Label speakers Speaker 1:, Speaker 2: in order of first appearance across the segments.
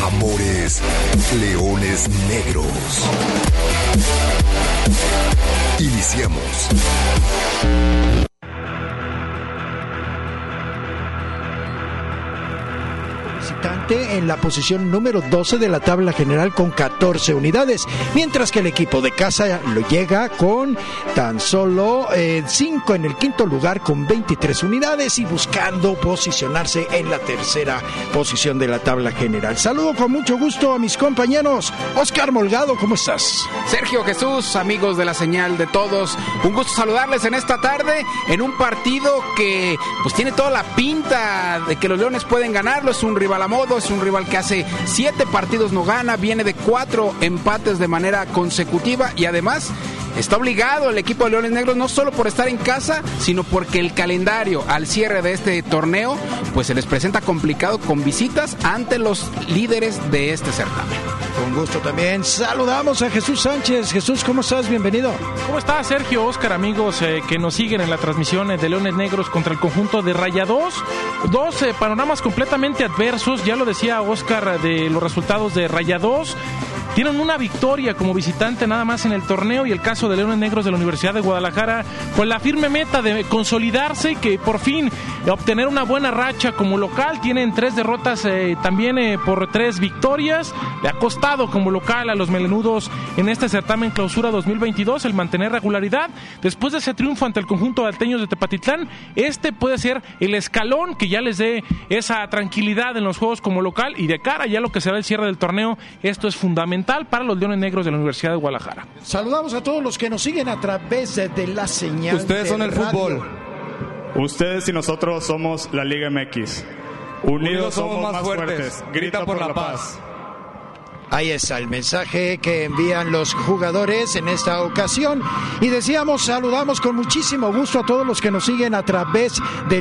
Speaker 1: Amores Leones Negros. Iniciamos.
Speaker 2: En la posición número 12 de la tabla general con 14 unidades, mientras que el equipo de casa lo llega con tan solo 5 en el quinto lugar con 23 unidades y buscando posicionarse en la tercera posición de la tabla general. Saludo con mucho gusto a mis compañeros. Oscar Molgado, ¿cómo estás?
Speaker 3: Sergio, Jesús, amigos de la señal de todos, un gusto saludarles en esta tarde en un partido que pues tiene toda la pinta de que los Leones pueden ganarlo. Es un rival a modo, es un rival que hace 7 partidos no gana, viene de 4 empates de manera consecutiva y además está obligado el equipo de Leones Negros no solo por estar en casa, sino porque el calendario al cierre de este torneo pues se les presenta complicado con visitas ante los líderes de este certamen.
Speaker 2: Con gusto también saludamos a Jesús Sánchez. Jesús, ¿cómo estás? Bienvenido.
Speaker 4: ¿Cómo estás, Sergio, Oscar, amigos que nos siguen en la transmisión de Leones Negros contra el conjunto de Rayados? Dos panoramas completamente adversos, ya lo decía Oscar de los resultados de Rayados. Tienen una victoria como visitante nada más en el torneo y el caso de Leones Negros de la Universidad de Guadalajara con la firme meta de consolidarse y que por fin obtener una buena racha como local. Tienen 3 derrotas también por 3 victorias. Le ha costado como local a los melenudos en este certamen clausura 2022 el mantener regularidad. Después de ese triunfo ante el conjunto de alteños de Tepatitlán, este puede ser el escalón que ya les dé esa tranquilidad en los juegos como local y de cara ya lo que será el cierre del torneo. Esto es fundamental para los Leones Negros de la Universidad de Guadalajara.
Speaker 2: Saludamos a todos los que nos siguen a través de la señal.
Speaker 5: Ustedes son el
Speaker 2: radio.
Speaker 5: Fútbol. Ustedes y nosotros somos la Liga MX. Unidos somos más fuertes. Grita por la paz.
Speaker 2: Ahí está el mensaje que envían los jugadores en esta ocasión. Y decíamos, saludamos con muchísimo gusto a todos los que nos siguen a través del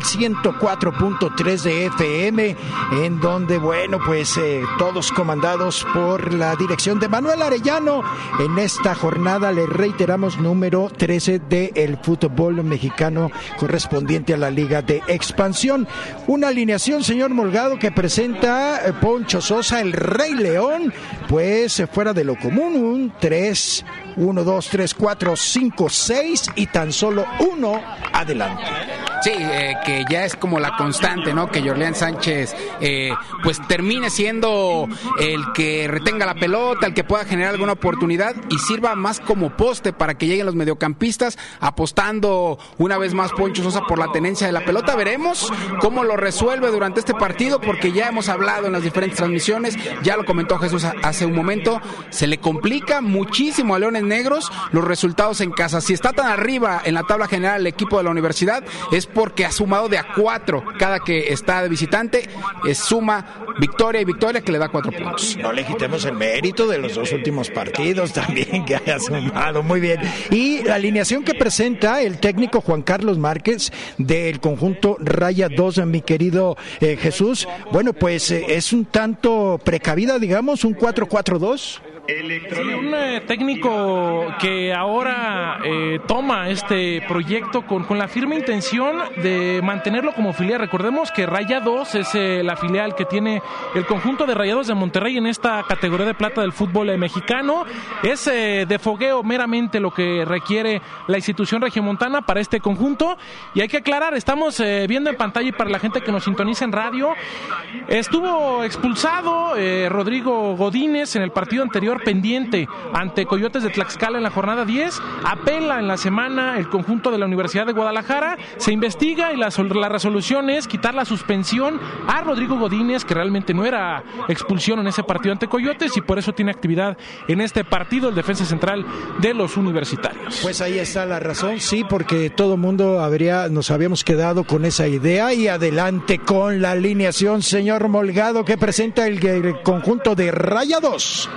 Speaker 2: 104.3 de FM, en donde, bueno, pues todos comandados por la dirección de Manuel Arellano. En esta jornada le reiteramos número 13 del fútbol mexicano correspondiente a la Liga de Expansión. Una alineación, señor Molgado, que presenta Poncho Sosa, el Rey León. Pues fuera de lo común, un 3, 1, 2, 3, 4, 5, 6 y tan solo 1 adelante.
Speaker 3: Sí, que ya es como la constante, ¿no? Que Jorleán Sánchez pues termine siendo el que retenga la pelota, el que pueda generar alguna oportunidad y sirva más como poste para que lleguen los mediocampistas, apostando una vez más Poncho Sosa por la tenencia de la pelota. Veremos cómo lo resuelve durante este partido, porque ya hemos hablado en las diferentes transmisiones, ya lo comentó Jesús hace un momento, se le complica muchísimo a Leones Negros los resultados en casa. Si está tan arriba en la tabla general el equipo de la universidad, es porque ha sumado de a 4 cada que está de visitante, suma victoria y victoria que le da 4 puntos.
Speaker 2: No le quitemos el mérito de los 2 últimos partidos también que haya sumado, muy bien. Y la alineación que presenta el técnico Juan Carlos Márquez del conjunto Rayados, mi querido Jesús, bueno, pues es un tanto precavida, digamos, un 4-4-2.
Speaker 4: Sí, un técnico que ahora toma este proyecto con la firme intención de mantenerlo como filial. Recordemos que Rayados es la filial que tiene el conjunto de Rayados de Monterrey en esta categoría de plata del fútbol mexicano. Es de fogueo meramente lo que requiere la institución regiomontana para este conjunto. Y hay que aclarar, estamos viendo en pantalla y para la gente que nos sintoniza en radio, estuvo expulsado Rodrigo Godínez en el partido anterior pendiente ante Coyotes de Tlaxcala en la jornada 10, apela en la semana el conjunto de la Universidad de Guadalajara, se investiga y la resolución es quitar la suspensión a Rodrigo Godínez, que realmente no era expulsión en ese partido ante Coyotes y por eso tiene actividad en este partido el defensa central de los universitarios.
Speaker 2: Pues ahí está la razón, sí, porque todo mundo nos habíamos quedado con esa idea. Y adelante con la alineación, señor Molgado, que presenta el conjunto de Rayados.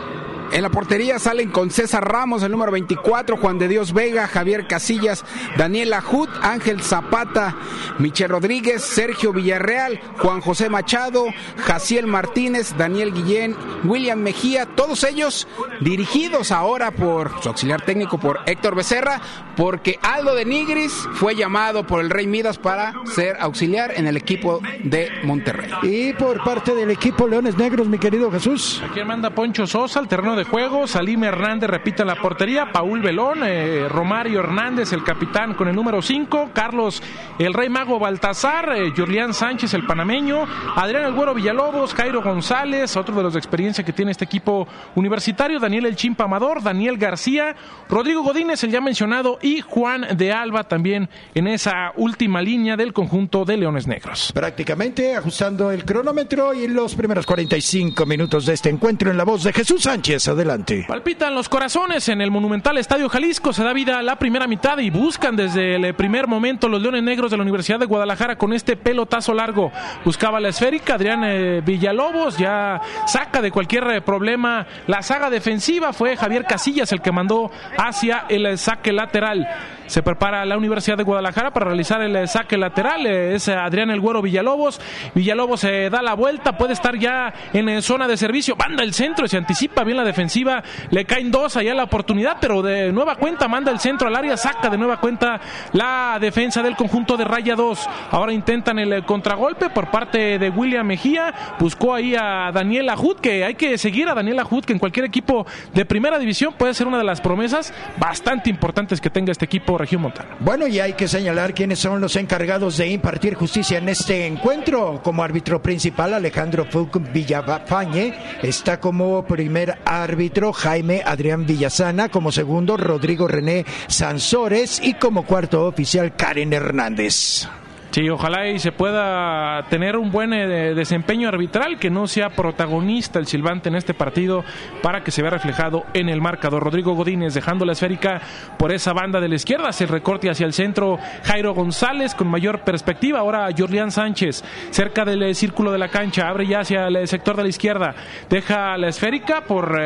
Speaker 3: En la portería salen con César Ramos, el número 24, Juan de Dios Vega, Javier Casillas, Daniel Ajut, Ángel Zapata, Michel Rodríguez, Sergio Villarreal, Juan José Machado, Jaciel Martínez, Daniel Guillén, William Mejía, todos ellos dirigidos ahora por su auxiliar técnico, por Héctor Becerra, porque Aldo de Nigris fue llamado por el Rey Midas para ser auxiliar en el equipo de Monterrey.
Speaker 2: Y por parte del equipo Leones Negros, mi querido Jesús.
Speaker 4: Aquí manda Poncho Sosa al terreno de juego, Salim Hernández repite en la portería, Paul Belón, Romario Hernández, el capitán con el número 5, Carlos el Rey Mago Baltazar, Julián Sánchez, el panameño, Adrián el Güero Villalobos, Jairo González, otro de los de experiencia que tiene este equipo universitario, Daniel el Chimpa Amador, Daniel García, Rodrigo Godínez, el ya mencionado, y Juan de Alba también en esa última línea del conjunto de Leones Negros.
Speaker 2: Prácticamente ajustando el cronómetro y los primeros 45 minutos de este encuentro en la voz de Jesús Sánchez. Adelante.
Speaker 4: Palpitan los corazones en el monumental Estadio Jalisco, se da vida a la primera mitad y buscan desde el primer momento los Leones Negros de la Universidad de Guadalajara con este pelotazo largo. Buscaba la esférica, Adrián Villalobos ya saca de cualquier problema la saga defensiva, fue Javier Casillas el que mandó hacia el saque lateral. Se prepara la Universidad de Guadalajara para realizar el saque lateral, es Adrián el Güero Villalobos. Villalobos da la vuelta, puede estar ya en zona de servicio, manda el centro y se anticipa bien la defensiva, le caen dos allá la oportunidad, pero de nueva cuenta manda el centro al área, saca de nueva cuenta la defensa del conjunto de Rayados. Ahora intentan el contragolpe por parte de William Mejía, buscó ahí a Daniel Ajut, que hay que seguir a Daniel Ajut, que en cualquier equipo de primera división puede ser una de las promesas bastante importantes que tenga este equipo regiomontano.
Speaker 2: Bueno, y hay que señalar quiénes son los encargados de impartir justicia en este encuentro. Como árbitro principal, Alejandro Fouc Villafañe, está como primer árbitro Jaime Adrián Villasana, como segundo Rodrigo René Sansores y como cuarto oficial Karen Hernández.
Speaker 4: Sí, ojalá y se pueda tener un buen desempeño arbitral, que no sea protagonista el silbante en este partido para que se vea reflejado en el marcador. Rodrigo Godínez dejando la esférica por esa banda de la izquierda, hace el recorte hacia el centro Jairo González con mayor perspectiva, ahora Julián Sánchez cerca del círculo de la cancha, abre ya hacia el sector de la izquierda, deja la esférica por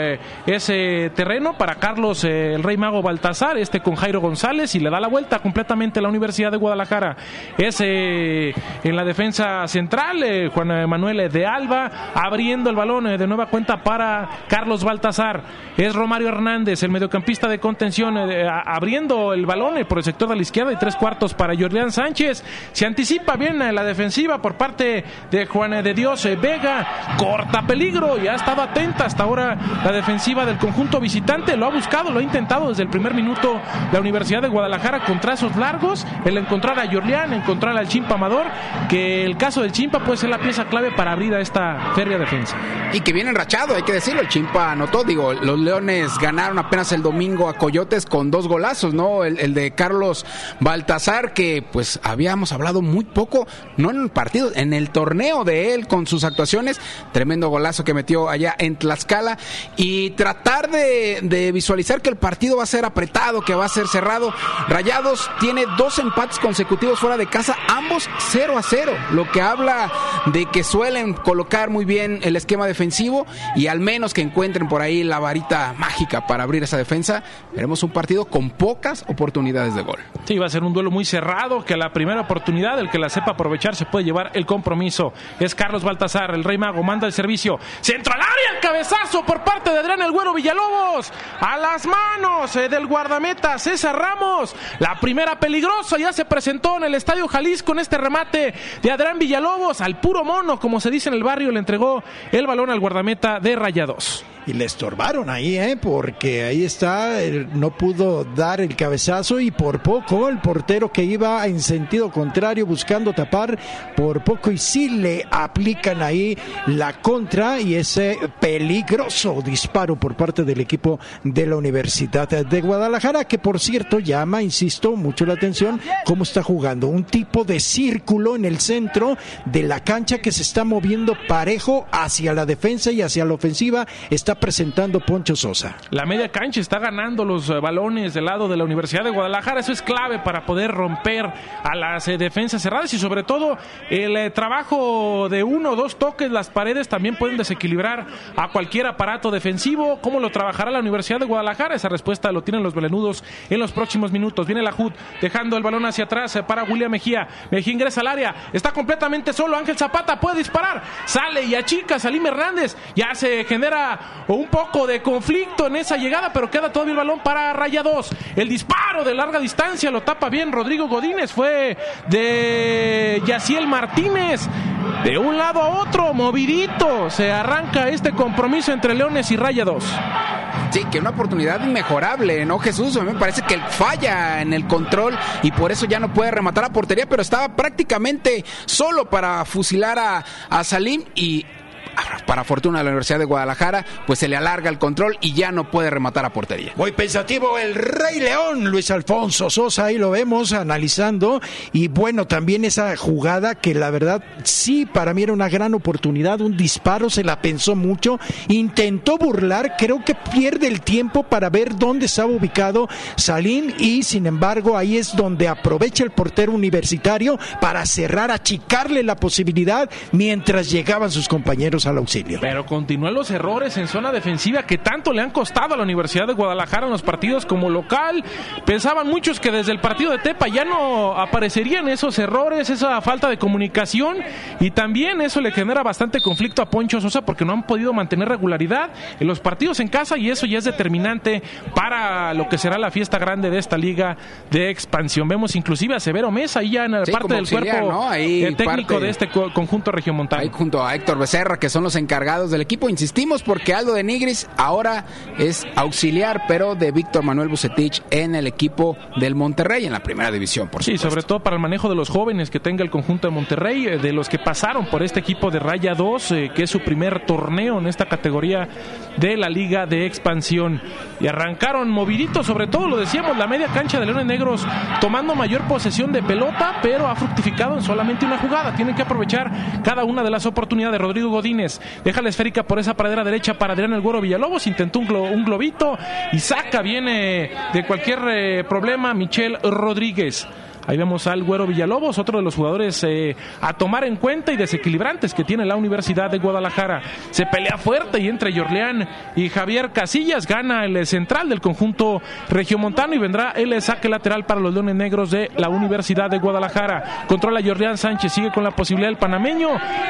Speaker 4: ese terreno para Carlos el Rey Mago Baltazar, con Jairo González, y le da la vuelta completamente a la Universidad de Guadalajara. En la defensa central, Juan Manuel de Alba abriendo el balón de nueva cuenta para Carlos Baltazar, es Romario Hernández, el mediocampista de contención, abriendo el balón por el sector de la izquierda, y 3/4 para Julián Sánchez. Se anticipa bien la defensiva por parte de Juan de Dios Vega, corta peligro, y ha estado atenta hasta ahora la defensiva del conjunto visitante, lo ha buscado, lo ha intentado desde el primer minuto la Universidad de Guadalajara con trazos largos, el encontrar a Julián, encontrar al Chimpa Amador, que el caso del Chimpa puede ser la pieza clave para abrir a esta férrea defensa.
Speaker 3: Y que viene enrachado, hay que decirlo, el Chimpa anotó, los Leones ganaron apenas el domingo a Coyotes con 2 golazos, ¿no? El de Carlos Baltazar, que pues habíamos hablado muy poco, no en el partido, en el torneo de él con sus actuaciones, tremendo golazo que metió allá en Tlaxcala, y tratar de visualizar que el partido va a ser apretado, que va a ser cerrado. Rayados tiene 2 empates consecutivos fuera de casa, ambos 0-0, lo que habla de que suelen colocar muy bien el esquema defensivo y al menos que encuentren por ahí la varita mágica para abrir esa defensa. Veremos un partido con pocas oportunidades de gol.
Speaker 4: Sí, va a ser un duelo muy cerrado, que a la primera oportunidad el que la sepa aprovechar se puede llevar el compromiso. Es Carlos Baltazar, el Rey Mago, manda el servicio, centro al área, el cabezazo por parte de Adrián el Güero Villalobos, a las manos del guardameta César Ramos. La primera peligrosa ya se presentó en el Estadio Jalisco, en este remate de Adrián Villalobos, al puro mono, como se dice en el barrio, le entregó el balón al guardameta de Rayados.
Speaker 2: Y le estorbaron ahí, porque ahí está, no pudo dar el cabezazo, y por poco el portero, que iba en sentido contrario buscando tapar, por poco y sí le aplican ahí la contra, y ese peligroso disparo por parte del equipo de la Universidad de Guadalajara, que por cierto llama, insisto, mucho la atención cómo está jugando, un tipo de círculo en el centro de la cancha que se está moviendo parejo hacia la defensa y hacia la ofensiva, está está presentando Poncho Sosa.
Speaker 4: La media cancha está ganando los balones del lado de la Universidad de Guadalajara. Eso es clave para poder romper a las defensas cerradas y sobre todo el trabajo de 1 o 2 toques. Las paredes también pueden desequilibrar a cualquier aparato defensivo. ¿Cómo lo trabajará la Universidad de Guadalajara? Esa respuesta lo tienen los melenudos en los próximos minutos. Viene la HUD dejando el balón hacia atrás para William Mejía. Mejía ingresa al área, está completamente solo. Ángel Zapata puede disparar, sale y achica Salim Hernández. Ya se genera un poco de conflicto en esa llegada, pero queda todavía el balón para Raya 2. El disparo de larga distancia lo tapa bien Rodrigo Godínez. Fue de Yaciel Martínez. De un lado a otro, movidito, se arranca este compromiso entre Leones y Raya 2.
Speaker 3: Sí, que una oportunidad inmejorable, ¿no, Jesús? A mí me parece que falla en el control y por eso ya no puede rematar a portería, pero estaba prácticamente solo para fusilar a Salim y... para fortuna de la Universidad de Guadalajara, pues se le alarga el control y ya no puede rematar a portería.
Speaker 2: Muy pensativo el Rey León, Luis Alfonso Sosa, ahí lo vemos analizando, y bueno, también esa jugada que la verdad sí, para mí era una gran oportunidad, un disparo, se la pensó mucho, intentó burlar, creo que pierde el tiempo para ver dónde estaba ubicado Salim y sin embargo ahí es donde aprovecha el portero universitario para cerrar, achicarle la posibilidad mientras llegaban sus compañeros al auxilio.
Speaker 4: Pero continúan los errores en zona defensiva que tanto le han costado a la Universidad de Guadalajara en los partidos como local. Pensaban muchos que desde el partido de Tepa ya no aparecerían esos errores, esa falta de comunicación, y también eso le genera bastante conflicto a Poncho Sosa porque no han podido mantener regularidad en los partidos en casa y eso ya es determinante para lo que será la fiesta grande de esta liga de expansión. Vemos inclusive a Severo Mesa ahí ya en la parte del cuerpo, ¿no? Ahí técnico de este conjunto regiomontano.
Speaker 3: Ahí junto a Héctor Becerra, que son los encargados del equipo. Insistimos porque Aldo de Nigris ahora es auxiliar, pero de Víctor Manuel Bucetich en el equipo del Monterrey, en la primera división, por supuesto.
Speaker 4: Sí, sobre todo para el manejo de los jóvenes que tenga el conjunto de Monterrey, de los que pasaron por este equipo de Raya 2, que es su primer torneo en esta categoría de la Liga de Expansión. Y arrancaron moviditos, sobre todo, lo decíamos, la media cancha de Leones Negros tomando mayor posesión de pelota, pero ha fructificado en solamente una jugada. Tienen que aprovechar cada una de las oportunidades. Rodrigo Godínez deja la esférica por esa pradera derecha para Adrián El Güero Villalobos, intentó un globito y saca, viene de cualquier problema Michel Rodríguez. Ahí vemos al Güero Villalobos, otro de los jugadores a tomar en cuenta y desequilibrantes que tiene la Universidad de Guadalajara. Se pelea fuerte y entre Yorleán y Javier Casillas gana el central del conjunto regiomontano y vendrá el saque lateral para los Leones Negros de la Universidad de Guadalajara. Controla Yorleán Sánchez, sigue con la posibilidad del panameño,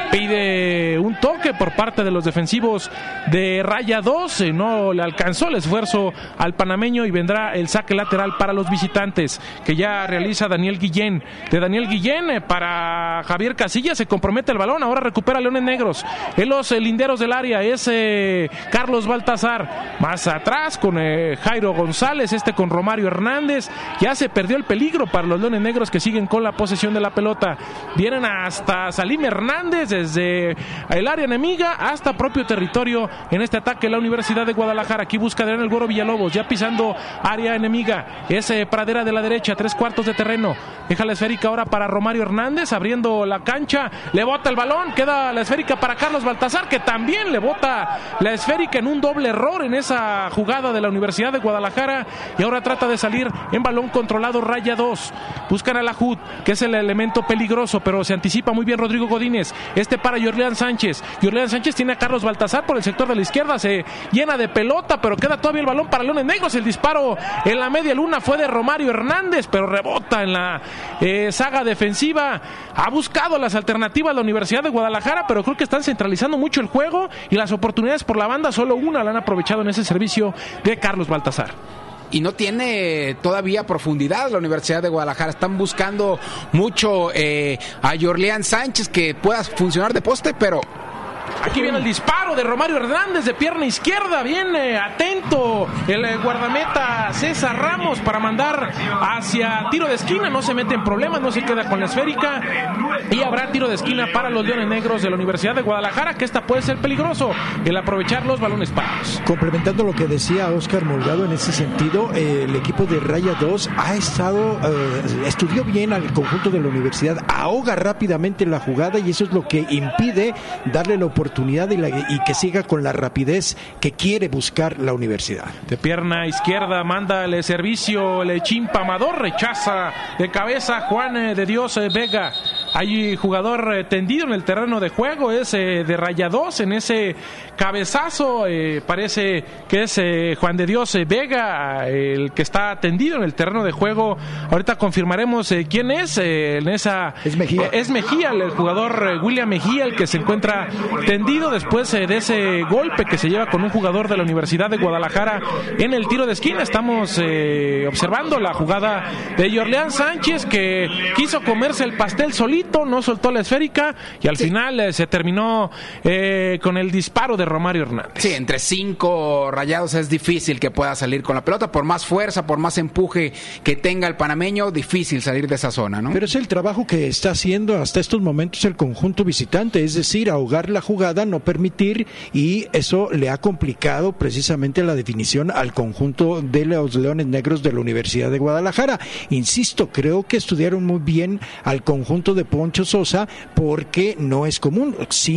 Speaker 4: pide un toque por parte de los defensivos de Raya 2, no le alcanzó el esfuerzo al panameño y vendrá el saque lateral para los visitantes que ya realiza Daniel Guillén. De Daniel Guillén para Javier Casillas, se compromete el balón, ahora recupera Leones Negros en los linderos del área, es Carlos Baltazar, más atrás con Jairo González, con Romario Hernández, ya se perdió el peligro para los Leones Negros que siguen con la posesión de la pelota, vienen hasta Salim Hernández desde el área enemiga hasta propio territorio en este ataque la Universidad de Guadalajara. Aquí busca Adrián El Güero Villalobos, ya pisando área enemiga, es pradera de la derecha, 3/4 de terreno, deja la esférica ahora para Romario Hernández, abriendo la cancha, le bota el balón, queda la esférica para Carlos Baltazar, que también le bota la esférica en un doble error en esa jugada de la Universidad de Guadalajara, y ahora trata de salir en balón controlado Raya 2, buscan a la HUD, que es el elemento peligroso, pero se anticipa muy bien Rodrigo Godínez, para Yorleán Sánchez tiene a Carlos Baltazar por el sector de la izquierda, se llena de pelota, pero queda todavía el balón para Leones Negros, el disparo en la media luna fue de Romario Hernández, pero rebota en la saga defensiva, ha buscado las alternativas la Universidad de Guadalajara, pero creo que están centralizando mucho el juego y las oportunidades por la banda, solo una la han aprovechado en ese servicio de Carlos Baltazar.
Speaker 3: Y no tiene todavía profundidad la Universidad de Guadalajara. Están buscando mucho a Yorleán Sánchez que pueda funcionar de poste, pero...
Speaker 4: Aquí viene el disparo de Romario Hernández de pierna izquierda, viene atento el guardameta César Ramos para mandar hacia tiro de esquina, no se mete en problemas, no se queda con la esférica, y habrá tiro de esquina para los Leones Negros de la Universidad de Guadalajara, que esta puede ser peligroso el aprovechar los balones parados.
Speaker 2: Complementando lo que decía Óscar Molgado en ese sentido, el equipo de Raya 2 ha estado, estudió bien al conjunto de la universidad, ahoga rápidamente la jugada y eso es lo que impide darle la oportunidad y que siga con la rapidez que quiere buscar la universidad.
Speaker 4: De pierna izquierda manda el servicio el Chimpa Amador, rechaza de cabeza Juan de Dios Vega. Hay jugador tendido en el terreno de juego, es de Raya 2, en ese cabezazo parece que es Juan de Dios Vega el que está tendido en el terreno de juego. Ahorita confirmaremos quién es.
Speaker 2: Es Mejía.
Speaker 4: Es Mejía, el jugador William Mejía, el que se encuentra tendido después de ese golpe que se lleva con un jugador de la Universidad de Guadalajara en el tiro de esquina. Estamos observando la jugada de Jorleán Sánchez, que quiso comerse el pastel solito, no soltó la esférica y al final se terminó con el disparo de Romario Hernández.
Speaker 3: Sí, entre 5 Rayados es difícil que pueda salir con la pelota, por más fuerza, por más empuje que tenga el panameño, difícil salir de esa zona, ¿no?
Speaker 2: Pero es el trabajo que está haciendo hasta estos momentos el conjunto visitante, es decir, ahogar la jugada, no permitir, y eso le ha complicado precisamente la definición al conjunto de los Leones Negros de la Universidad de Guadalajara. Insisto, creo que estudiaron muy bien al conjunto de Poncho Sosa, porque no es común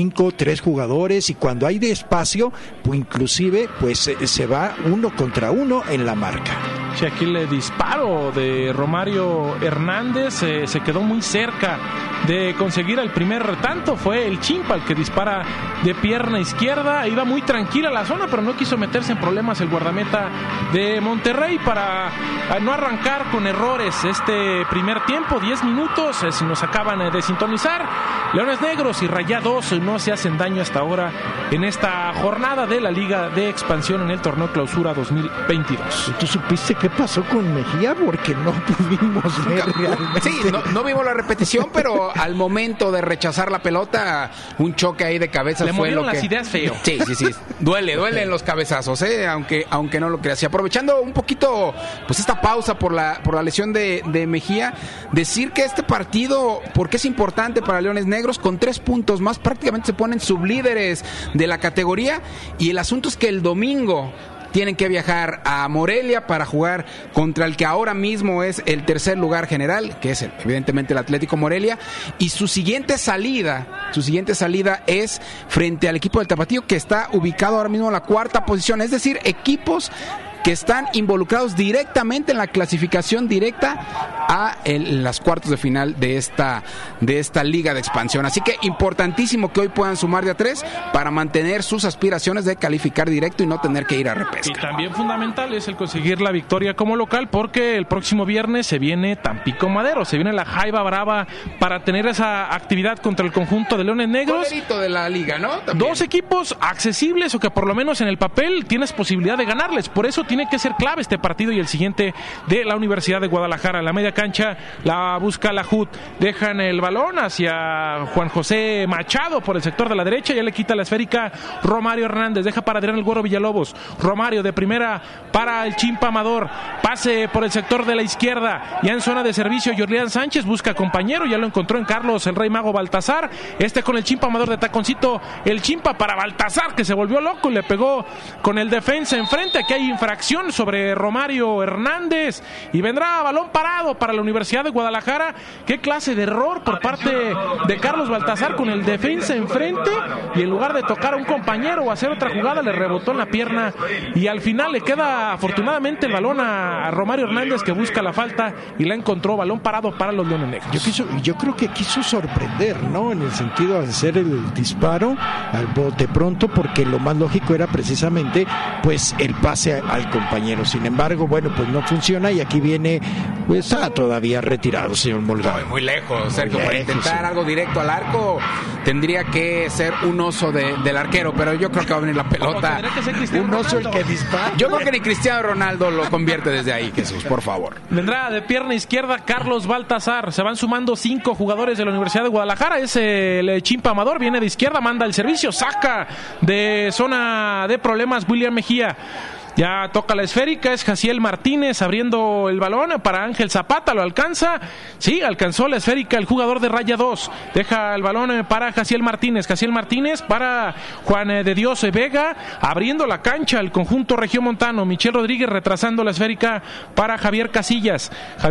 Speaker 2: 3 jugadores, y cuando hay de espacio, pues inclusive pues se va 1 contra 1 en la marca.
Speaker 4: Sí, aquí el disparo de Romario Hernández se quedó muy cerca de conseguir el primer tanto. Fue el Chimpa el que dispara de pierna izquierda. Iba muy tranquila la zona, pero no quiso meterse en problemas el guardameta de Monterrey para no arrancar con errores este primer tiempo. 10 minutos, si nos acaban de sintonizar. Leones Negros y Rayados no se hacen daño hasta ahora en esta jornada de la Liga de Expansión en el Torneo Clausura 2022.
Speaker 2: ¿Tú supiste qué pasó con Mejía? Porque no pudimos ver realmente.
Speaker 3: Sí, no vimos la repetición, pero al momento de rechazar la pelota, un choque ahí de cabeza.
Speaker 4: Le
Speaker 3: fue lo que...
Speaker 4: las ideas feo.
Speaker 3: Sí. Duele en los cabezazos, aunque no lo creas. Y aprovechando un poquito pues esta pausa por la lesión de Mejía, decir que este partido, porque es importante para Leones Negros, con 3 puntos más prácticamente se ponen sublíderes de la categoría, y el asunto es que el domingo tienen que viajar a Morelia para jugar contra el que ahora mismo es el tercer lugar general, que es evidentemente el Atlético Morelia, y su siguiente salida es frente al equipo del Tapatío, que está ubicado ahora mismo en la 4ª posición, es decir, equipos que están involucrados directamente en la clasificación directa a las cuartos de final de esta Liga de Expansión. Así que importantísimo que hoy puedan sumar de a 3 para mantener sus aspiraciones de calificar directo y no tener que ir a repesca.
Speaker 4: Y también fundamental es el conseguir la victoria como local, porque el próximo viernes se viene Tampico Madero, se viene la Jaiba Brava para tener esa actividad contra el conjunto de Leones Negros.
Speaker 3: Colerito de la liga, ¿no? También.
Speaker 4: 2 equipos accesibles, o que por lo menos en el papel tienes posibilidad de ganarles, por eso tiene que ser clave este partido y el siguiente de la Universidad de Guadalajara. La media cancha la busca la HUD, dejan el balón hacia Juan José Machado por el sector de la derecha, ya le quita la esférica Romario Hernández, deja para Adrián el Güero Villalobos. Romario de primera para el Chimpa Amador, pase por el sector de la izquierda, ya en zona de servicio Jorleán Sánchez busca compañero, ya lo encontró en Carlos el Rey Mago Baltasar, con el Chimpa Amador de taconcito, el Chimpa para Baltasar, que se volvió loco y le pegó con el defensa enfrente. Aquí hay infracción sobre Romario Hernández y vendrá balón parado para la Universidad de Guadalajara. Qué clase de error por parte de Carlos Baltasar con el defensa enfrente, y en lugar de tocar a un compañero o hacer otra jugada le rebotó en la pierna, y al final le queda afortunadamente el balón a Romario Hernández, que busca la falta y la encontró. Balón parado para los Leones Negros.
Speaker 2: Yo creo que quiso sorprender, ¿no? En el sentido de hacer el disparo al bote pronto, porque lo más lógico era precisamente pues el pase al compañero. Sin embargo, bueno, pues no funciona, y aquí viene, pues está todavía retirado, señor Molgado.
Speaker 3: Muy lejos, Sergio, para intentar algo directo al arco tendría que ser un oso del arquero, pero yo creo que va a venir la pelota.
Speaker 2: Un oso el que dispara.
Speaker 3: Yo creo que ni Cristiano Ronaldo lo convierte desde ahí, Jesús, por favor.
Speaker 4: Vendrá de pierna izquierda Carlos Baltasar, se van sumando 5 jugadores de la Universidad de Guadalajara, es el Chimpa Amador, viene de izquierda, manda el servicio, saca de zona de problemas William Mejía. Ya toca la esférica, es Jaciel Martínez abriendo el balón para Ángel Zapata, ¿lo alcanza? Sí, alcanzó la esférica el jugador de Raya 2, deja el balón para Jaciel Martínez para Juan de Dios Vega, abriendo la cancha el conjunto regiomontano, Michel Rodríguez retrasando la esférica para Javier Casillas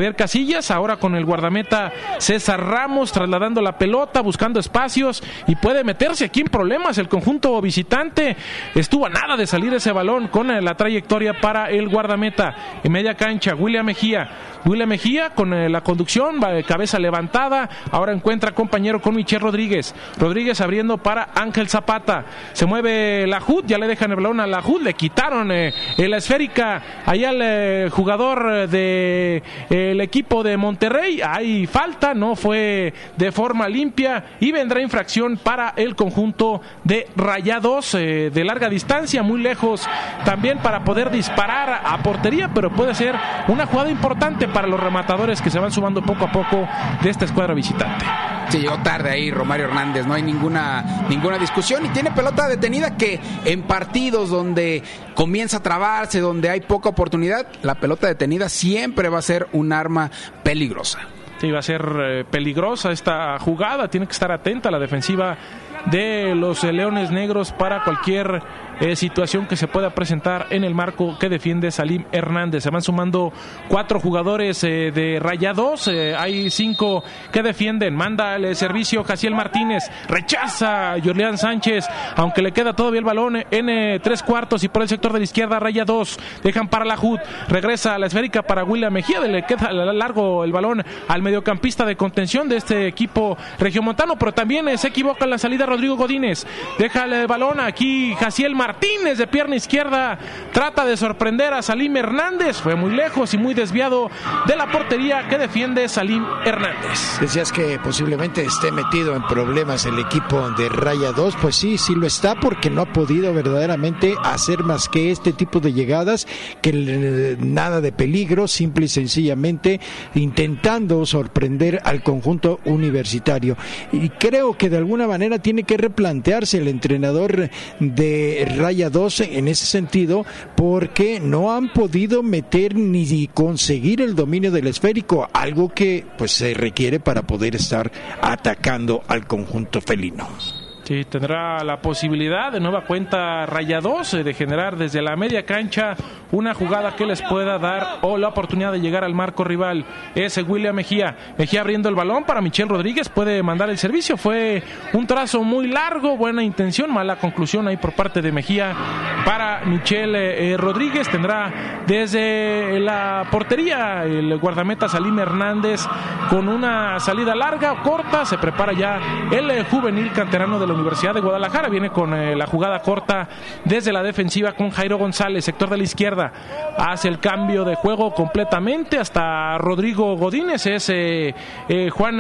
Speaker 4: ahora con el guardameta César Ramos, trasladando la pelota, buscando espacios y puede meterse aquí en problemas el conjunto visitante, estuvo a nada de salir ese balón con la trayectoria para el guardameta. En media cancha, William Mejía con la conducción, cabeza levantada, ahora encuentra compañero con Michel Rodríguez abriendo para Ángel Zapata, se mueve Lahoud, ya le dejan el balón a Lahoud, le quitaron la esférica ahí al jugador de el equipo de Monterrey, hay falta, no fue de forma limpia y vendrá infracción para el conjunto de Rayados de larga distancia, muy lejos también para poder disparar a portería, pero puede ser una jugada importante para los rematadores que se van sumando poco a poco de esta escuadra visitante.
Speaker 3: Sí, llegó tarde ahí Romario Hernández, no hay ninguna discusión y tiene pelota detenida que en partidos donde comienza a trabarse, donde hay poca oportunidad, la pelota detenida siempre va a ser un arma peligrosa.
Speaker 4: Sí, va a ser peligrosa esta jugada, tiene que estar atenta la defensiva de los Leones Negros para cualquier situación que se pueda presentar en el marco que defiende Salim Hernández. Se van sumando 4 jugadores de Rayados, hay 5 que defienden, manda el servicio Jaciel Martínez, rechaza Jorleán Sánchez, aunque le queda todavía el balón en 3/4 y por el sector de la izquierda Rayados, dejan para Lahoud, regresa a la esférica para William Mejía, le queda largo el balón al mediocampista de contención de este equipo regiomontano, pero también se equivoca en la salida Rodrigo Godínez, deja el balón aquí Jaciel Martínez de pierna izquierda, trata de sorprender a Salim Hernández, fue muy lejos y muy desviado de la portería que defiende Salim Hernández.
Speaker 2: Decías que posiblemente esté metido en problemas el equipo de Raya 2, pues sí lo está, porque no ha podido verdaderamente hacer más que este tipo de llegadas, que nada de peligro, simple y sencillamente intentando sorprender al conjunto universitario, y creo que de alguna manera tiene que replantearse el entrenador de Raya 12 en ese sentido, porque no han podido meter ni conseguir el dominio del esférico, algo que pues se requiere para poder estar atacando al conjunto felino.
Speaker 4: Sí, tendrá la posibilidad de nueva cuenta Raya 12 de generar desde la media cancha una jugada que les pueda dar o la oportunidad de llegar al marco rival. Es William Mejía abriendo el balón para Michel Rodríguez, puede mandar el servicio, fue un trazo muy largo, buena intención, mala conclusión ahí por parte de Mejía para Michel Rodríguez. Tendrá desde la portería el guardameta Salim Hernández con una salida larga o corta, se prepara ya el juvenil canterano de la Universidad de Guadalajara, viene con la jugada corta desde la defensiva con Jairo González, sector de la izquierda, hace el cambio de juego completamente hasta Rodrigo Godínez, es Juan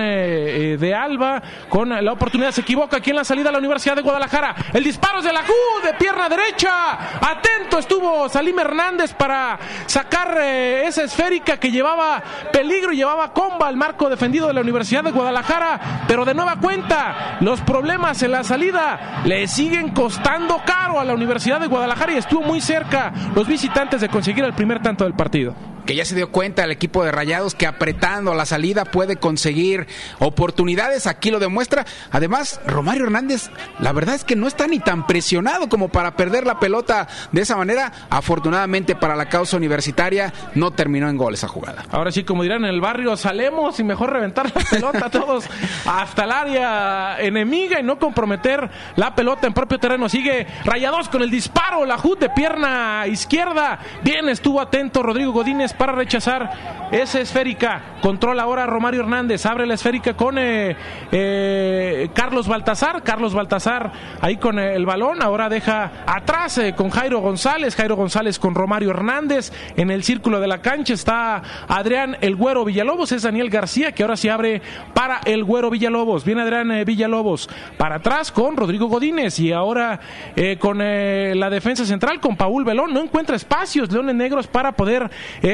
Speaker 4: de Alba con la oportunidad, se equivoca aquí en la salida a la Universidad de Guadalajara, el disparo es de Lahoud de pierna derecha, atento estuvo Salim Hernández para sacar esa esférica que llevaba peligro y llevaba comba al marco defendido de la Universidad de Guadalajara, pero de nueva cuenta los problemas en la salida le siguen costando caro a la Universidad de Guadalajara y estuvo muy cerca los visitantes de conseguir el primer tanto del partido.
Speaker 3: Que ya se dio cuenta el equipo de Rayados que apretando a la salida puede conseguir oportunidades, aquí lo demuestra. Además, Romario Hernández, la verdad es que no está ni tan presionado como para perder la pelota de esa manera. Afortunadamente para la causa universitaria no terminó en gol esa jugada.
Speaker 4: Ahora sí, como dirán en el barrio, salemos y mejor reventar la pelota todos hasta el área enemiga y no comprometer la pelota en propio terreno. Sigue Rayados con el disparo, Lahoud de pierna izquierda, bien estuvo atento Rodrigo Godínez para rechazar esa esférica, controla ahora Romario Hernández, abre la esférica con Carlos Baltazar ahí con el balón, ahora deja atrás con Jairo González con Romario Hernández, en el círculo de la cancha está Adrián el Güero Villalobos, es Daniel García que ahora sí abre para el Güero Villalobos, viene Adrián Villalobos, para atrás con Rodrigo Godínez y ahora con la defensa central con Paul Belón, no encuentra espacios Leones Negros para poder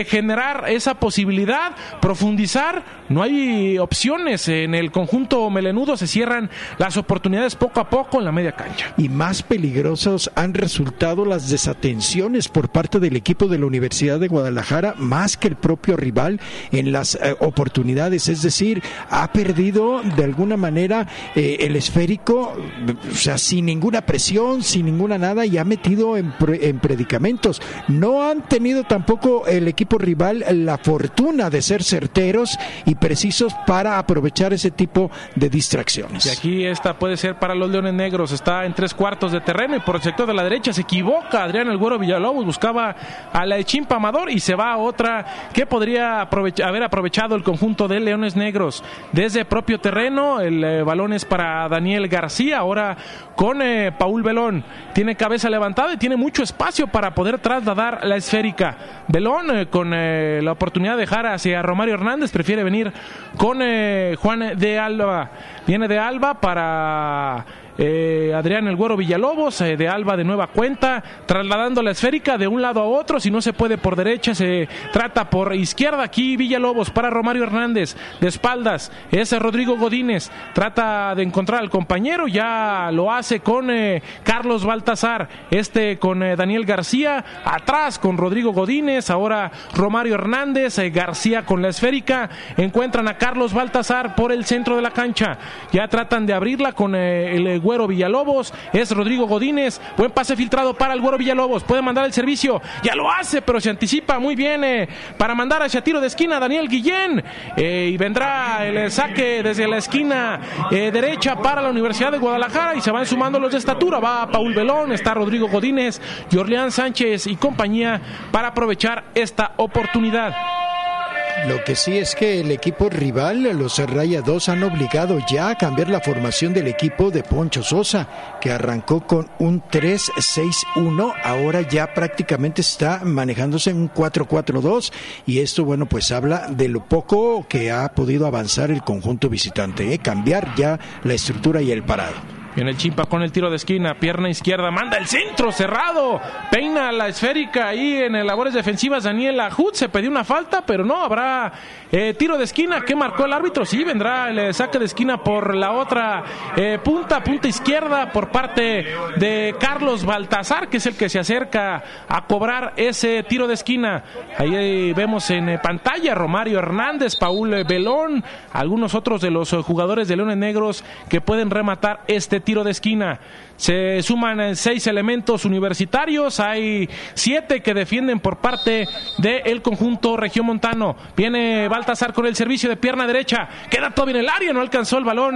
Speaker 4: generar esa posibilidad, profundizar, no hay opciones. En el conjunto melenudo se cierran las oportunidades poco a poco en la media cancha.
Speaker 2: Y más peligrosos han resultado las desatenciones por parte del equipo de la Universidad de Guadalajara, más que el propio rival en las oportunidades. Es decir, ha perdido de alguna manera el esférico, o sea, sin ninguna presión, sin ninguna nada, y ha metido en predicamentos. No han tenido tampoco el equipo rival la fortuna de ser certeros y precisos para aprovechar ese tipo de distracciones.
Speaker 4: Y aquí esta puede ser para los Leones Negros. Está en 3/4 de terreno y por el sector de la derecha se equivoca Adrián El Güero Villalobos, buscaba a la de Chimpa Amador y se va a otra que podría haber aprovechado el conjunto de Leones Negros. Desde propio terreno, el balón es para Daniel García, ahora con Paul Belón. Tiene cabeza levantada y tiene mucho espacio para poder trasladar la esférica. Belón con la oportunidad de dejar hacia Romario Hernández, prefiere venir con Juan de Alba. Viene de Alba para Adrián El Güero Villalobos, de Alba de nueva cuenta, trasladando la esférica de un lado a otro. Si no se puede por derecha, se trata por izquierda. Aquí Villalobos para Romario Hernández, de espaldas es Rodrigo Godínez, trata de encontrar al compañero, ya lo hace con Carlos Baltasar, con Daniel García, atrás con Rodrigo Godínez, ahora Romario Hernández, García con la esférica, encuentran a Carlos Baltasar por el centro de la cancha, ya tratan de abrirla con el Güero Villalobos, es Rodrigo Godínez, buen pase filtrado para el Güero Villalobos, puede mandar el servicio, ya lo hace, pero se anticipa muy bien para mandar hacia tiro de esquina Daniel Guillén, y vendrá el saque desde la esquina derecha para la Universidad de Guadalajara, y se van sumando los de estatura, va Paul Belón, está Rodrigo Godínez, Jorleán Sánchez y compañía para aprovechar esta oportunidad.
Speaker 2: Lo que sí es que el equipo rival, los Rayados, han obligado ya a cambiar la formación del equipo de Poncho Sosa, que arrancó con un 3-6-1, ahora ya prácticamente está manejándose en un 4-4-2, y esto, bueno, pues habla de lo poco que ha podido avanzar el conjunto visitante, cambiar ya la estructura y el parado.
Speaker 4: Viene el Chimpa con el tiro de esquina, pierna izquierda, manda el centro cerrado, peina la esférica ahí en labores defensivas Daniel Ajut, se pidió una falta, pero no, habrá tiro de esquina. ¿Qué marcó el árbitro? Sí, vendrá el saque de esquina por la otra punta izquierda por parte de Carlos Baltasar, que es el que se acerca a cobrar ese tiro de esquina. Ahí vemos en pantalla Romario Hernández, Paul Belón, algunos otros de los jugadores de Leones Negros que pueden rematar este tiro de esquina. Se suman 6 elementos universitarios, hay 7 que defienden por parte del conjunto regiomontano. Viene Baltasar con el servicio de pierna derecha, queda todo en el área, no alcanzó el balón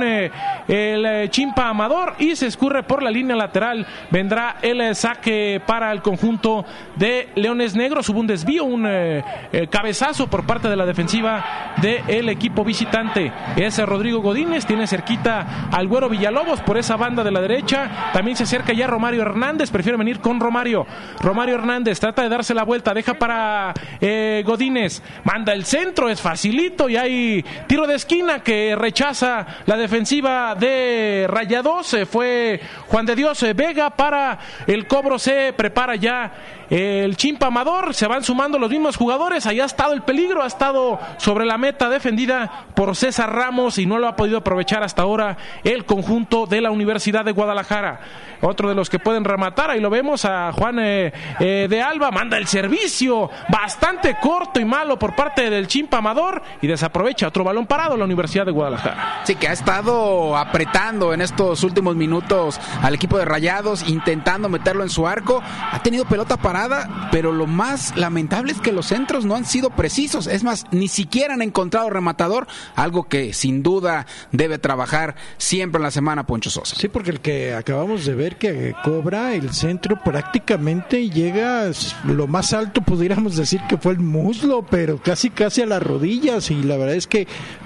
Speaker 4: el Chimpa Amador y se escurre por la línea lateral. Vendrá el saque para el conjunto de Leones Negros. Hubo un desvío, un cabezazo por parte de la defensiva del equipo visitante. Ese Rodrigo Godínez tiene cerquita al Güero Villalobos por esa banda de la derecha. También se acerca ya Romario Hernández, prefiere venir con Romario Hernández, trata de darse la vuelta, deja para Godínez, manda el centro, es facilito y hay tiro de esquina que rechaza la defensiva de Rayados. Fue Juan de Dios Vega para el cobro, se prepara ya el Chimpa Amador, se van sumando los mismos jugadores. Ahí ha estado el peligro, ha estado sobre la meta defendida por César Ramos y no lo ha podido aprovechar hasta ahora el conjunto de la Universidad de Guadalajara. Otro de los que pueden rematar, ahí lo vemos a Juan de Alba, manda el servicio bastante corto y malo por parte del Chimpa Amador y desaprovecha otro balón parado la Universidad de Guadalajara.
Speaker 3: Sí, que ha estado apretando en estos últimos minutos al equipo de Rayados, intentando meterlo en su arco, ha tenido pelota parada, pero lo más lamentable es que los centros no han sido precisos, es más, ni siquiera han encontrado rematador, algo que sin duda debe trabajar siempre en la semana Poncho Sosa.
Speaker 2: Sí, porque el que acabamos de ver que cobra el centro prácticamente llega lo más alto, pudiéramos decir que fue el muslo, pero casi a las rodillas, y la verdad es que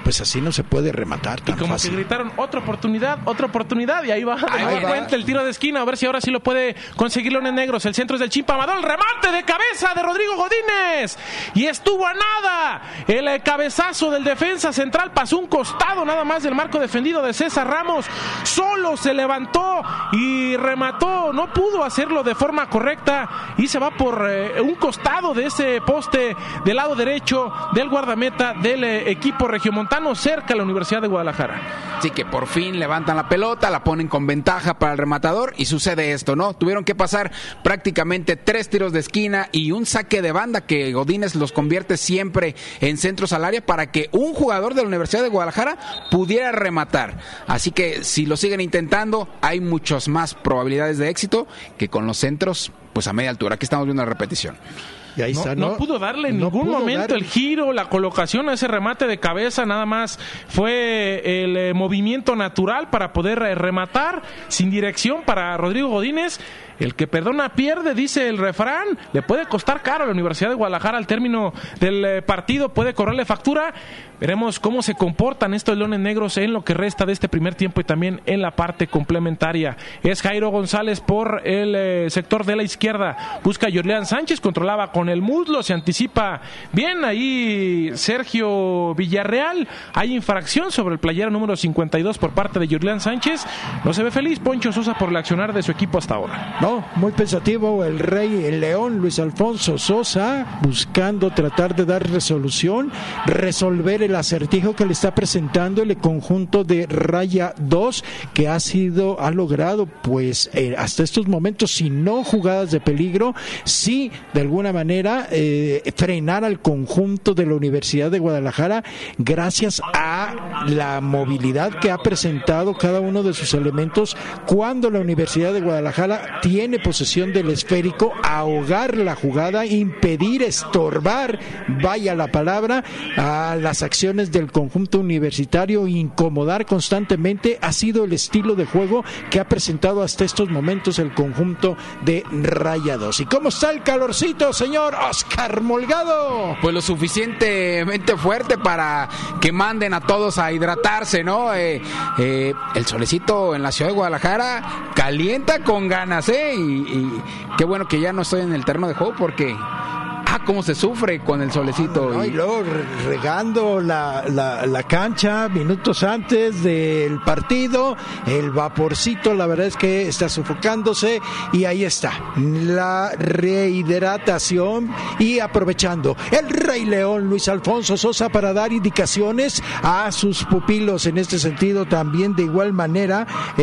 Speaker 2: pues así no se puede rematar tan
Speaker 4: y como
Speaker 2: fácil.
Speaker 4: que gritaron otra oportunidad, y ahí va cuenta el tiro de esquina, a ver si ahora sí lo puede conseguir Leones Negros. El centro es del Chimpa Amador, el remate de cabeza de Rodrigo Godínez, y estuvo a nada el cabezazo del defensa central, pasó un costado nada más del marco defendido de César Ramos, solo se levantó y remató, no pudo hacerlo de forma correcta y se va por un costado de ese poste del lado derecho del guardameta del equipo regiomontano, cerca a la Universidad de Guadalajara.
Speaker 3: Sí, que por fin levantan la pelota, la ponen con ventaja para el rematador y sucede esto, ¿no? Tuvieron que pasar prácticamente 3 tiros de esquina y un saque de banda que Godínez los convierte siempre en centros al área para que un jugador de la Universidad de Guadalajara pudiera rematar. Así que si lo siguen intentando, hay muchas más probabilidades de éxito que con los centros pues a media altura. Aquí estamos viendo la repetición.
Speaker 2: Y ahí está,
Speaker 4: no pudo darle en ningún momento el giro, la colocación a ese remate de cabeza, nada más fue el movimiento natural para poder rematar sin dirección para Rodrigo Godínez. El que perdona pierde, dice el refrán, le puede costar caro a la Universidad de Guadalajara al término del partido, puede correrle factura. Veremos cómo se comportan estos Leones Negros en lo que resta de este primer tiempo y también en la parte complementaria. Es Jairo González por el sector de la izquierda, busca a Yorleán Sánchez, controlaba con el muslo, se anticipa bien ahí Sergio Villarreal. Hay infracción sobre el playero número 52 por parte de Yorleán Sánchez. No se ve feliz Poncho Sosa por el accionar de su equipo hasta ahora.
Speaker 2: No, muy pensativo el León Luis Alfonso Sosa, buscando tratar de dar resolución, resolver el acertijo que le está presentando el conjunto de Raya 2, que ha logrado pues hasta estos momentos, si no jugadas de peligro, sí de alguna manera frenar al conjunto de la Universidad de Guadalajara gracias a la movilidad que ha presentado cada uno de sus elementos cuando la Universidad de Guadalajara tiene posesión del esférico, ahogar la jugada, impedir, estorbar, vaya la palabra, a las acciones del conjunto universitario, incomodar constantemente, ha sido el estilo de juego que ha presentado hasta estos momentos el conjunto de Rayados. ¿Y cómo está el calorcito, señor Oscar Molgado?
Speaker 3: Pues lo suficientemente fuerte para que manden a todos a hidratarse, ¿no? El solecito en la ciudad de Guadalajara calienta con ganas, y qué bueno que ya no estoy en el terreno de juego porque cómo se sufre con el solecito.
Speaker 2: Y luego regando la cancha minutos antes del partido, el vaporcito, la verdad es que está sofocándose, y ahí está la rehidratación, y aprovechando el Rey León Luis Alfonso Sosa para dar indicaciones a sus pupilos. En este sentido también de igual manera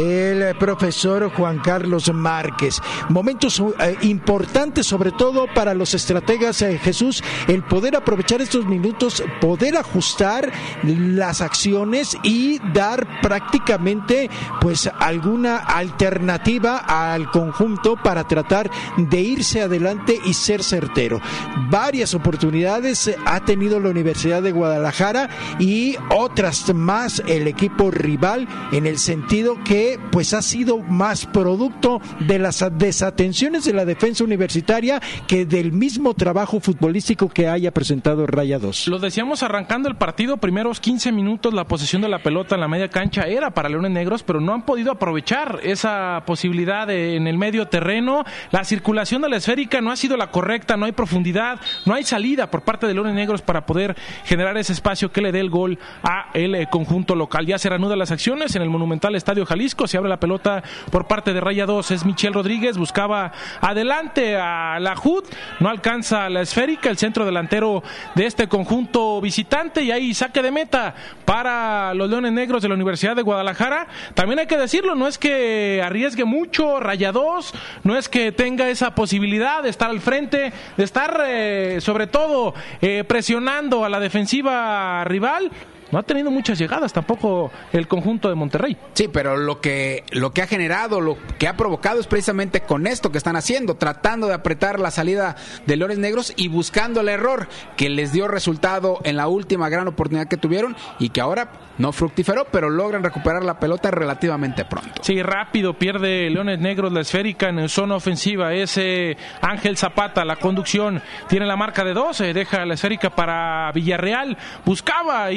Speaker 2: el profesor Juan Carlos Márquez. Momentos importantes sobre todo para los estrategas, Jesús, el poder aprovechar estos minutos, poder ajustar las acciones y dar prácticamente pues alguna alternativa al conjunto para tratar de irse adelante y ser certero. Varias oportunidades ha tenido la Universidad de Guadalajara y otras más el equipo rival, en el sentido que pues ha sido más producto de las desatenciones de la defensa universitaria que del mismo trabajo futbolístico que haya presentado Rayados.
Speaker 4: Lo decíamos arrancando el partido, primeros 15 minutos la posesión de la pelota en la media cancha era para Leones Negros, pero no han podido aprovechar esa posibilidad en el medio terreno. La circulación de la esférica no ha sido la correcta, no hay profundidad, no hay salida por parte de Leones Negros para poder generar ese espacio que le dé el gol a el conjunto local. Ya se reanudan las acciones en el monumental Estadio Jalisco, se abre la pelota por parte de Rayados, es Michel Rodríguez, buscaba adelante a la HUD, no alcanza la esférica, el centro delantero de este conjunto visitante, y ahí saque de meta para los Leones Negros de la Universidad de Guadalajara. También hay que decirlo, no es que arriesgue mucho Rayados, no es que tenga esa posibilidad de estar al frente, de estar sobre todo presionando a la defensiva rival. No ha tenido muchas llegadas tampoco el conjunto de Monterrey.
Speaker 3: Sí, pero lo que ha generado, lo que ha provocado es precisamente con esto que están haciendo, tratando de apretar la salida de Leones Negros y buscando el error que les dio resultado en la última gran oportunidad que tuvieron y que ahora no fructiferó, pero logran recuperar la pelota relativamente pronto.
Speaker 4: Sí, rápido pierde Leones Negros la esférica en zona ofensiva. Ese Ángel Zapata, la conducción, tiene la marca de 12, deja la esférica para Villarreal. Buscaba ahí el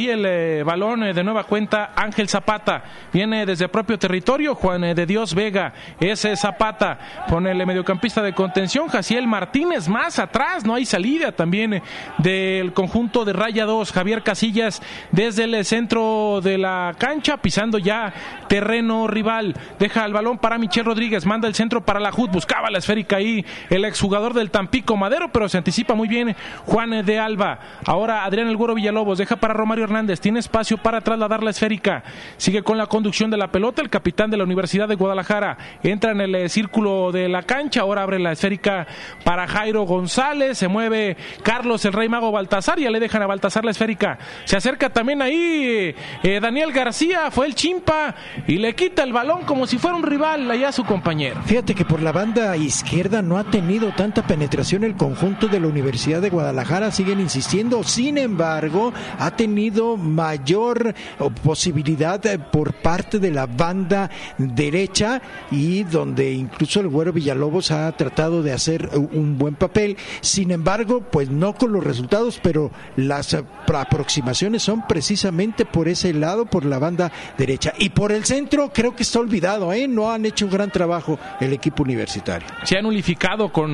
Speaker 4: el balón de nueva cuenta Ángel Zapata. Viene desde el propio territorio Juan de Dios Vega. Ese Zapata con el mediocampista de contención Jaciel Martínez. Más atrás no hay salida también del conjunto de Raya 2. Javier Casillas desde el centro de la cancha, pisando ya terreno rival. Deja el balón para Michel Rodríguez. Manda el centro para la HUD. Buscaba la esférica ahí el exjugador del Tampico Madero, pero se anticipa muy bien Juan de Alba. Ahora Adrián El Güero Villalobos deja para Romario Hernández, tiene espacio para trasladar la esférica, sigue con la conducción de la pelota el capitán de la Universidad de Guadalajara, entra en el círculo de la cancha, ahora abre la esférica para Jairo González, se mueve Carlos el Rey Mago Baltasar, ya le dejan a Baltasar la esférica, se acerca también ahí Daniel García, fue el Chimpa y le quita el balón como si fuera un rival allá a su compañero.
Speaker 2: Fíjate que por la banda izquierda no ha tenido tanta penetración el conjunto de la Universidad de Guadalajara, siguen insistiendo, sin embargo ha tenido mayor posibilidad por parte de la banda derecha y donde incluso el Güero Villalobos ha tratado de hacer un buen papel, sin embargo pues no con los resultados, pero las aproximaciones son precisamente por ese lado, por la banda derecha, y por el centro creo que está olvidado, no han hecho un gran trabajo el equipo universitario.
Speaker 4: Se han nulificado con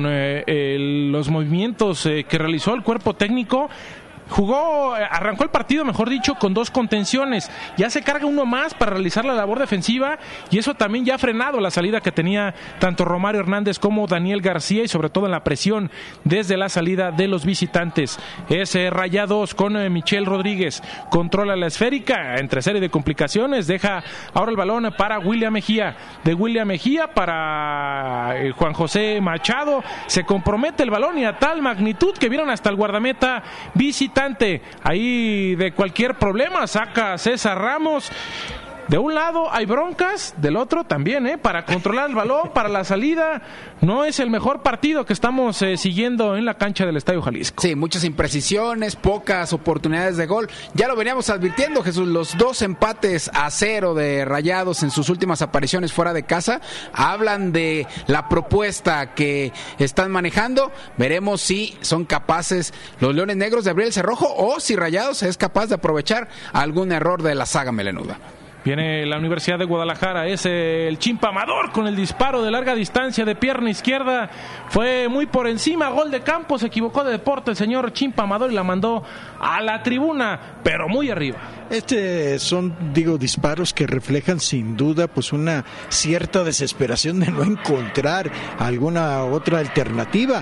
Speaker 4: los movimientos que realizó el cuerpo técnico. Arrancó el partido, mejor dicho, con 2 contenciones, ya se carga uno más para realizar la labor defensiva y eso también ya ha frenado la salida que tenía tanto Romario Hernández como Daniel García y sobre todo en la presión desde la salida de los visitantes. Es Rayados con Michel Rodríguez, controla la esférica entre serie de complicaciones, deja ahora el balón para William Mejía, de William Mejía para Juan José Machado, se compromete el balón y a tal magnitud que vieron hasta el guardameta visitante. Ahí de cualquier problema saca César Ramos. De un lado hay broncas, del otro también, para controlar el balón, para la salida. No es el mejor partido que estamos siguiendo en la cancha del Estadio Jalisco.
Speaker 3: Sí, muchas imprecisiones, pocas oportunidades de gol. Ya lo veníamos advirtiendo, Jesús, los 2 empates a 0 de Rayados en sus últimas apariciones fuera de casa hablan de la propuesta que están manejando. Veremos si son capaces los Leones Negros de abrir el cerrojo o si Rayados es capaz de aprovechar algún error de la saga melenuda.
Speaker 4: Viene la Universidad de Guadalajara, es el Chimpa Amador con el disparo de larga distancia de pierna izquierda, fue muy por encima, gol de campo, se equivocó de deporte el señor Chimpa Amador y la mandó a la tribuna, pero muy arriba.
Speaker 2: Son, disparos que reflejan sin duda pues una cierta desesperación de no encontrar alguna otra alternativa.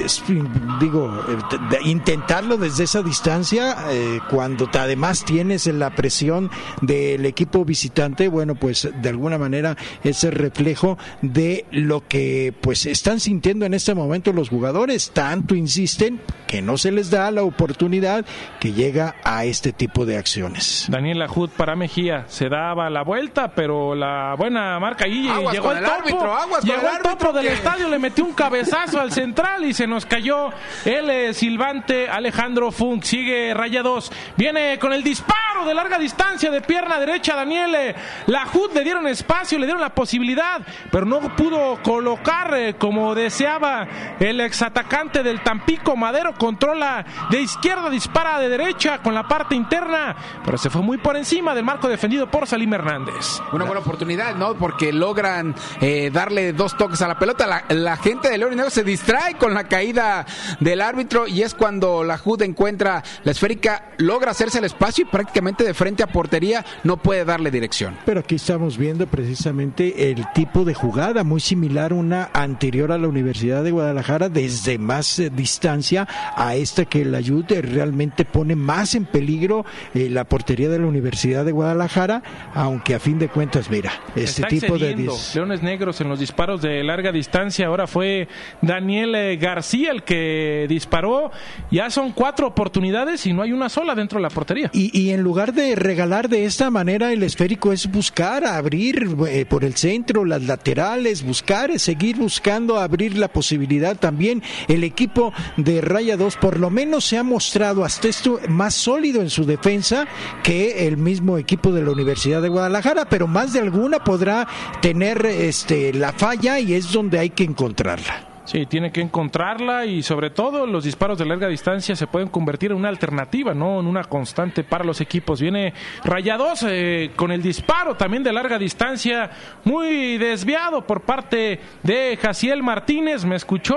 Speaker 2: Intentarlo desde esa distancia, cuando además tienes la presión del equipo visitante, bueno, pues de alguna manera es el reflejo de lo que pues están sintiendo en este momento los jugadores, tanto insisten que no se les da la oportunidad que llega a este tipo de acciones.
Speaker 4: Daniel Ajud para Mejía, se daba la vuelta, pero la buena marca ahí, llegó el topo del estadio, le metió un cabezazo al central y se nos cayó el silbante Alejandro Funk. Sigue Rayados, viene con el disparo de larga distancia de pierna derecha Daniel Ajud, le dieron espacio, le dieron la posibilidad, pero no pudo colocar como deseaba el exatacante del Tampico Madero, controla de izquierda, dispara de derecha con la parte interna, pero se fue muy por encima del marco defendido por Salim Hernández.
Speaker 3: Una buena oportunidad, ¿no? Porque logran darle 2 toques a la pelota. La gente de León y Negro se distrae con la caída del árbitro y es cuando la HUD encuentra la esférica, logra hacerse el espacio y prácticamente de frente a portería no puede darle dirección.
Speaker 2: Pero aquí estamos viendo precisamente el tipo de jugada muy similar, una anterior a la Universidad de Guadalajara, desde más distancia a esta que la HUD realmente pone más en peligro la portería de la Universidad de Guadalajara, aunque a fin de cuentas, mira, este tipo de
Speaker 4: Leones Negros en los disparos de larga distancia. Ahora fue Daniel García el que disparó, ya son 4 oportunidades y no hay una sola dentro de la portería.
Speaker 2: Y en lugar de regalar de esta manera el esférico, es buscar abrir por el centro, las laterales, seguir buscando abrir la posibilidad. También el equipo de Rayados por lo menos se ha mostrado hasta esto más sólido en su defensa que el mismo equipo de la Universidad de Guadalajara, pero más de alguna podrá tener la falla y es donde hay que encontrarla.
Speaker 4: Sí, tiene que encontrarla y sobre todo los disparos de larga distancia se pueden convertir en una alternativa, no en una constante para los equipos. Viene Rayados con el disparo también de larga distancia, muy desviado por parte de Jaciel Martínez, me escuchó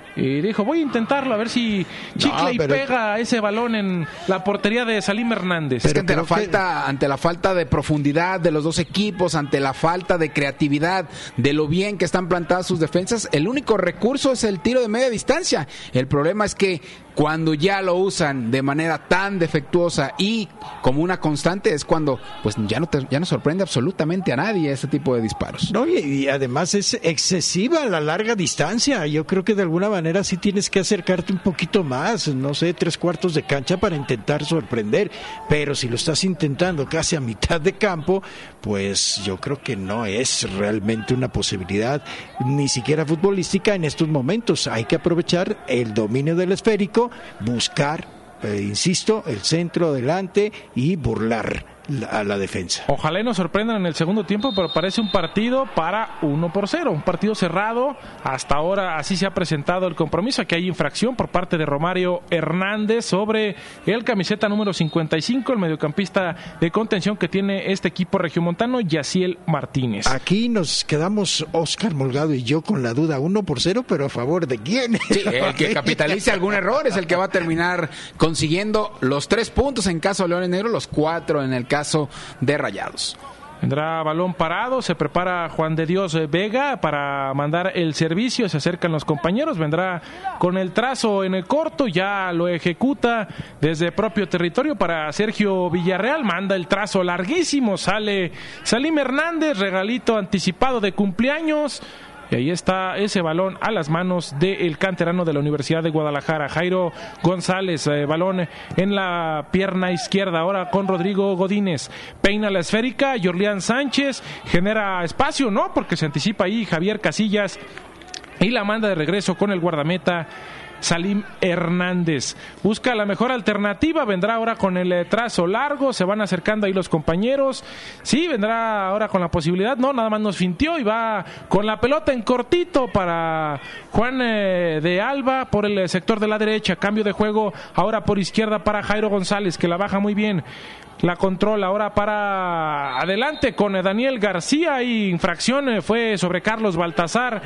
Speaker 4: y dijo, voy a intentarlo, a ver si chicle y pega ese balón en la portería de Salim Hernández.
Speaker 3: Es que ante la falta de profundidad de los dos equipos, ante la falta de creatividad, de lo bien que están plantadas sus defensas, el único recurso es el tiro de media distancia. El problema es que cuando ya lo usan de manera tan defectuosa y como una constante es cuando pues ya no sorprende absolutamente a nadie ese tipo de disparos.
Speaker 2: No, y además es excesiva la larga distancia. Yo creo que de alguna manera sí tienes que acercarte un poquito más, no sé, 3/4 de cancha para intentar sorprender, pero si lo estás intentando casi a mitad de campo, pues yo creo que no es realmente una posibilidad ni siquiera futbolística en estos momentos. Hay que aprovechar el dominio del esférico, buscar, insisto, el centro adelante y burlar a la defensa.
Speaker 4: Ojalá y nos sorprendan en el segundo tiempo, pero parece un partido para 1-0, un partido cerrado. Hasta ahora así se ha presentado el compromiso. Aquí hay infracción por parte de Romario Hernández sobre el camiseta número 55, el mediocampista de contención que tiene este equipo regiomontano, Yaciel Martínez.
Speaker 2: Aquí nos quedamos Oscar Molgado y yo con la duda, 1-0, pero a favor de quién.
Speaker 3: Sí, el que capitalice algún error es el que va a terminar consiguiendo los 3 puntos en caso de Leones Negros, los 4 en el caso de Rayados.
Speaker 4: Vendrá balón parado, se prepara Juan de Dios Vega para mandar el servicio, se acercan los compañeros, vendrá con el trazo en el corto, ya lo ejecuta desde propio territorio para Sergio Villarreal, manda el trazo larguísimo, sale Salim Hernández, regalito anticipado de cumpleaños. Y ahí está ese balón a las manos del canterano de la Universidad de Guadalajara, Jairo González, balón en la pierna izquierda, ahora con Rodrigo Godínez, peina la esférica, Yorlián Sánchez, genera espacio, no, porque se anticipa ahí Javier Casillas y la manda de regreso con el guardameta Salim Hernández. Busca la mejor alternativa, vendrá ahora con el trazo largo, se van acercando ahí los compañeros. Sí, vendrá ahora con la posibilidad, no, nada más nos fintió y va con la pelota en cortito para Juan de Alba por el sector de la derecha. Cambio de juego ahora por izquierda para Jairo González, que la baja muy bien. La controla ahora para adelante con Daniel García y infracción fue sobre Carlos Baltazar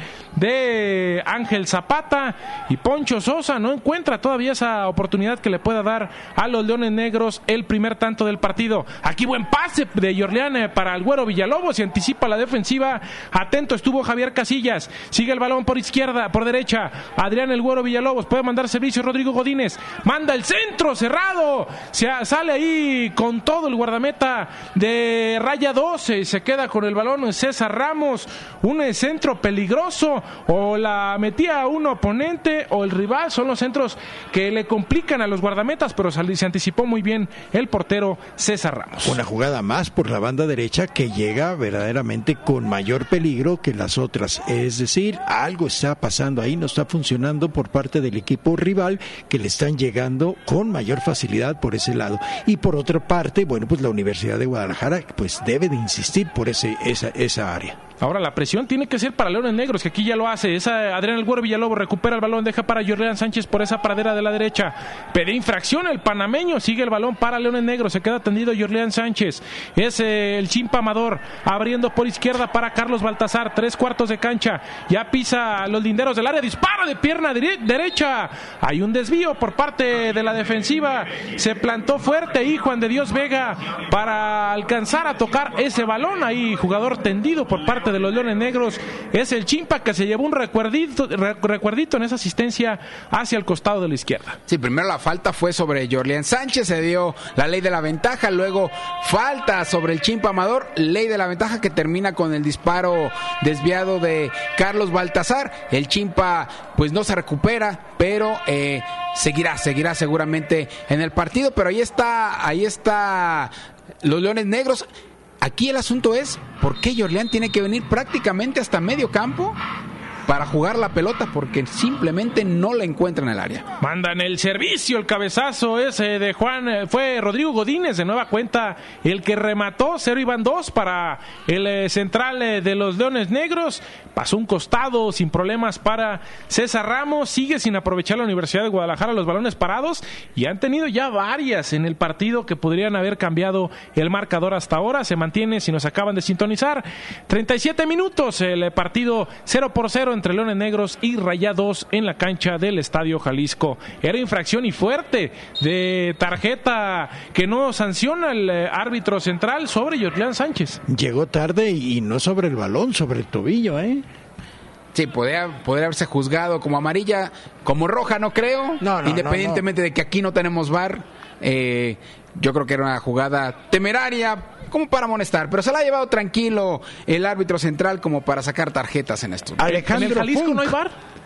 Speaker 4: de Ángel Zapata y Poncho Sosa no encuentra todavía esa oportunidad que le pueda dar a los Leones Negros el primer tanto del partido. Aquí buen pase de Yorlián para el Güero Villalobos y anticipa la defensiva. Atento estuvo Javier Casillas, sigue el balón por izquierda, por derecha Adrián el Güero Villalobos, puede mandar servicio Rodrigo Godínez, manda el centro cerrado, sale ahí con todo el guardameta de Raya 12, se queda con el balón César Ramos, un centro peligroso, o la metía un oponente o el rival, son los centros que le complican a los guardametas, pero se anticipó muy bien el portero César Ramos.
Speaker 2: Una jugada más por la banda derecha que llega verdaderamente con mayor peligro que las otras, es decir, algo está pasando ahí, no está funcionando por parte del equipo rival, que le están llegando con mayor facilidad por ese lado, y por otra parte, bueno, pues la Universidad de Guadalajara pues debe de insistir por esa área.
Speaker 4: Ahora la presión tiene que ser para Leones Negros, que aquí ya lo hace. Adrián el Güero Villalobos recupera el balón, deja para Yorlián Sánchez por esa pradera de la derecha. Pide infracción el panameño, sigue el balón para Leones Negros, se queda tendido Yorlián Sánchez. Es el Chimpa Amador abriendo por izquierda para Carlos Baltazar, 3/4 de cancha. Ya pisa los linderos del área, dispara de pierna derecha. Hay un desvío por parte de la defensiva. Se plantó fuerte ahí Juan de Dios Vega para alcanzar a tocar ese balón. Ahí jugador tendido por parte de los Leones Negros, es el Chimpa, que se llevó un recuerdito en esa asistencia hacia el costado de la izquierda.
Speaker 3: Sí, primero la falta fue sobre Yorlián Sánchez, se dio la ley de la ventaja, luego falta sobre el Chimpa Amador, ley de la ventaja que termina con el disparo desviado de Carlos Baltazar. El Chimpa pues no se recupera, pero seguirá seguramente en el partido, pero ahí está los Leones Negros. Aquí el asunto es, ¿por qué Yorlián tiene que venir prácticamente hasta medio campo para jugar la pelota porque simplemente no la encuentran en el área.
Speaker 4: Mandan el servicio, el cabezazo ese de Juan, fue Rodrigo Godínez de nueva cuenta el que remató, 0 y van 2 para el central de los Leones Negros, pasó un costado sin problemas para César Ramos, sigue sin aprovechar la Universidad de Guadalajara los balones parados y han tenido ya varias en el partido que podrían haber cambiado el marcador hasta ahora, se mantiene, si nos acaban de sintonizar, 37 minutos, el partido 0-0 entre Leones Negros y Rayados en la cancha del Estadio Jalisco. Era infracción y fuerte de tarjeta que no sanciona el árbitro central sobre Yorlián Sánchez.
Speaker 2: Llegó tarde y no sobre el balón, sobre el tobillo,
Speaker 3: Sí, podría haberse juzgado como amarilla, como roja no creo, independientemente de que aquí no tenemos VAR. Yo creo que era una jugada temeraria como para amonestar, pero se la ha llevado tranquilo el árbitro central como para sacar tarjetas en esto.
Speaker 4: ¿En el Jalisco Funk no hay VAR?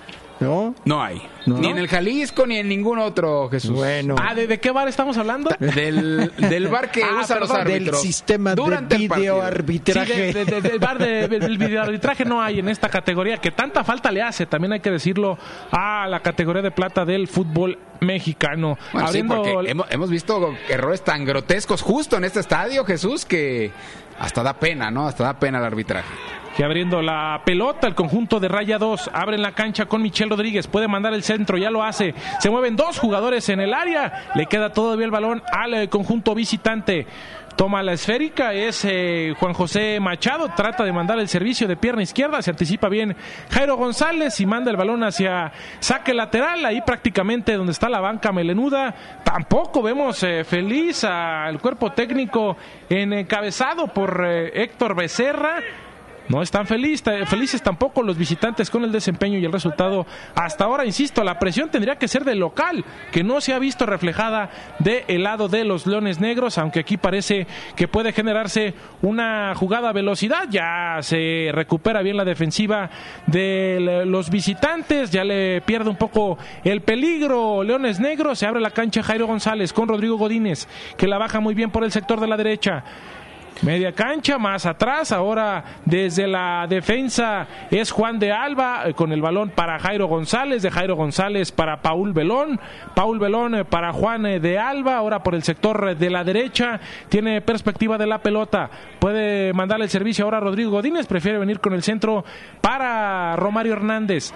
Speaker 3: No hay. ¿No? Ni en el Jalisco ni en ningún otro, Jesús.
Speaker 4: Bueno. ¿De qué VAR estamos hablando?
Speaker 3: Del VAR que usan los árbitros.
Speaker 2: Del sistema de videoarbitraje.
Speaker 4: Sí, del VAR del videoarbitraje no hay en esta categoría, que tanta falta le hace, también hay que decirlo, a la categoría de plata del fútbol mexicano.
Speaker 3: Bueno, sí, porque hemos visto errores tan grotescos justo en este estadio, Jesús, que hasta da pena, ¿no? Hasta da pena el arbitraje.
Speaker 4: Que abriendo la pelota, el conjunto de Rayados abre en la cancha con Michel Rodríguez, puede mandar el centro, ya lo hace, se mueven dos jugadores en el área, le queda todavía el balón al conjunto visitante. Toma la esférica, es Juan José Machado, trata de mandar el servicio de pierna izquierda, se anticipa bien Jairo González y manda el balón hacia saque lateral, ahí prácticamente donde está la banca melenuda. Tampoco vemos feliz al cuerpo técnico encabezado por Héctor Becerra. No están felices tampoco los visitantes con el desempeño y el resultado hasta ahora. Insisto, la presión tendría que ser del local, que no se ha visto reflejada del lado de los Leones Negros, aunque aquí parece que puede generarse una jugada a velocidad. Ya se recupera bien la defensiva de los visitantes, ya le pierde un poco el peligro Leones Negros. Se abre la cancha Jairo González con Rodrigo Godínez, que la baja muy bien por el sector de la derecha. Media cancha, más atrás, ahora desde la defensa es Juan de Alba con el balón para Jairo González, de Jairo González para Paul Belón para Juan de Alba, ahora por el sector de la derecha, tiene perspectiva de la pelota, puede mandar el servicio ahora a Rodrigo Godínez, prefiere venir con el centro para Romario Hernández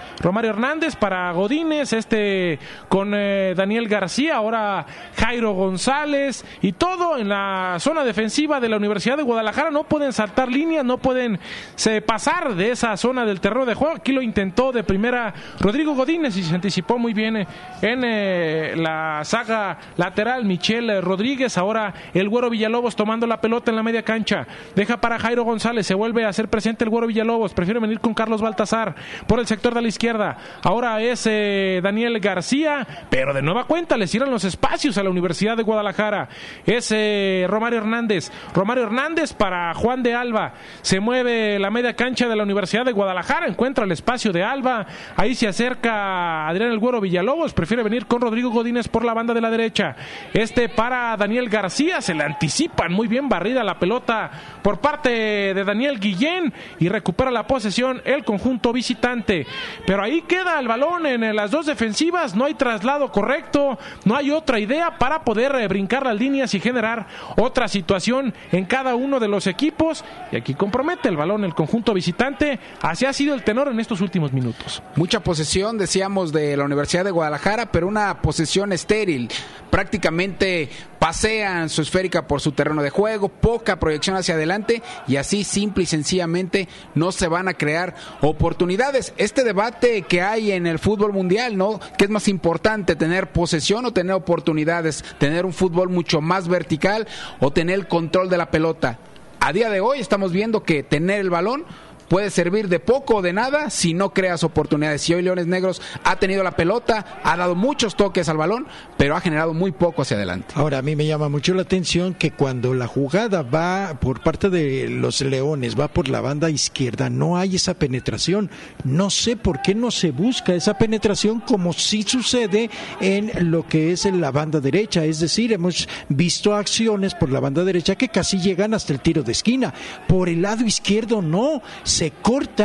Speaker 4: para Godínez, con Daniel García, ahora Jairo González y todo en la zona defensiva de la Universidad de Guadalajara. No pueden saltar líneas, no pueden pasar de esa zona del terreno de juego. Aquí lo intentó de primera Rodrigo Godínez y se anticipó muy bien en la saga lateral Michel Rodríguez. Ahora el Güero Villalobos tomando la pelota en la media cancha, deja para Jairo González, se vuelve a hacer presente el Güero Villalobos, prefiere venir con Carlos Baltasar por el sector de la izquierda. Ahora es Daniel García, pero de nueva cuenta le cierran los espacios a la Universidad de Guadalajara. Es Romario Hernández para Juan de Alba, se mueve la media cancha de la Universidad de Guadalajara, encuentra el espacio de Alba, ahí se acerca Adrián el Güero Villalobos, prefiere venir con Rodrigo Godínez por la banda de la derecha, para Daniel García, se le anticipan muy bien, barrida la pelota por parte de Daniel Guillén y recupera la posesión el conjunto visitante, pero ahí queda el balón en las dos defensivas, no hay traslado correcto, no hay otra idea para poder brincar las líneas y generar otra situación en cada uno de los equipos, y aquí compromete el balón el conjunto visitante. Así ha sido el tenor en estos últimos minutos.
Speaker 3: Mucha posesión, decíamos, de la Universidad de Guadalajara, pero una posesión estéril. Prácticamente pasean su esférica por su terreno de juego, poca proyección hacia adelante, y así simple y sencillamente no se van a crear oportunidades. Este debate que hay en el fútbol mundial, ¿no? ¿Qué es más importante, tener posesión o tener oportunidades? ¿Tener un fútbol mucho más vertical o tener el control de la pelota? A día de hoy estamos viendo que tener el balón puede servir de poco o de nada si no creas oportunidades. Y hoy Leones Negros ha tenido la pelota, ha dado muchos toques al balón, pero ha generado muy poco hacia adelante.
Speaker 2: Ahora, a mí me llama mucho la atención que cuando la jugada va por parte de los Leones, va por la banda izquierda, no hay esa penetración. No sé por qué no se busca esa penetración como sí sucede en lo que es en la banda derecha. Es decir, hemos visto acciones por la banda derecha que casi llegan hasta el tiro de esquina. Por el lado izquierdo no, se corta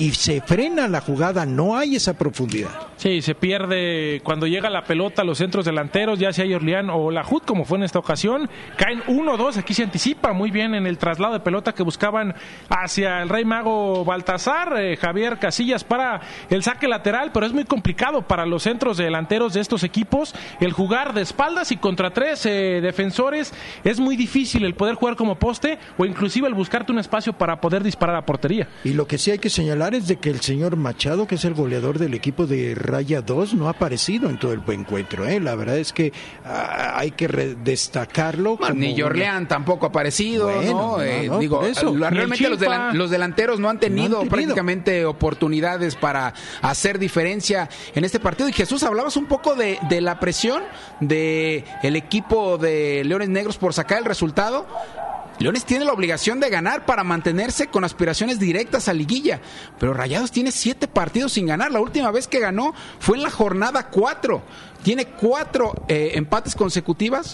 Speaker 2: y se frena la jugada, no hay esa profundidad.
Speaker 4: Sí, se pierde cuando llega la pelota a los centros delanteros, ya sea Yorlian o Lahoud, como fue en esta ocasión. Caen 1-2, aquí se anticipa muy bien en el traslado de pelota que buscaban hacia el Rey Mago Baltasar, Javier Casillas para el saque lateral, pero es muy complicado para los centros delanteros de estos equipos el jugar de espaldas y contra 3 defensores. Es muy difícil el poder jugar como poste o inclusive el buscarte un espacio para poder disparar a portería.
Speaker 2: Y lo que sí hay que señalar es de que el señor Machado, que es el goleador del equipo de Raya 2, no ha aparecido en todo el encuentro. La verdad es que hay que destacarlo.
Speaker 3: Ni Yorlian tampoco ha aparecido,
Speaker 2: bueno,
Speaker 3: ¿no? Digo, realmente los delanteros no han tenido prácticamente oportunidades para hacer diferencia en este partido. Y Jesús, hablabas un poco de la presión de el equipo de Leones Negros por sacar el resultado. Leones tiene la obligación de ganar para mantenerse con aspiraciones directas a liguilla, pero Rayados tiene 7 partidos sin ganar. La última vez que ganó fue en la jornada 4. Tiene 4 empates consecutivas.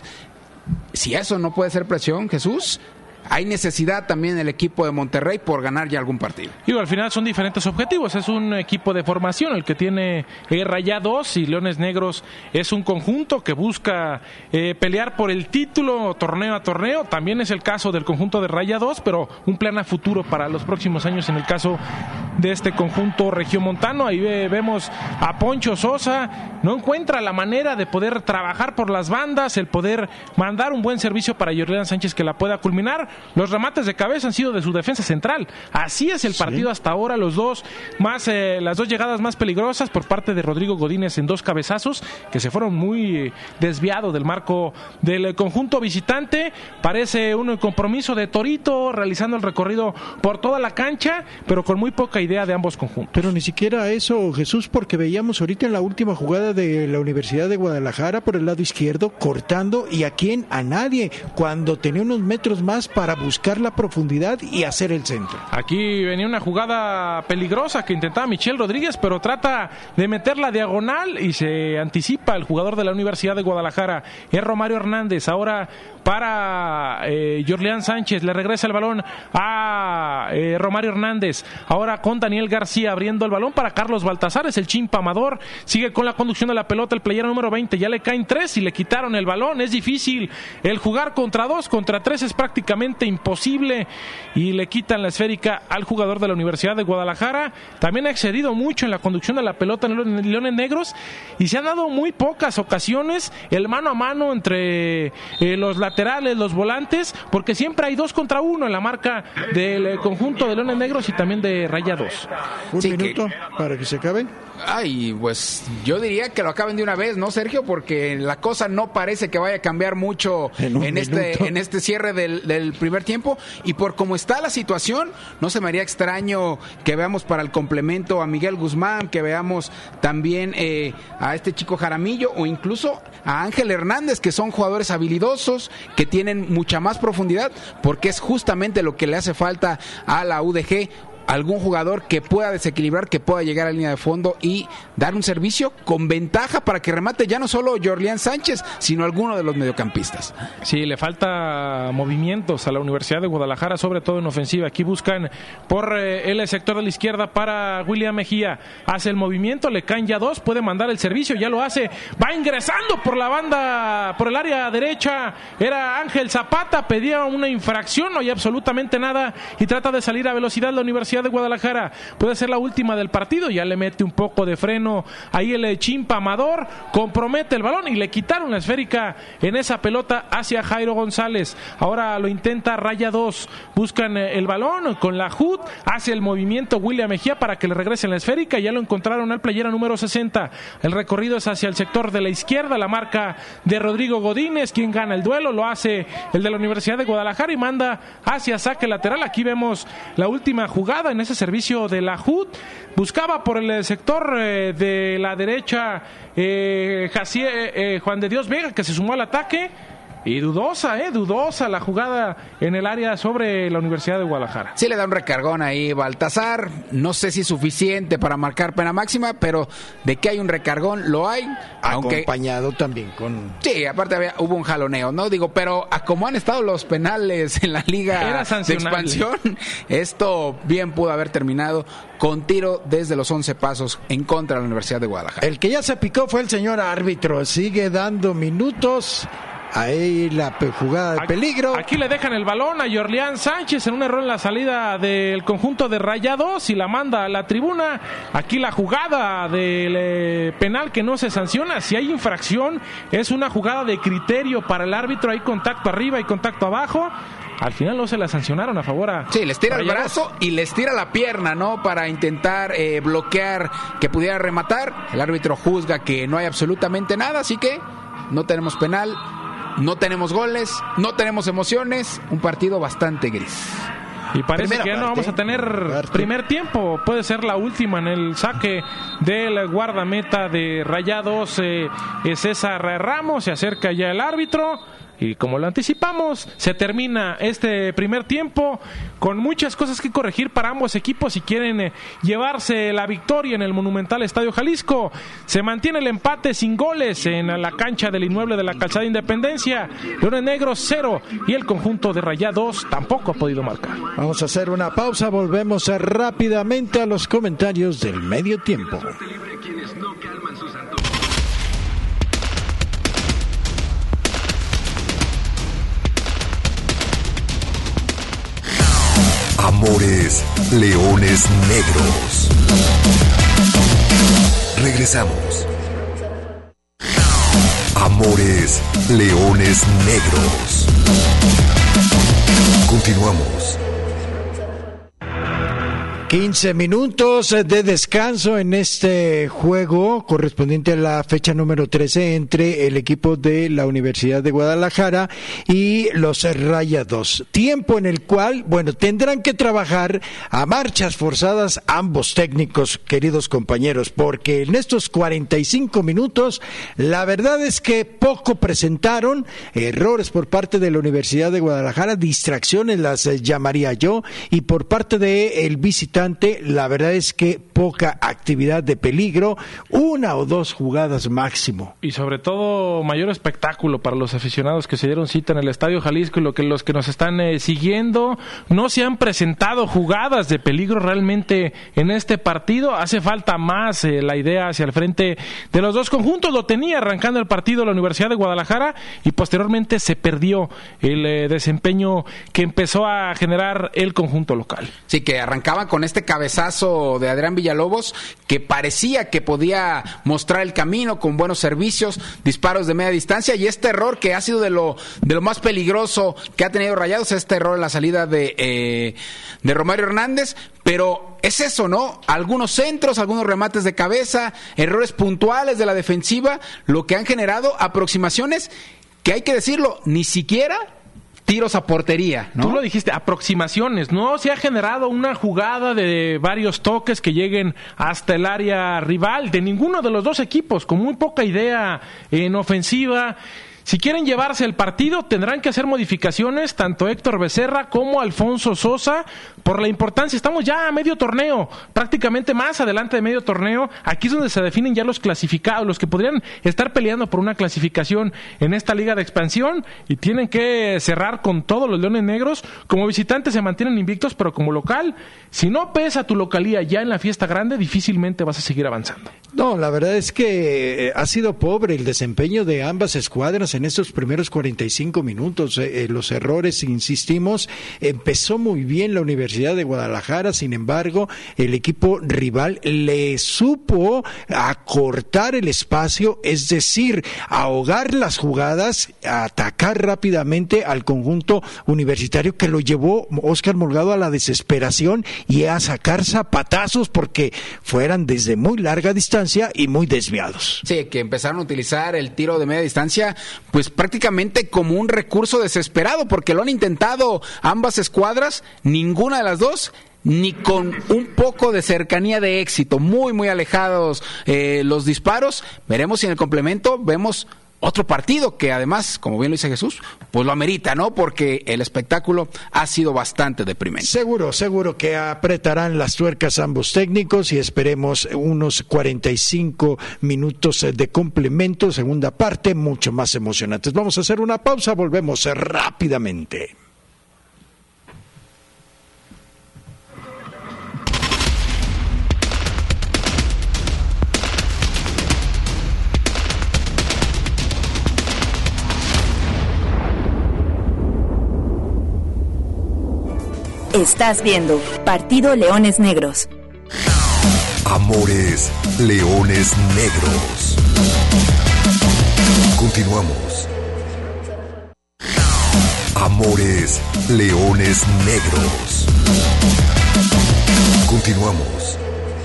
Speaker 3: Si eso no puede ser presión, Jesús, hay necesidad también en el equipo de Monterrey por ganar ya algún partido.
Speaker 4: Digo, al final son diferentes objetivos. Es un equipo de formación el que tiene Rayados, y Leones Negros es un conjunto que busca pelear por el título torneo a torneo. También es el caso del conjunto de Rayados, pero un plan a futuro para los próximos años en el caso de este conjunto regiomontano. Ahí vemos a Poncho Sosa, no encuentra la manera de poder trabajar por las bandas, el poder mandar un buen servicio para Yorlian Sánchez que la pueda culminar. Los remates de cabeza han sido de su defensa central. Así es el partido hasta ahora. Las dos llegadas más peligrosas por parte de Rodrigo Godínez en 2 cabezazos que se fueron muy desviados del marco del conjunto visitante. Parece un compromiso de Torito realizando el recorrido por toda la cancha, pero con muy poca idea de ambos conjuntos.
Speaker 2: Pero ni siquiera eso, Jesús, porque veíamos ahorita en la última jugada de la Universidad de Guadalajara por el lado izquierdo cortando, y a quién, a nadie, cuando tenía unos metros más para buscar la profundidad y hacer el centro.
Speaker 4: Aquí venía una jugada peligrosa que intentaba Michel Rodríguez, pero trata de meter la diagonal y se anticipa el jugador de la Universidad de Guadalajara, es Romario Hernández. Ahora para Yorlian Sánchez, le regresa el balón a Romario Hernández, ahora con Daniel García abriendo el balón para Carlos Baltasar, es el Chimpa Amador, sigue con la conducción de la pelota el playero número 20, ya le caen 3 y le quitaron el balón. Es difícil el jugar contra 2, contra 3 es prácticamente imposible, y le quitan la esférica al jugador de la Universidad de Guadalajara. También ha excedido mucho en la conducción de la pelota en Leones Negros, y se han dado muy pocas ocasiones el mano a mano entre los laterales, los volantes, porque siempre hay 2 contra 1 en la marca del conjunto de Leones Negros y también de Rayados.
Speaker 2: Un minuto para que se acabe.
Speaker 3: Ay, pues yo diría que lo acaben de una vez, ¿no, Sergio? Porque la cosa no parece que vaya a cambiar mucho en este cierre del primer tiempo, y por cómo está la situación, no se me haría extraño que veamos para el complemento a Miguel Guzmán, que veamos también a este chico Jaramillo o incluso a Ángel Hernández, que son jugadores habilidosos, que tienen mucha más profundidad, porque es justamente lo que le hace falta a la UDG. Algún jugador que pueda desequilibrar, que pueda llegar a la línea de fondo y dar un servicio con ventaja para que remate ya no solo Yorlian Sánchez, sino alguno de los mediocampistas.
Speaker 4: Sí, le falta movimientos a la Universidad de Guadalajara, sobre todo en ofensiva. Aquí buscan por el sector de la izquierda para William Mejía. Hace el movimiento, le caen ya 2, puede mandar el servicio, ya lo hace. Va ingresando por la banda, por el área derecha. Era Ángel Zapata, pedía una infracción, no hay absolutamente nada, y trata de salir a velocidad la Universidad de Guadalajara. Puede ser la última del partido, ya le mete un poco de freno ahí el Chimpa Amador, compromete el balón y le quitaron la esférica en esa pelota hacia Jairo González. Ahora lo intenta Rayados, buscan el balón con la HUD, hace el movimiento William Mejía para que le regresen la esférica, ya lo encontraron al playera número 60. El recorrido es hacia el sector de la izquierda, la marca de Rodrigo Godínez, quien gana el duelo, lo hace el de la Universidad de Guadalajara y manda hacia saque lateral. Aquí vemos la última jugada en ese servicio de la HUD, buscaba por el sector de la derecha Juan de Dios Vega, que se sumó al ataque. Y dudosa la jugada en el área sobre la Universidad de Guadalajara.
Speaker 3: Sí le da un recargón ahí Baltazar, no sé si suficiente para marcar pena máxima, pero de que hay un recargón, lo hay.
Speaker 2: Acompañado también con...
Speaker 3: Sí, aparte hubo un jaloneo, ¿no? Digo, pero a como han estado los penales en la liga de expansión, esto bien pudo haber terminado con tiro desde los 11 pasos en contra de la Universidad de Guadalajara.
Speaker 2: El que ya se picó fue el señor árbitro, sigue dando minutos. Ahí la jugada de peligro.
Speaker 4: Aquí le dejan el balón a Jorlián Sánchez en un error en la salida del conjunto de Rayados y la manda a la tribuna. Aquí la jugada del penal que no se sanciona. Si hay infracción, es una jugada de criterio para el árbitro. Hay contacto arriba y contacto abajo. Al final no se la sancionaron a favor a...
Speaker 3: Sí, les tira
Speaker 4: Rayados.
Speaker 3: El brazo y les tira la pierna, ¿no? Para intentar bloquear que pudiera rematar. El árbitro juzga que no hay absolutamente nada, así que no tenemos penal. No tenemos goles, no tenemos emociones, un partido bastante gris.
Speaker 4: Y parece que ya no vamos a tener primer tiempo, puede ser la última en el saque del guardameta de Rayados, César Ramos. Se acerca ya el árbitro y como lo anticipamos, se termina este primer tiempo con muchas cosas que corregir para ambos equipos si quieren llevarse la victoria en el Monumental Estadio Jalisco. Se mantiene el empate sin goles en la cancha del inmueble de la Calzada Independencia. Leones Negros 0 y el conjunto de Rayados tampoco ha podido marcar.
Speaker 2: Vamos a hacer una pausa, volvemos rápidamente a los comentarios del medio tiempo.
Speaker 1: Amores Leones Negros. Regresamos. Amores Leones Negros. Continuamos.
Speaker 2: 15 minutos de descanso en este juego correspondiente a la fecha número 13 entre el equipo de la Universidad de Guadalajara y los Rayados. Tiempo en el cual, tendrán que trabajar a marchas forzadas ambos técnicos, queridos compañeros, porque en estos 45 minutos la verdad es que poco presentaron, errores por parte de la Universidad de Guadalajara, distracciones las llamaría yo, y por parte de el visitante, la verdad es que poca actividad de peligro, una o dos jugadas máximo.
Speaker 4: Y sobre todo mayor espectáculo para los aficionados que se dieron cita en el Estadio Jalisco y los que nos están siguiendo. No se han presentado jugadas de peligro realmente en este partido. Hace falta más la idea hacia el frente de los dos conjuntos. Lo tenía arrancando el partido la Universidad de Guadalajara y posteriormente se perdió el desempeño que empezó a generar el conjunto local.
Speaker 3: Sí, que arrancaba con este cabezazo de Adrián Villalobos que parecía que podía mostrar el camino con buenos servicios, disparos de media distancia, y este error que ha sido de lo más peligroso que ha tenido Rayados, este error en la salida de Romario Hernández. Pero es eso, ¿no? Algunos centros, algunos remates de cabeza, errores puntuales de la defensiva, lo que han generado aproximaciones que, hay que decirlo, ni siquiera tiros a portería, ¿no?
Speaker 4: Tú lo dijiste, aproximaciones. No se ha generado una jugada de varios toques que lleguen hasta el área rival de ninguno de los dos equipos, con muy poca idea en ofensiva. Si quieren llevarse el partido, tendrán que hacer modificaciones, tanto Héctor Becerra como Alfonso Sosa, por la importancia. Estamos ya a medio torneo, prácticamente más adelante de medio torneo. Aquí es donde se definen ya los clasificados, los que podrían estar peleando por una clasificación en esta liga de expansión, y tienen que cerrar con todos los Leones Negros. Como visitantes se mantienen invictos, pero como local, si no pesa tu localía ya en la fiesta grande, difícilmente vas a seguir avanzando.
Speaker 2: No, la verdad es que ha sido pobre el desempeño de ambas escuadras en estos primeros 45 minutos. Los errores, insistimos, empezó muy bien la Universidad de Guadalajara, sin embargo, el equipo rival le supo acortar el espacio, es decir, ahogar las jugadas, atacar rápidamente al conjunto universitario, que lo llevó Óscar Morgado a la desesperación y a sacar zapatazos porque fueran desde muy larga distancia y muy desviados.
Speaker 3: Sí, que empezaron a utilizar el tiro de media distancia pues prácticamente como un recurso desesperado, porque lo han intentado ambas escuadras, ninguna de las dos ni con un poco de cercanía de éxito, muy muy alejados los disparos. Veremos si en el complemento vemos otro partido que además, como bien lo dice Jesús, pues lo amerita, ¿no? Porque el espectáculo ha sido bastante deprimente.
Speaker 2: Seguro que apretarán las tuercas ambos técnicos y esperemos unos 45 minutos de complemento, segunda parte, mucho más emocionantes. Vamos a hacer una pausa, volvemos rápidamente.
Speaker 6: Estás viendo Partido Leones Negros.
Speaker 1: Amores Leones Negros. Continuamos. Amores Leones Negros. Continuamos.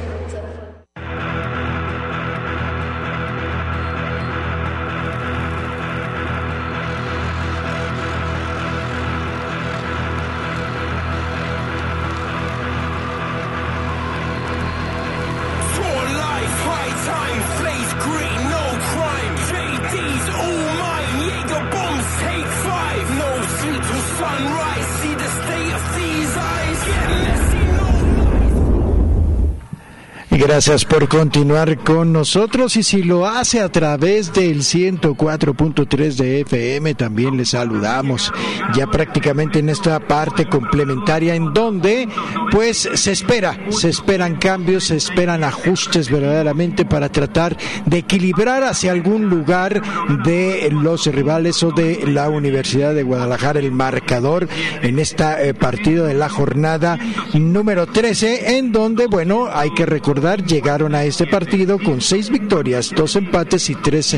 Speaker 2: Gracias por continuar con nosotros, y si lo hace a través del 104.3 de FM, también les saludamos ya prácticamente en esta parte complementaria en donde pues se esperan cambios, se esperan ajustes verdaderamente para tratar de equilibrar hacia algún lugar de los rivales o de la Universidad de Guadalajara el marcador en este partido de la jornada número 13, en donde, bueno, hay que recordar, llegaron a este partido con 6 victorias, 2 empates y 3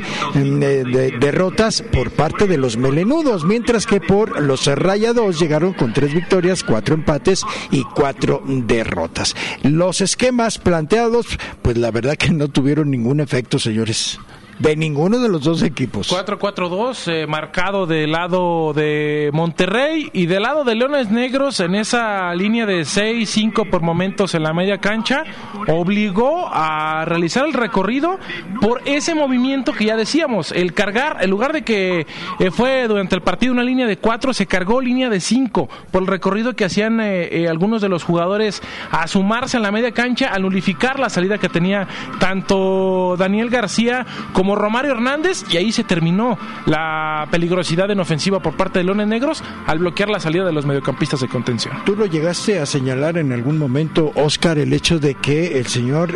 Speaker 2: derrotas por parte de los melenudos, mientras que por los Rayados llegaron con 3 victorias, 4 empates y 4 derrotas. Los esquemas planteados, pues la verdad que no tuvieron ningún efecto, señores, de ninguno de los dos equipos.
Speaker 4: 4-4-2, marcado del lado de Monterrey y del lado de Leones Negros, en esa línea de 6-5 por momentos en la media cancha, obligó a realizar el recorrido por ese movimiento que ya decíamos, el cargar, en lugar de que fue durante el partido una línea de 4, se cargó línea de 5, por el recorrido que hacían algunos de los jugadores a sumarse en la media cancha, a nulificar la salida que tenía tanto Daniel García como Romario Hernández, y ahí se terminó la peligrosidad en ofensiva por parte de Leones Negros al bloquear la salida de los mediocampistas de contención.
Speaker 2: ¿Tú lo llegaste a señalar en algún momento, Oscar, el hecho de que el señor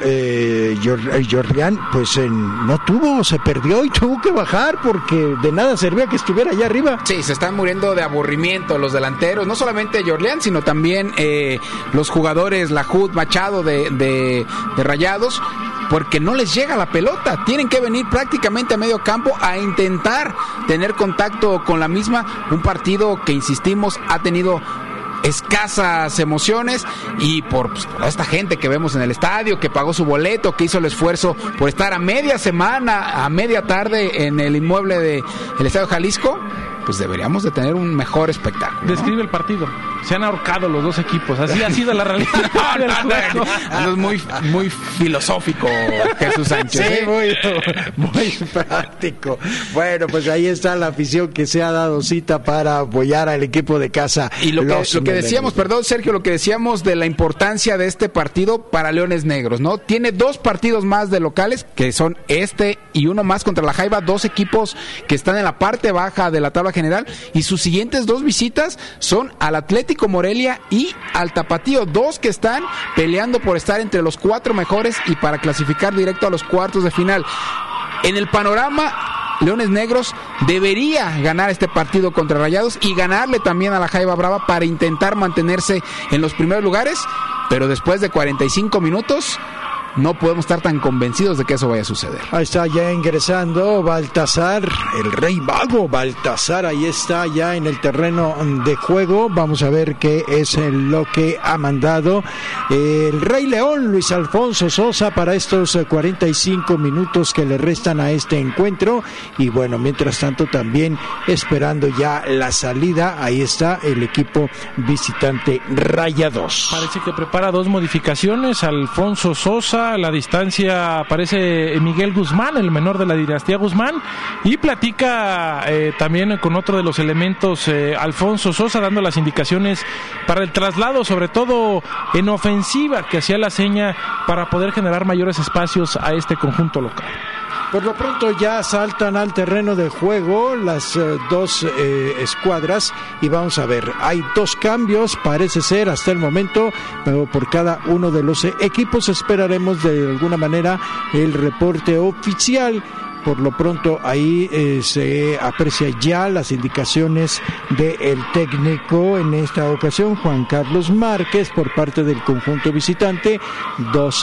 Speaker 2: Jordián pues se perdió y tuvo que bajar porque de nada servía que estuviera allá arriba?
Speaker 3: Sí, se están muriendo de aburrimiento los delanteros, no solamente Jordián, sino también los jugadores Lahoud, Machado de Rayados, porque no les llega la pelota, tienen que venir prácticamente a medio campo a intentar tener contacto con la misma, un partido que, insistimos, ha tenido escasas emociones, y por esta gente que vemos en el estadio, que pagó su boleto, que hizo el esfuerzo por estar a media semana, a media tarde en el inmueble del Estadio Jalisco, pues deberíamos de tener un mejor espectáculo, ¿no?
Speaker 4: Describe el partido. Se han ahorcado los dos equipos. Así ha sido la realidad del juego.
Speaker 3: Eso es muy filosófico, Jesús Sánchez.
Speaker 2: Sí, muy práctico. Bueno, pues ahí está la afición que se ha dado cita para apoyar al equipo de casa.
Speaker 3: Y lo que decíamos, perdón, Sergio, lo que decíamos de la importancia de este partido para Leones Negros, ¿no? Tiene 2 partidos más de locales, que son este y uno más contra la Jaiba, 2 equipos que están en la parte baja de la tabla general, y sus siguientes 2 visitas son al Atlético Morelia y al Tapatío, 2 que están peleando por estar entre los 4 mejores y para clasificar directo a los cuartos de final. En el panorama, Leones Negros debería ganar este partido contra Rayados y ganarle también a la Jaiba Brava para intentar mantenerse en los primeros lugares, pero después de 45 minutos no podemos estar tan convencidos de que eso vaya a suceder.
Speaker 2: Ahí está ya ingresando Baltasar, el Rey Mago Baltasar, ahí está ya en el terreno de juego. Vamos a ver qué es lo que ha mandado el Rey León, Luis Alfonso Sosa, para estos 45 minutos que le restan a este encuentro. Y bueno, mientras tanto también esperando ya la salida, ahí está el equipo visitante Rayados.
Speaker 4: Parece que prepara 2 modificaciones, Alfonso Sosa a la distancia aparece Miguel Guzmán, el menor de la dinastía Guzmán, y platica también con otro de los elementos, Alfonso Sosa, dando las indicaciones para el traslado, sobre todo en ofensiva, que hacía la seña para poder generar mayores espacios a este conjunto local.
Speaker 2: Por lo pronto ya saltan al terreno de juego las dos escuadras y vamos a ver, hay 2 cambios, parece ser hasta el momento, pero por cada uno de los equipos. Esperaremos de alguna manera el reporte oficial. Por lo pronto ahí se aprecia ya las indicaciones del técnico en esta ocasión, Juan Carlos Márquez, por parte del conjunto visitante. 2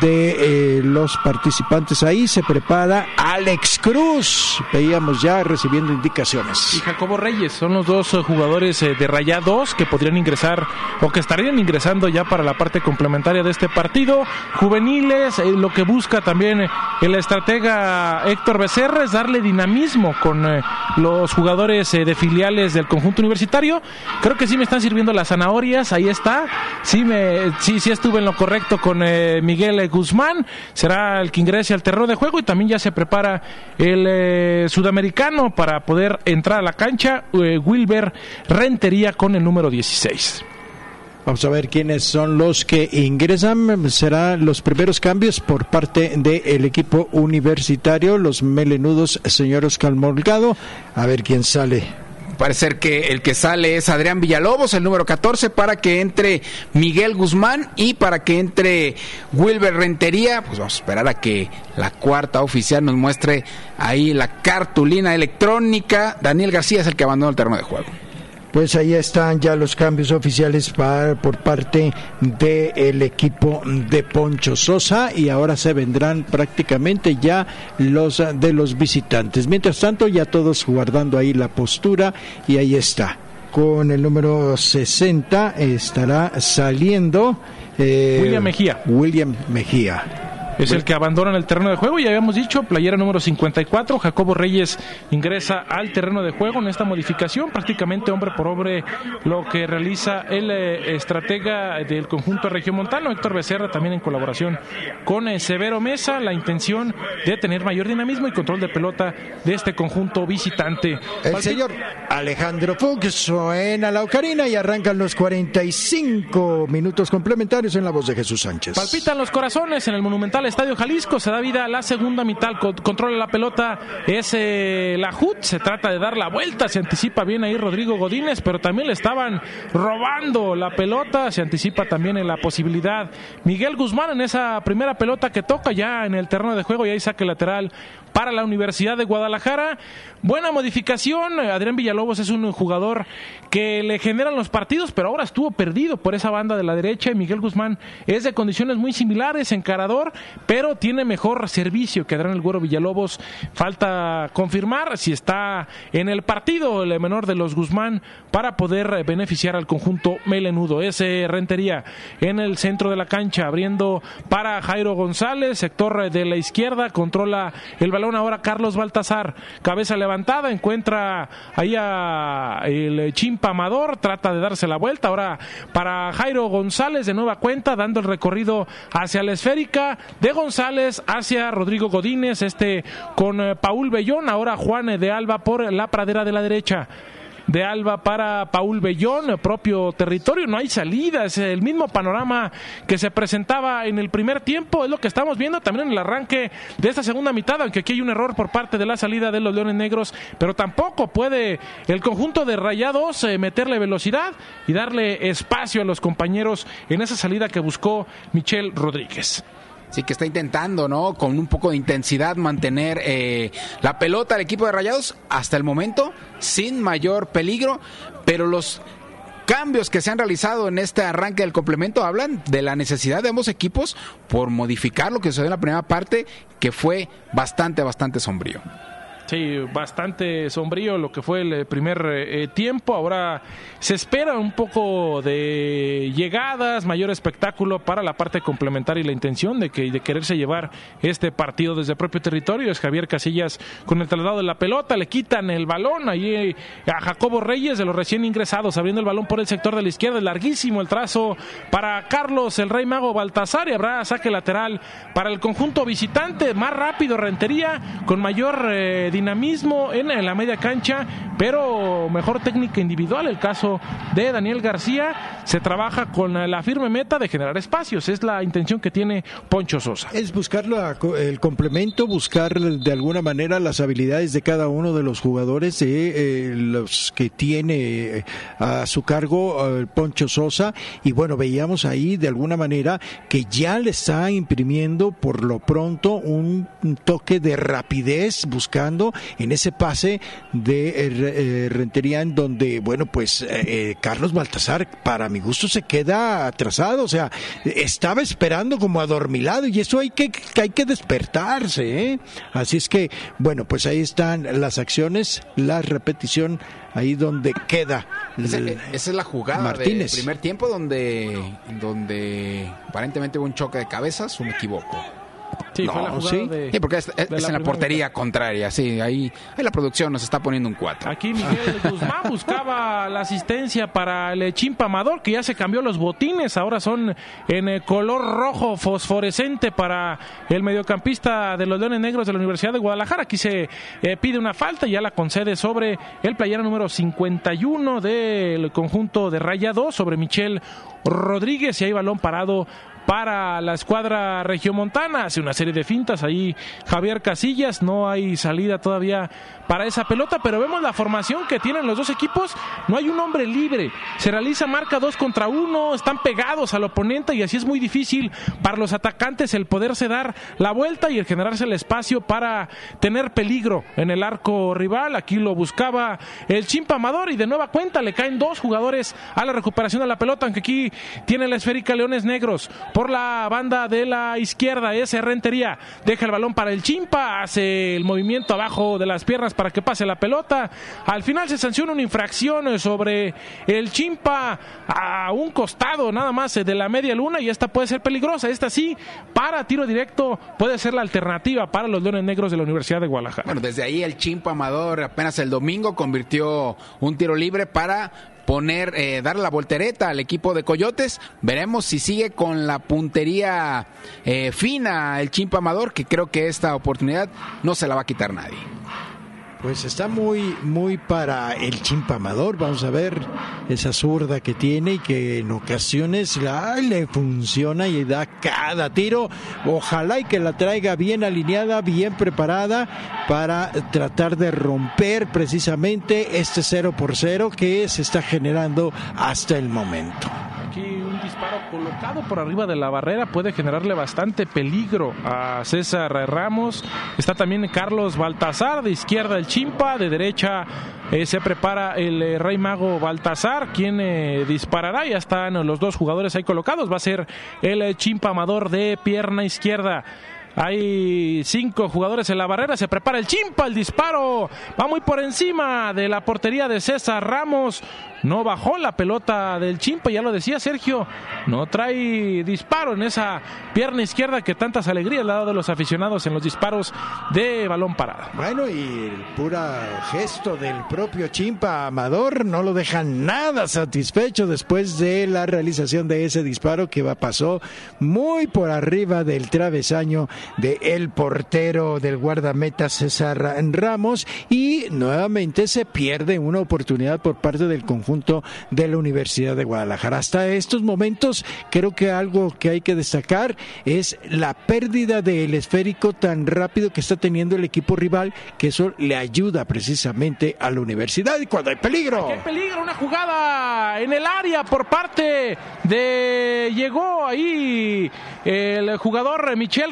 Speaker 2: de los participantes ahí, se prepara Alex Cruz, veíamos ya recibiendo indicaciones.
Speaker 4: Y Jacobo Reyes, son los 2 jugadores de Rayados que podrían ingresar o que estarían ingresando ya para la parte complementaria de este partido. Juveniles, lo que busca también el estratega Héctor Becerra es darle dinamismo con los jugadores de filiales del conjunto universitario. Creo que sí me están sirviendo las zanahorias, ahí está. Sí estuve en lo correcto con Miguel Guzmán, será el que ingrese al terreno de juego, y también ya se prepara el sudamericano para poder entrar a la cancha, Wilber Rentería con el número 16.
Speaker 2: Vamos a ver quiénes son los que ingresan. Serán los primeros cambios por parte del equipo universitario, los melenudos, señor Oscar Morgado. A ver quién sale.
Speaker 3: Parece que el que sale es Adrián Villalobos, el número 14, para que entre Miguel Guzmán y para que entre Wilber Rentería. Pues vamos a esperar a que la cuarta oficial nos muestre ahí la cartulina electrónica. Daniel García es el que abandonó el terreno de juego.
Speaker 2: Pues ahí están ya los cambios oficiales por parte del equipo de Poncho Sosa, y ahora se vendrán prácticamente ya los de los visitantes. Mientras tanto, ya todos guardando ahí la postura, y ahí está. Con el número 60 estará saliendo
Speaker 4: William
Speaker 2: Mejía.
Speaker 4: Es el que abandona el terreno de juego, ya habíamos dicho, playera número 54, Jacobo Reyes ingresa al terreno de juego en esta modificación, prácticamente hombre por hombre lo que realiza el estratega del conjunto regiomontano, Héctor Becerra, también en colaboración con Severo Mesa, la intención de tener mayor dinamismo y control de pelota de este conjunto visitante.
Speaker 2: El señor Alejandro Fuchs suena la ocarina y arrancan los 45 minutos complementarios en la voz de Jesús Sánchez.
Speaker 4: Palpitan los corazones en el Monumental Estadio Jalisco, se da vida a la segunda mitad, controla la pelota, es la HUD, se trata de dar la vuelta, se anticipa bien ahí Rodrigo Godínez, pero también le estaban robando la pelota, se anticipa también en la posibilidad Miguel Guzmán en esa primera pelota que toca ya en el terreno de juego, y ahí saque lateral para la Universidad de Guadalajara. Buena modificación, Adrián Villalobos es un jugador que le generan los partidos, pero ahora estuvo perdido por esa banda de la derecha, y Miguel Guzmán es de condiciones muy similares, encarador, pero tiene mejor servicio que Adrián El Güero Villalobos. Falta confirmar si está en el partido el menor de los Guzmán para poder beneficiar al conjunto melenudo. Ese Rentería en el centro de la cancha, abriendo para Jairo González, sector de la izquierda, controla el balón ahora Carlos Baltazar, cabeza levantada, encuentra ahí a el Chimpa Amador, trata de darse la vuelta, ahora para Jairo González de nueva cuenta, dando el recorrido hacia la esférica de González hacia Rodrigo Godínez, con Paul Bellón, ahora Juan de Alba por la pradera de la derecha. De Alba para Paul Bellón, propio territorio, no hay salida, es el mismo panorama que se presentaba en el primer tiempo, es lo que estamos viendo también en el arranque de esta segunda mitad, aunque aquí hay un error por parte de la salida de los Leones Negros, pero tampoco puede el conjunto de Rayados meterle velocidad y darle espacio a los compañeros en esa salida que buscó Michel Rodríguez.
Speaker 3: Sí, que está intentando, ¿no?, con un poco de intensidad mantener la pelota al equipo de Rayados hasta el momento sin mayor peligro, pero los cambios que se han realizado en este arranque del complemento hablan de la necesidad de ambos equipos por modificar lo que sucedió en la primera parte, que fue bastante sombrío.
Speaker 4: Sí, bastante sombrío lo que fue el primer tiempo. Ahora se espera un poco de llegadas, mayor espectáculo para la parte complementaria y la intención de quererse llevar este partido desde el propio territorio. Es Javier Casillas con el traslado de la pelota, le quitan el balón ahí a Jacobo Reyes de los recién ingresados, abriendo el balón por el sector de la izquierda, larguísimo el trazo para Carlos el Rey Mago Baltasar, y habrá saque lateral para el conjunto visitante. Más rápido Rentería, con mayor dinamismo en la media cancha, pero mejor técnica individual. El caso de Daniel García, se trabaja con la firme meta de generar espacios, es la intención que tiene Poncho Sosa.
Speaker 2: Es buscar el complemento, buscar de alguna manera las habilidades de cada uno de los jugadores, los que tiene a su cargo Poncho Sosa, y bueno, veíamos ahí de alguna manera que ya le está imprimiendo por lo pronto un toque de rapidez, buscando en ese pase de Rentería, en donde, bueno, pues Carlos Baltasar, para mi gusto, se queda atrasado, o sea, estaba esperando como adormilado, y eso hay que despertarse, ¿eh? Así es que, bueno, pues ahí están las acciones, la repetición, ahí donde queda.
Speaker 3: Esa es la jugada
Speaker 2: Martínez.
Speaker 3: del primer tiempo donde aparentemente hubo un choque de cabezas, o me equivoco.
Speaker 4: Sí, fue la jugada
Speaker 3: sí, porque es en la portería contraria, sí, ahí la producción nos está poniendo un 4.
Speaker 4: Aquí Miguel Guzmán buscaba la asistencia para el Chimpa Amador, que ya se cambió los botines, ahora son en color rojo fosforescente para el mediocampista de los Leones Negros de la Universidad de Guadalajara. Aquí se pide una falta y ya la concede sobre el playero número 51 del conjunto de Rayados, sobre Michel Rodríguez, y hay balón parado para la escuadra regiomontana. Hace una serie de fintas ahí Javier Casillas, no hay salida todavía para esa pelota, pero vemos la formación que tienen los dos equipos, no hay un hombre libre, se realiza marca 2 contra 1, están pegados al oponente, y así es muy difícil para los atacantes el poderse dar la vuelta y el generarse el espacio para tener peligro en el arco rival. Aquí lo buscaba el Chimpa Amador, y de nueva cuenta le caen dos jugadores a la recuperación de la pelota, aunque aquí tiene la esférica Leones Negros. Por la banda de la izquierda es Rentería, deja el balón para el Chimpa, hace el movimiento abajo de las piernas para que pase la pelota. Al final se sanciona una infracción sobre el Chimpa a un costado nada más de la media luna, y esta puede ser peligrosa. Esta sí, para tiro directo, puede ser la alternativa para los Leones Negros de la Universidad de Guadalajara.
Speaker 3: Bueno, desde ahí el Chimpa Amador apenas el domingo convirtió un tiro libre para darle la voltereta al equipo de Coyotes. Veremos si sigue con la puntería fina el Chimpa Amador, que creo que esta oportunidad no se la va a quitar nadie.
Speaker 2: Pues está muy para el Chimpa Amador. Vamos a ver esa zurda que tiene y que en ocasiones le funciona y da cada tiro. Ojalá y que la traiga bien alineada, bien preparada para tratar de romper precisamente este 0-0 que se está generando hasta el momento.
Speaker 4: Aquí un disparo colocado por arriba de la barrera puede generarle bastante peligro a César Ramos. Está también Carlos Baltasar, de izquierda el Chimpa, de derecha se prepara el Rey Mago Baltasar, quien disparará. Ya están los dos jugadores ahí colocados, va a ser el Chimpa Amador de pierna izquierda. Hay 5 jugadores en la barrera, se prepara el Chimpa, el disparo va muy por encima de la portería de César Ramos, no bajó la pelota del Chimpa, ya lo decía Sergio, no trae disparo en esa pierna izquierda que tantas alegrías le ha dado a los aficionados en los disparos de balón parado.
Speaker 2: Bueno, y el puro gesto del propio Chimpa Amador no lo deja nada satisfecho después de la realización de ese disparo que pasó muy por arriba del travesaño de el portero del guardameta César Ramos, y nuevamente se pierde una oportunidad por parte del conjunto de la Universidad de Guadalajara. Hasta estos momentos creo que algo que hay que destacar es la pérdida del esférico tan rápido que está teniendo el equipo rival, que eso le ayuda precisamente a la Universidad. Y cuando hay peligro,
Speaker 4: ¡qué peligro! Una jugada en el área por parte de llegó ahí el jugador Michel Rodríguez,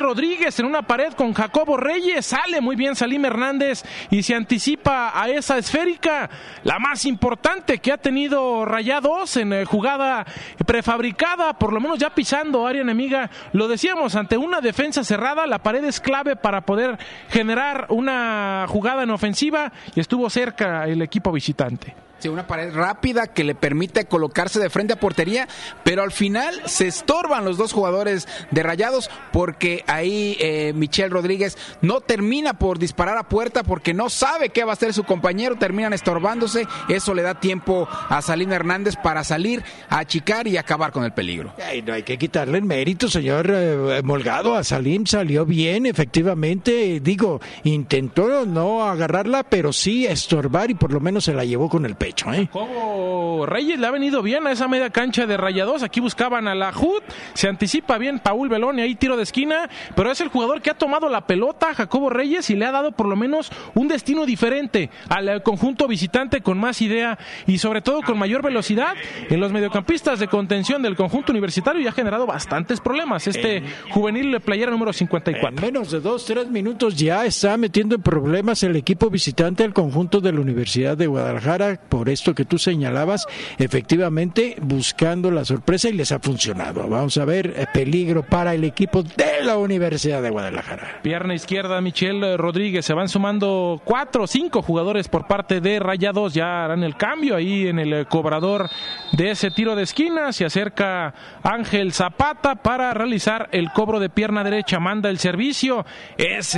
Speaker 4: Rodríguez en una pared con Jacobo Reyes, sale muy bien Salim Hernández y se anticipa a esa esférica, la más importante que ha tenido Rayados en jugada prefabricada, por lo menos ya pisando área enemiga. Lo decíamos, ante una defensa cerrada, la pared es clave para poder generar una jugada en ofensiva y estuvo cerca el equipo visitante.
Speaker 3: Sí, una pared rápida que le permite colocarse de frente a portería, pero al final se estorban los dos jugadores de Rayados porque ahí Michel Rodríguez no termina por disparar a puerta porque no sabe qué va a hacer su compañero, terminan estorbándose. Eso le da tiempo a Salim Hernández para salir, a achicar y acabar con el peligro.
Speaker 2: Ay, no hay que quitarle el mérito, señor Molgado. A Salim salió bien, efectivamente. Digo, intentó no agarrarla, pero sí estorbar y por lo menos se la llevó con el pecho.
Speaker 4: Jacobo Reyes le ha venido bien a esa media cancha de Rayados. Aquí buscaban a la HUD, se anticipa bien Paul Belón y ahí tiro de esquina, pero es el jugador que ha tomado la pelota, Jacobo Reyes, y le ha dado por lo menos un destino diferente al conjunto visitante, con más idea y sobre todo con mayor velocidad en los mediocampistas de contención del conjunto universitario, y ha generado bastantes problemas juvenil de playera número 54.
Speaker 2: En menos de 2-3 minutos ya está metiendo en problemas el equipo visitante al conjunto de la Universidad de Guadalajara. Por esto que tú señalabas, efectivamente buscando la sorpresa, y les ha funcionado. Vamos a ver, peligro para el equipo de la Universidad de Guadalajara.
Speaker 4: Pierna izquierda, Michel Rodríguez. Se van sumando 4 o 5 jugadores por parte de Rayados. Ya harán el cambio ahí en el cobrador de ese tiro de esquina. Se acerca Ángel Zapata para realizar el cobro de pierna derecha. Manda el servicio. Es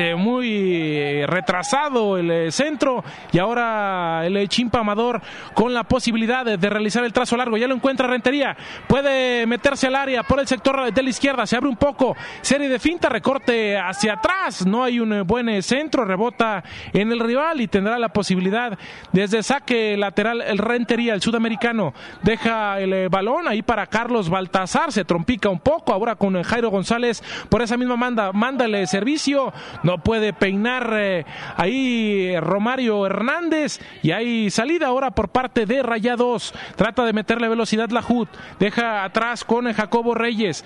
Speaker 4: muy retrasado el centro, y ahora el Chimpa Amador con la posibilidad de realizar el trazo largo. Ya lo encuentra Rentería, puede meterse al área por el sector de la izquierda, se abre un poco, serie de finta, recorte hacia atrás, no hay un buen centro, rebota en el rival y tendrá la posibilidad desde saque lateral el Rentería, el sudamericano. Deja el balón ahí para Carlos Baltazar, se trompica un poco ahora con Jairo González por esa misma mándale servicio, no puede peinar ahí Romario Hernández, y hay salida ahora por parte de Rayados. Trata de meterle velocidad la HUD, deja atrás con Jacobo Reyes,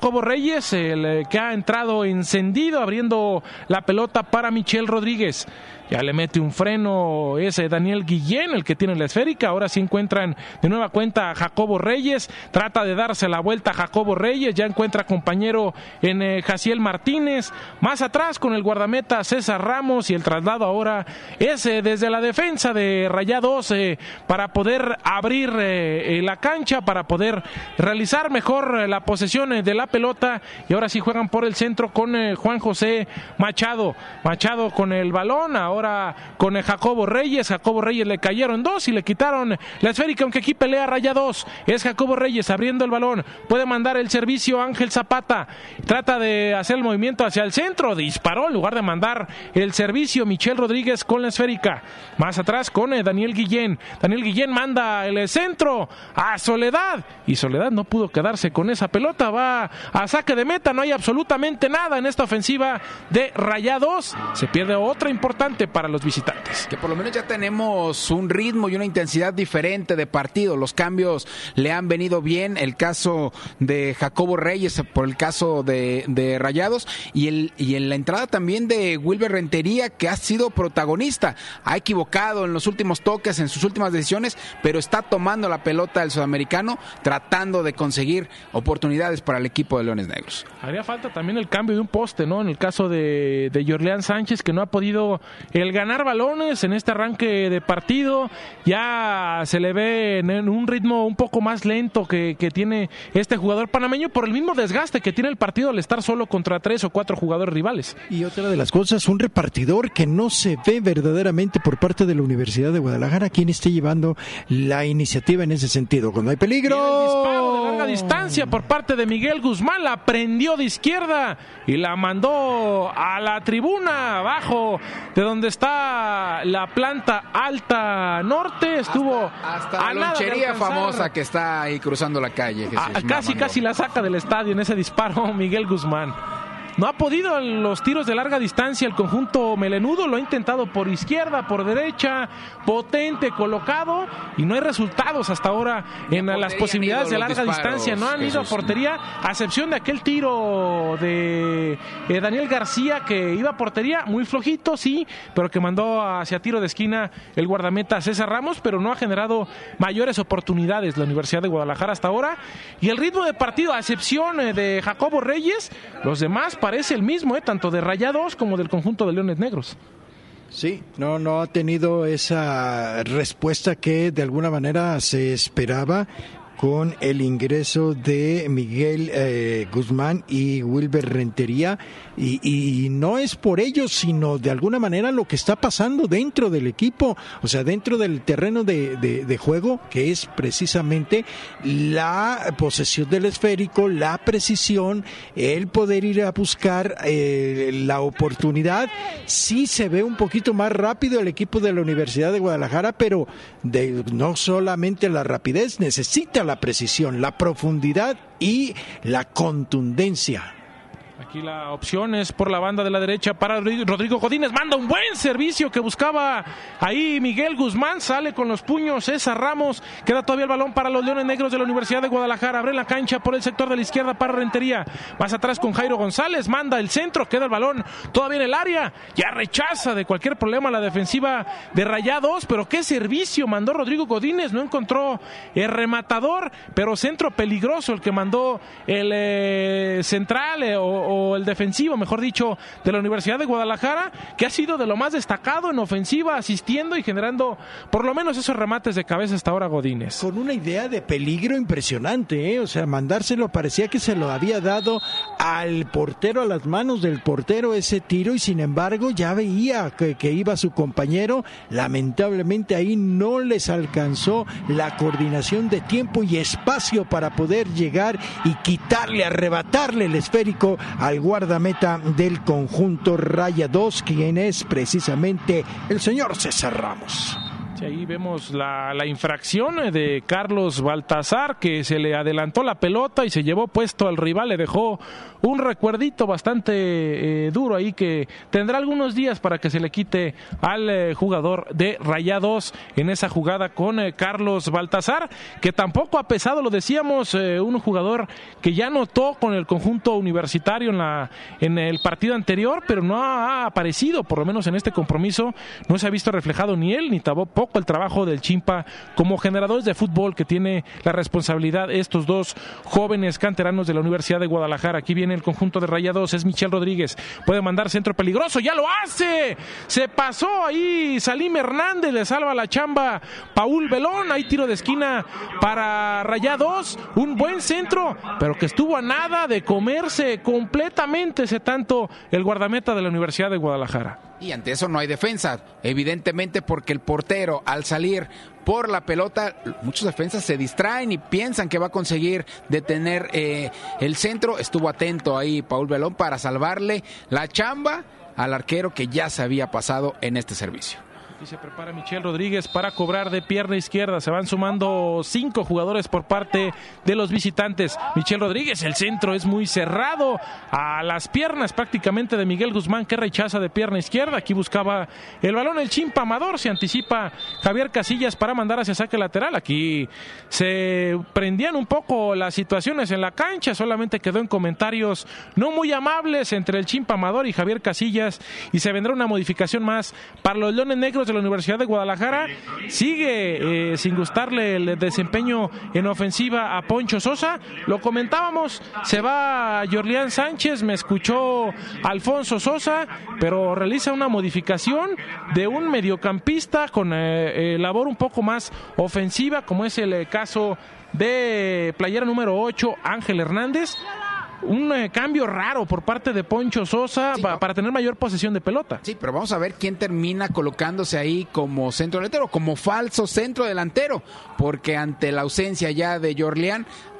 Speaker 4: el que ha entrado encendido abriendo la pelota para Michel Rodríguez. Ya le mete un freno ese Daniel Guillén, el que tiene la esférica. Ahora sí encuentran de nueva cuenta a Jacobo Reyes. Trata de darse la vuelta a Jacobo Reyes. Ya encuentra compañero en Jaciel Martínez. Más atrás con el guardameta César Ramos. Y el traslado ahora es desde la defensa de Rayados para poder abrir la cancha, para poder realizar mejor la posesión de la pelota. Y ahora sí juegan por el centro con Juan José Machado. Machado con el balón. Ahora con Jacobo Reyes le cayeron 2 y le quitaron la esférica, aunque aquí pelea Rayados. Es Jacobo Reyes abriendo el balón, puede mandar el servicio Ángel Zapata, trata de hacer el movimiento hacia el centro, disparó en lugar de mandar el servicio Michel Rodríguez con la esférica. Más atrás con Daniel Guillén manda el centro a Soledad, y Soledad no pudo quedarse con esa pelota, va a saque de meta. No hay absolutamente nada en esta ofensiva de Rayados, se pierde otra importante para los visitantes.
Speaker 3: Que por lo menos ya tenemos un ritmo y una intensidad diferente de partido. Los cambios le han venido bien. El caso de Jacobo Reyes por el caso de Rayados y en la entrada también de Wilber Rentería, que ha sido protagonista. Ha equivocado en los últimos toques, en sus últimas decisiones, pero está tomando la pelota del sudamericano, tratando de conseguir oportunidades para el equipo de Leones Negros.
Speaker 4: Haría falta también el cambio de un poste, ¿no? En el caso de Yorleán Sánchez, que no ha podido el ganar balones en este arranque de partido. Ya se le ve en un ritmo un poco más lento que tiene este jugador panameño, por el mismo desgaste que tiene el partido al estar solo contra 3 o 4 jugadores rivales.
Speaker 2: Y otra de las cosas, un repartidor que no se ve verdaderamente por parte de la Universidad de Guadalajara, quien esté llevando la iniciativa en ese sentido. Cuando hay peligro,
Speaker 4: el disparo de larga distancia por parte de Miguel Guzmán, la prendió de izquierda y la mandó a la tribuna abajo de donde está la planta alta norte. Estuvo
Speaker 3: hasta la lonchería famosa que está ahí cruzando la calle.
Speaker 4: Casi la saca del estadio en ese disparo Miguel Guzmán. no ha podido en los tiros de larga distancia el conjunto melenudo, lo ha intentado por izquierda, por derecha, potente, colocado, y no hay resultados hasta ahora en las posibilidades de larga distancia, no han ido a portería, a excepción de aquel tiro de Daniel García que iba a portería, muy flojito, sí, pero que mandó hacia tiro de esquina el guardameta César Ramos, pero no ha generado mayores oportunidades la Universidad de Guadalajara hasta ahora, y el ritmo de partido, a excepción de Jacobo Reyes, los demás parece el mismo, tanto de Rayados como del conjunto de Leones Negros.
Speaker 2: Sí, no ha tenido esa respuesta que de alguna manera se esperaba con el ingreso de Miguel Guzmán y Wilber Rentería, y no es por ello, sino de alguna manera lo que está pasando dentro del equipo, o sea, dentro del terreno de juego, que es precisamente la posesión del esférico, la precisión, el poder ir a buscar la oportunidad. Sí se ve un poquito más rápido el equipo de la Universidad de Guadalajara, pero no solamente la rapidez, necesita la precisión, la profundidad y la contundencia.
Speaker 4: Aquí la opción es por la banda de la derecha para Rodrigo Godínez, manda un buen servicio que buscaba ahí Miguel Guzmán, sale con los puños César Ramos, queda todavía el balón para los Leones Negros de la Universidad de Guadalajara, abre la cancha por el sector de la izquierda para Rentería, más atrás con Jairo González, manda el centro, queda el balón todavía en el área, ya rechaza de cualquier problema la defensiva de Rayados, pero qué servicio mandó Rodrigo Godínez, no encontró el rematador, pero centro peligroso el que mandó el central o el defensivo, mejor dicho, de la Universidad de Guadalajara, que ha sido de lo más destacado en ofensiva, asistiendo y generando por lo menos esos remates de cabeza hasta ahora Godínez.
Speaker 2: Con una idea de peligro impresionante, o sea, mandárselo, parecía que se lo había dado al portero, a las manos del portero ese tiro, y sin embargo ya veía que iba su compañero, lamentablemente ahí no les alcanzó la coordinación de tiempo y espacio para poder llegar y quitarle, arrebatarle el esférico al guardameta del conjunto Rayados, quien es precisamente el señor César Ramos.
Speaker 4: Sí, ahí vemos la infracción de Carlos Baltazar, que se le adelantó la pelota y se llevó puesto al rival, le dejó un recuerdito bastante duro ahí que tendrá algunos días para que se le quite al jugador de Rayados en esa jugada con Carlos Baltazar, que tampoco ha pesado, lo decíamos, un jugador que ya anotó con el conjunto universitario en el partido anterior, pero no ha aparecido, por lo menos en este compromiso, no se ha visto reflejado ni él ni tampoco el trabajo del Chimpa como generadores de fútbol que tiene la responsabilidad estos dos jóvenes canteranos de la Universidad de Guadalajara. Aquí viene el conjunto de Rayados, es Michel Rodríguez, puede mandar centro peligroso, ya lo hace, se pasó ahí Salim Hernández, le salva la chamba Paul Belón, hay tiro de esquina para Rayados, un buen centro, pero que estuvo a nada de comerse completamente ese tanto el guardameta de la Universidad de Guadalajara.
Speaker 3: Y ante eso no hay defensa, evidentemente, porque el portero al salir por la pelota, muchos defensas se distraen y piensan que va a conseguir detener el centro. Estuvo atento ahí Paul Belón para salvarle la chamba al arquero que ya se había pasado en este servicio.
Speaker 4: Y se prepara Michel Rodríguez para cobrar de pierna izquierda. Se van sumando 5 jugadores por parte de los visitantes. Michel Rodríguez, el centro es muy cerrado a las piernas prácticamente de Miguel Guzmán, que rechaza de pierna izquierda. Aquí buscaba el balón el Chimpa Amador. Se anticipa Javier Casillas para mandar hacia saque lateral. Aquí se prendían un poco las situaciones en la cancha. Solamente quedó en comentarios no muy amables entre el Chimpa Amador y Javier Casillas. Y se vendrá una modificación más para los Leones Negros de la Universidad de Guadalajara. Sigue sin gustarle el desempeño en ofensiva a Poncho Sosa, lo comentábamos, se va Jorlián Sánchez, me escuchó Alfonso Sosa, pero realiza una modificación de un mediocampista con labor un poco más ofensiva, como es el caso de playera número 8, Ángel Hernández. Un cambio raro por parte de Poncho Sosa, sí, para tener mayor posesión de pelota.
Speaker 3: Sí, pero vamos a ver quién termina colocándose ahí como centro delantero, como falso centro delantero, porque ante la ausencia ya de Jorlián,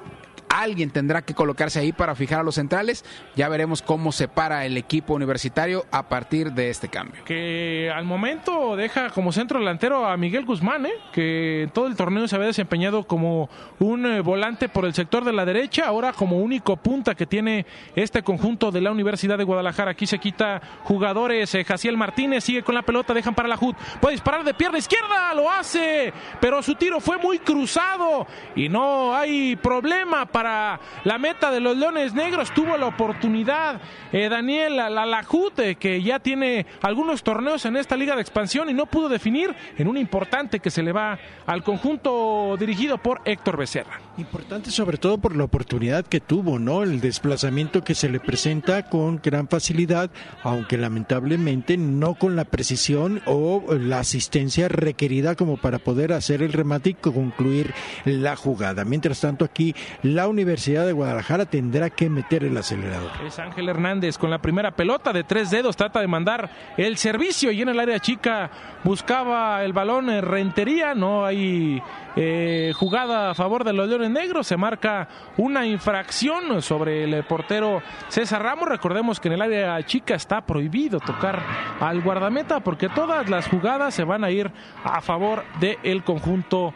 Speaker 3: alguien tendrá que colocarse ahí para fijar a los centrales. Ya veremos cómo se para el equipo universitario a partir de este cambio.
Speaker 4: Que al momento deja como centro delantero a Miguel Guzmán, que en todo el torneo se había desempeñado como un volante por el sector de la derecha, ahora como único punta que tiene este conjunto de la Universidad de Guadalajara. Aquí se quita jugadores, Jaciel Martínez sigue con la pelota, dejan para la HUD, puede disparar de pierna izquierda, lo hace, pero su tiro fue muy cruzado y no hay problema para la meta de los Leones Negros. Tuvo la oportunidad Daniel la HUD, que ya tiene algunos torneos en esta liga de expansión y no pudo definir en un importante que se le va al conjunto dirigido por Héctor Becerra.
Speaker 2: Importante sobre todo por la oportunidad que tuvo, ¿no? El desplazamiento que se le presenta con gran facilidad, aunque lamentablemente no con la precisión o la asistencia requerida como para poder hacer el remate y concluir la jugada. Mientras tanto, aquí la Universidad de Guadalajara tendrá que meter el acelerador.
Speaker 4: Es Ángel Hernández con la primera pelota de 3 dedos, trata de mandar el servicio y en el área chica buscaba el balón Rentería, no hay jugada a favor de los Leones Negros, se marca una infracción sobre el portero César Ramos. Recordemos que en el área chica está prohibido tocar al guardameta porque todas las jugadas se van a ir a favor del conjunto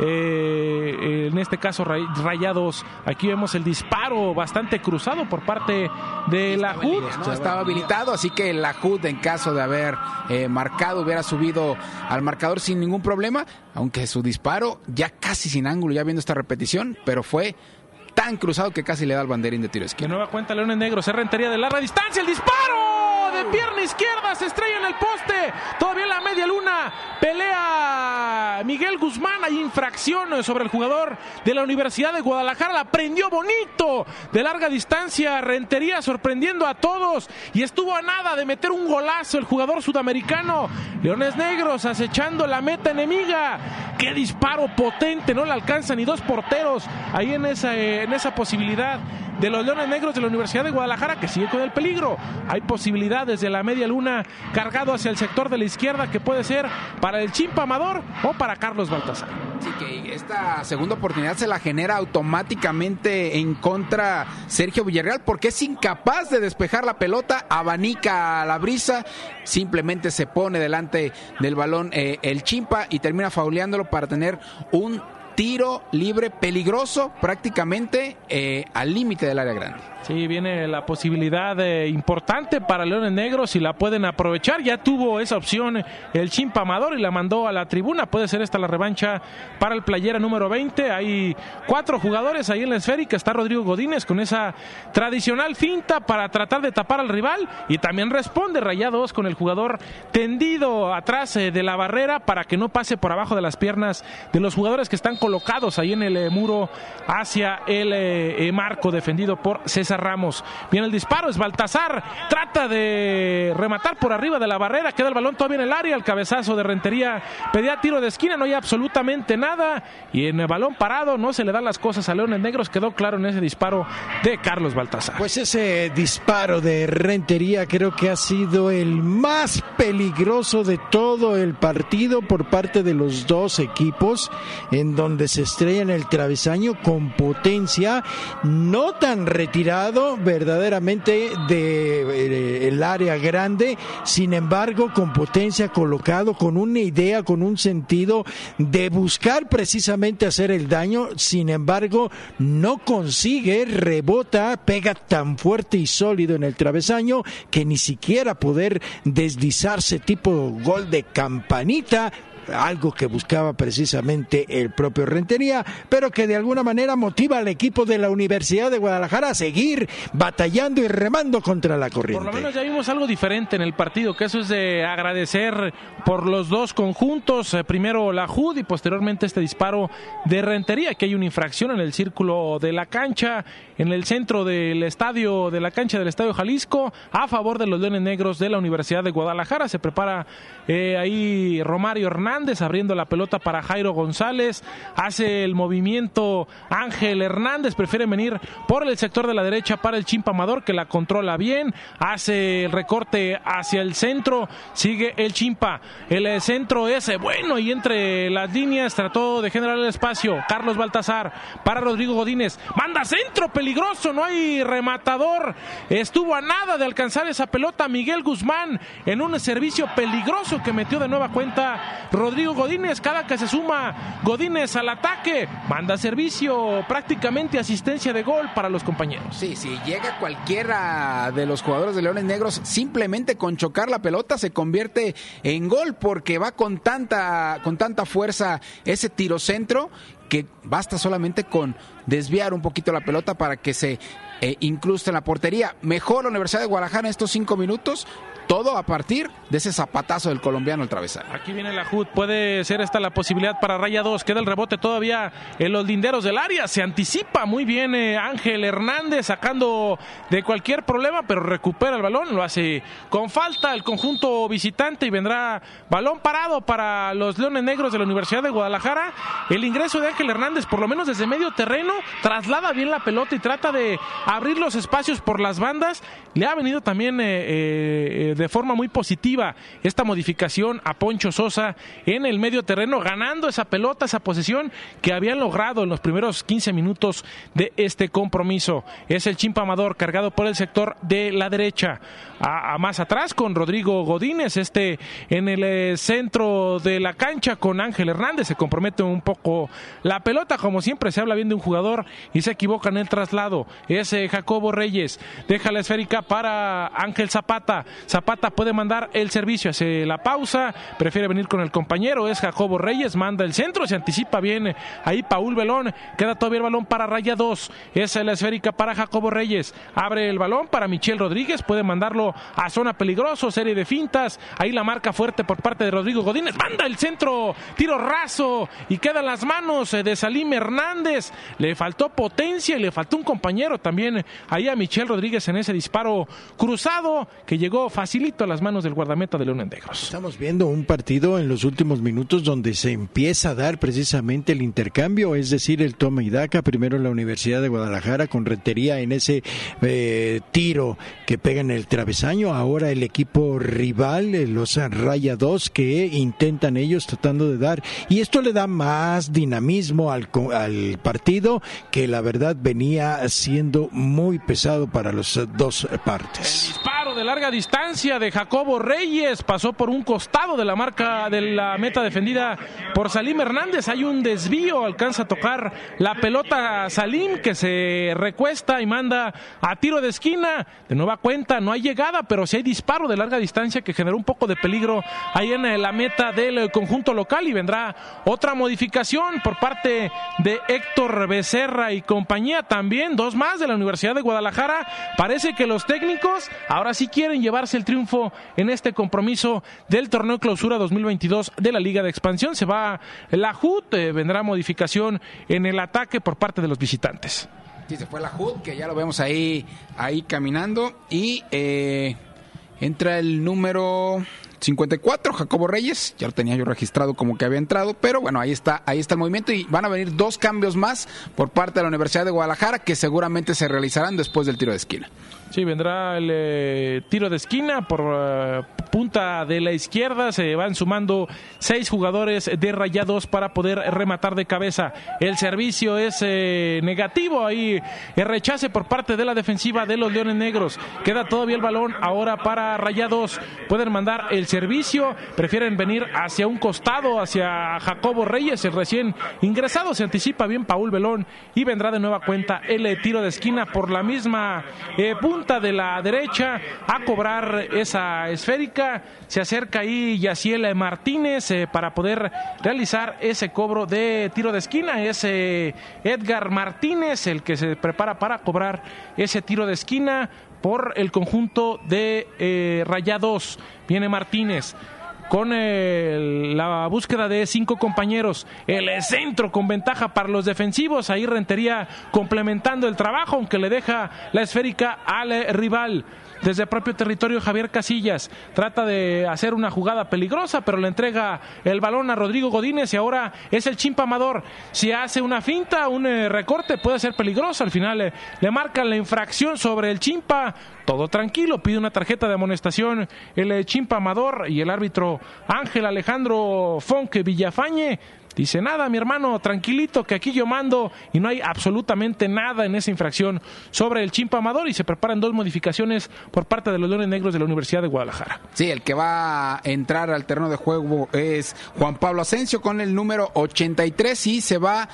Speaker 4: en este caso Rayados. Aquí vemos el disparo bastante cruzado por parte de la HUD,
Speaker 3: ¿no? Estaba habilitado, así que la HUD, en caso de haber marcado, hubiera subido al marcador sin ningún problema, aunque su disparo ya casi sin ángulo, ya viendo esta repetición, pero fue tan cruzado que casi le da el banderín de tiro de esquina.
Speaker 4: De nueva cuenta Leones Negros, se Rentería de larga distancia, el disparo de pierna izquierda, se estrella en el poste, todavía en la media luna, pelea Miguel Guzmán, hay infracción sobre el jugador de la Universidad de Guadalajara, la prendió bonito, de larga distancia, Rentería sorprendiendo a todos, y estuvo a nada de meter un golazo el jugador sudamericano. Leones Negros acechando la meta enemiga, qué disparo potente, no le alcanza ni dos porteros, ahí en esa posibilidad de los Leones Negros de la Universidad de Guadalajara, que sigue con el peligro. Hay posibilidad desde la media luna, cargado hacia el sector de la izquierda, que puede ser para el Chimpa Amador o para Carlos Baltasar.
Speaker 3: Sí, que esta segunda oportunidad se la genera automáticamente en contra Sergio Villarreal, porque es incapaz de despejar la pelota, abanica a la brisa, simplemente se pone delante del balón el Chimpa y termina fauleándolo para tener un tiro libre peligroso prácticamente al límite del área grande.
Speaker 4: Sí, viene la posibilidad importante para Leones Negros y la pueden aprovechar. Ya tuvo esa opción el Chimpa Amador y la mandó a la tribuna. Puede ser esta la revancha para el playera número 20. Hay 4 jugadores ahí en la esférica. Está Rodrigo Godínez con esa tradicional finta para tratar de tapar al rival. Y también responde Rayados con el jugador tendido atrás de la barrera para que no pase por abajo de las piernas de los jugadores que están colocados ahí en el muro hacia el marco defendido por César Ramos. Viene el disparo, es Baltasar, trata de rematar por arriba de la barrera, queda el balón todavía en el área, el cabezazo de Rentería pedía tiro de esquina, no hay absolutamente nada y en el balón parado no se le dan las cosas a Leones Negros, quedó claro en ese disparo de Carlos Baltasar.
Speaker 2: Pues ese disparo de Rentería creo que ha sido el más peligroso de todo el partido por parte de los dos equipos, en donde se estrella en el travesaño con potencia, no tan retirado verdaderamente de el área grande, sin embargo con potencia, colocado con una idea, con un sentido de buscar precisamente hacer el daño, sin embargo no consigue, rebota, pega tan fuerte y sólido en el travesaño que ni siquiera poder deslizarse tipo gol de campanita, algo que buscaba precisamente el propio Rentería, pero que de alguna manera motiva al equipo de la Universidad de Guadalajara a seguir batallando y remando contra la corriente.
Speaker 4: Por lo menos ya vimos algo diferente en el partido, que eso es de agradecer por los dos conjuntos, primero la HUD y posteriormente este disparo de Rentería, que hay una infracción en el círculo de la cancha, en el centro del estadio, de la cancha del Estadio Jalisco, a favor de los Leones Negros de la Universidad de Guadalajara. Se prepara ahí Romario Hernández, Hernández abriendo la pelota para Jairo González, hace el movimiento Ángel Hernández, prefiere venir por el sector de la derecha para el Chimpa Amador, que la controla bien, hace el recorte hacia el centro, sigue el Chimpa, el centro es bueno y entre las líneas trató de generar el espacio, Carlos Baltazar para Rodrigo Godínez, manda centro peligroso, no hay rematador, estuvo a nada de alcanzar esa pelota Miguel Guzmán en un servicio peligroso que metió de nueva cuenta Rodrigo Godínez. Cada que se suma Godínez al ataque, manda servicio, prácticamente asistencia de gol para los compañeros.
Speaker 3: Sí, llega cualquiera de los jugadores de Leones Negros, simplemente con chocar la pelota se convierte en gol, porque va con tanta fuerza ese tiro centro que basta solamente con desviar un poquito la pelota para que se incruste en la portería. Mejor la Universidad de Guadalajara en estos 5 minutos, todo a partir de ese zapatazo del colombiano al travesaño.
Speaker 4: Aquí viene la HUD, puede ser esta la posibilidad para Raya 2, queda el rebote todavía en los linderos del área, se anticipa muy bien Ángel Hernández sacando de cualquier problema, pero recupera el balón, lo hace con falta el conjunto visitante y vendrá balón parado para los Leones Negros de la Universidad de Guadalajara. El ingreso de Ángel Hernández, por lo menos desde medio terreno, traslada bien la pelota y trata de abrir los espacios por las bandas. Le ha venido también de forma muy positiva esta modificación a Poncho Sosa en el medio terreno, ganando esa pelota, esa posesión que habían logrado en los primeros 15 minutos de este compromiso. Es el Chimpa Amador cargado por el sector de la derecha, a más atrás con Rodrigo Godínez, en el centro de la cancha con Ángel Hernández. Se compromete un poco la pelota, como siempre se habla bien de un jugador y se equivoca en el traslado. Es Jacobo Reyes, deja la esférica para Ángel Zapata puede mandar el servicio, hace la pausa, prefiere venir con el compañero, es Jacobo Reyes, manda el centro, se anticipa bien ahí Paul Belón, queda todavía el balón para Raya 2, es la esférica para Jacobo Reyes, abre el balón para Michel Rodríguez, puede mandarlo a zona peligroso, serie de fintas, ahí la marca fuerte por parte de Rodrigo Godínez, manda el centro, tiro raso y queda en las manos de Salim Hernández, le faltó potencia y le faltó un compañero también ahí a Michel Rodríguez en ese disparo cruzado que llegó facilito a las manos del guardameta de Leones Negros.
Speaker 2: Estamos viendo un partido en los últimos minutos donde se empieza a dar precisamente el intercambio, es decir, el toma y daca. Primero la Universidad de Guadalajara con Rentería en ese tiro que pega en el travesaño, ahora el equipo rival, los Raya 2, que intentan ellos tratando de dar, y esto le da más dinamismo al partido, que la verdad venía siendo muy pesado para las dos partes.
Speaker 4: El disparo de larga distancia de Jacobo Reyes pasó por un costado de la marca de la meta defendida por Salim Hernández, hay un desvío, alcanza a tocar la pelota Salim, que se recuesta y manda a tiro de esquina, de nueva cuenta no hay llegada, pero sí hay disparo de larga distancia que generó un poco de peligro ahí en la meta del conjunto local, y vendrá otra modificación por parte de Héctor Becerra y compañía, también 2 más de la Universidad de Guadalajara. Parece que los técnicos ahora sí quieren llevarse el triunfo en este compromiso del torneo Clausura 2022 de la Liga de Expansión. Se va la HUD, vendrá modificación en el ataque por parte de los visitantes.
Speaker 3: Sí, se fue la HUD, que ya lo vemos ahí caminando, y entra el número 54, Jacobo Reyes, ya lo tenía yo registrado como que había entrado, pero bueno, ahí está el movimiento, y van a venir 2 cambios más por parte de la Universidad de Guadalajara que seguramente se realizarán después del tiro de esquina.
Speaker 4: Sí, vendrá el tiro de esquina por punta de la izquierda, se van sumando 6 jugadores de Raya 2 para poder rematar de cabeza. El servicio es negativo, ahí el rechace por parte de la defensiva de los Leones Negros. Queda todavía el balón ahora para Raya 2, pueden mandar el servicio, prefieren venir hacia un costado, hacia Jacobo Reyes, el recién ingresado, se anticipa bien Paul Belón y vendrá de nueva cuenta el tiro de esquina por la misma punta de la derecha a cobrar esa esférica. Se acerca ahí Yaciel Martínez para poder realizar ese cobro de tiro de esquina. Es Edgar Martínez el que se prepara para cobrar ese tiro de esquina por el conjunto de Raya 2. Viene Martínez, con la búsqueda de 5 compañeros. El centro con ventaja para los defensivos. Ahí Rentería complementando el trabajo, aunque le deja la esférica al rival. Desde el propio territorio, Javier Casillas trata de hacer una jugada peligrosa, pero le entrega el balón a Rodrigo Godínez y ahora es el Chimpa Amador. Si hace una finta, un recorte, puede ser peligroso. Al final le marcan la infracción sobre el Chimpa. Todo tranquilo, pide una tarjeta de amonestación el Chimpa Amador y el árbitro Ángel Alejandro Fonque Villafañe dice: nada, mi hermano, tranquilito, que aquí yo mando, y no hay absolutamente nada en esa infracción sobre el Chimpa Amador, y se preparan 2 modificaciones por parte de los Leones Negros de la Universidad de Guadalajara.
Speaker 3: Sí, el que va a entrar al terreno de juego es Juan Pablo Asensio con el número 83 y se va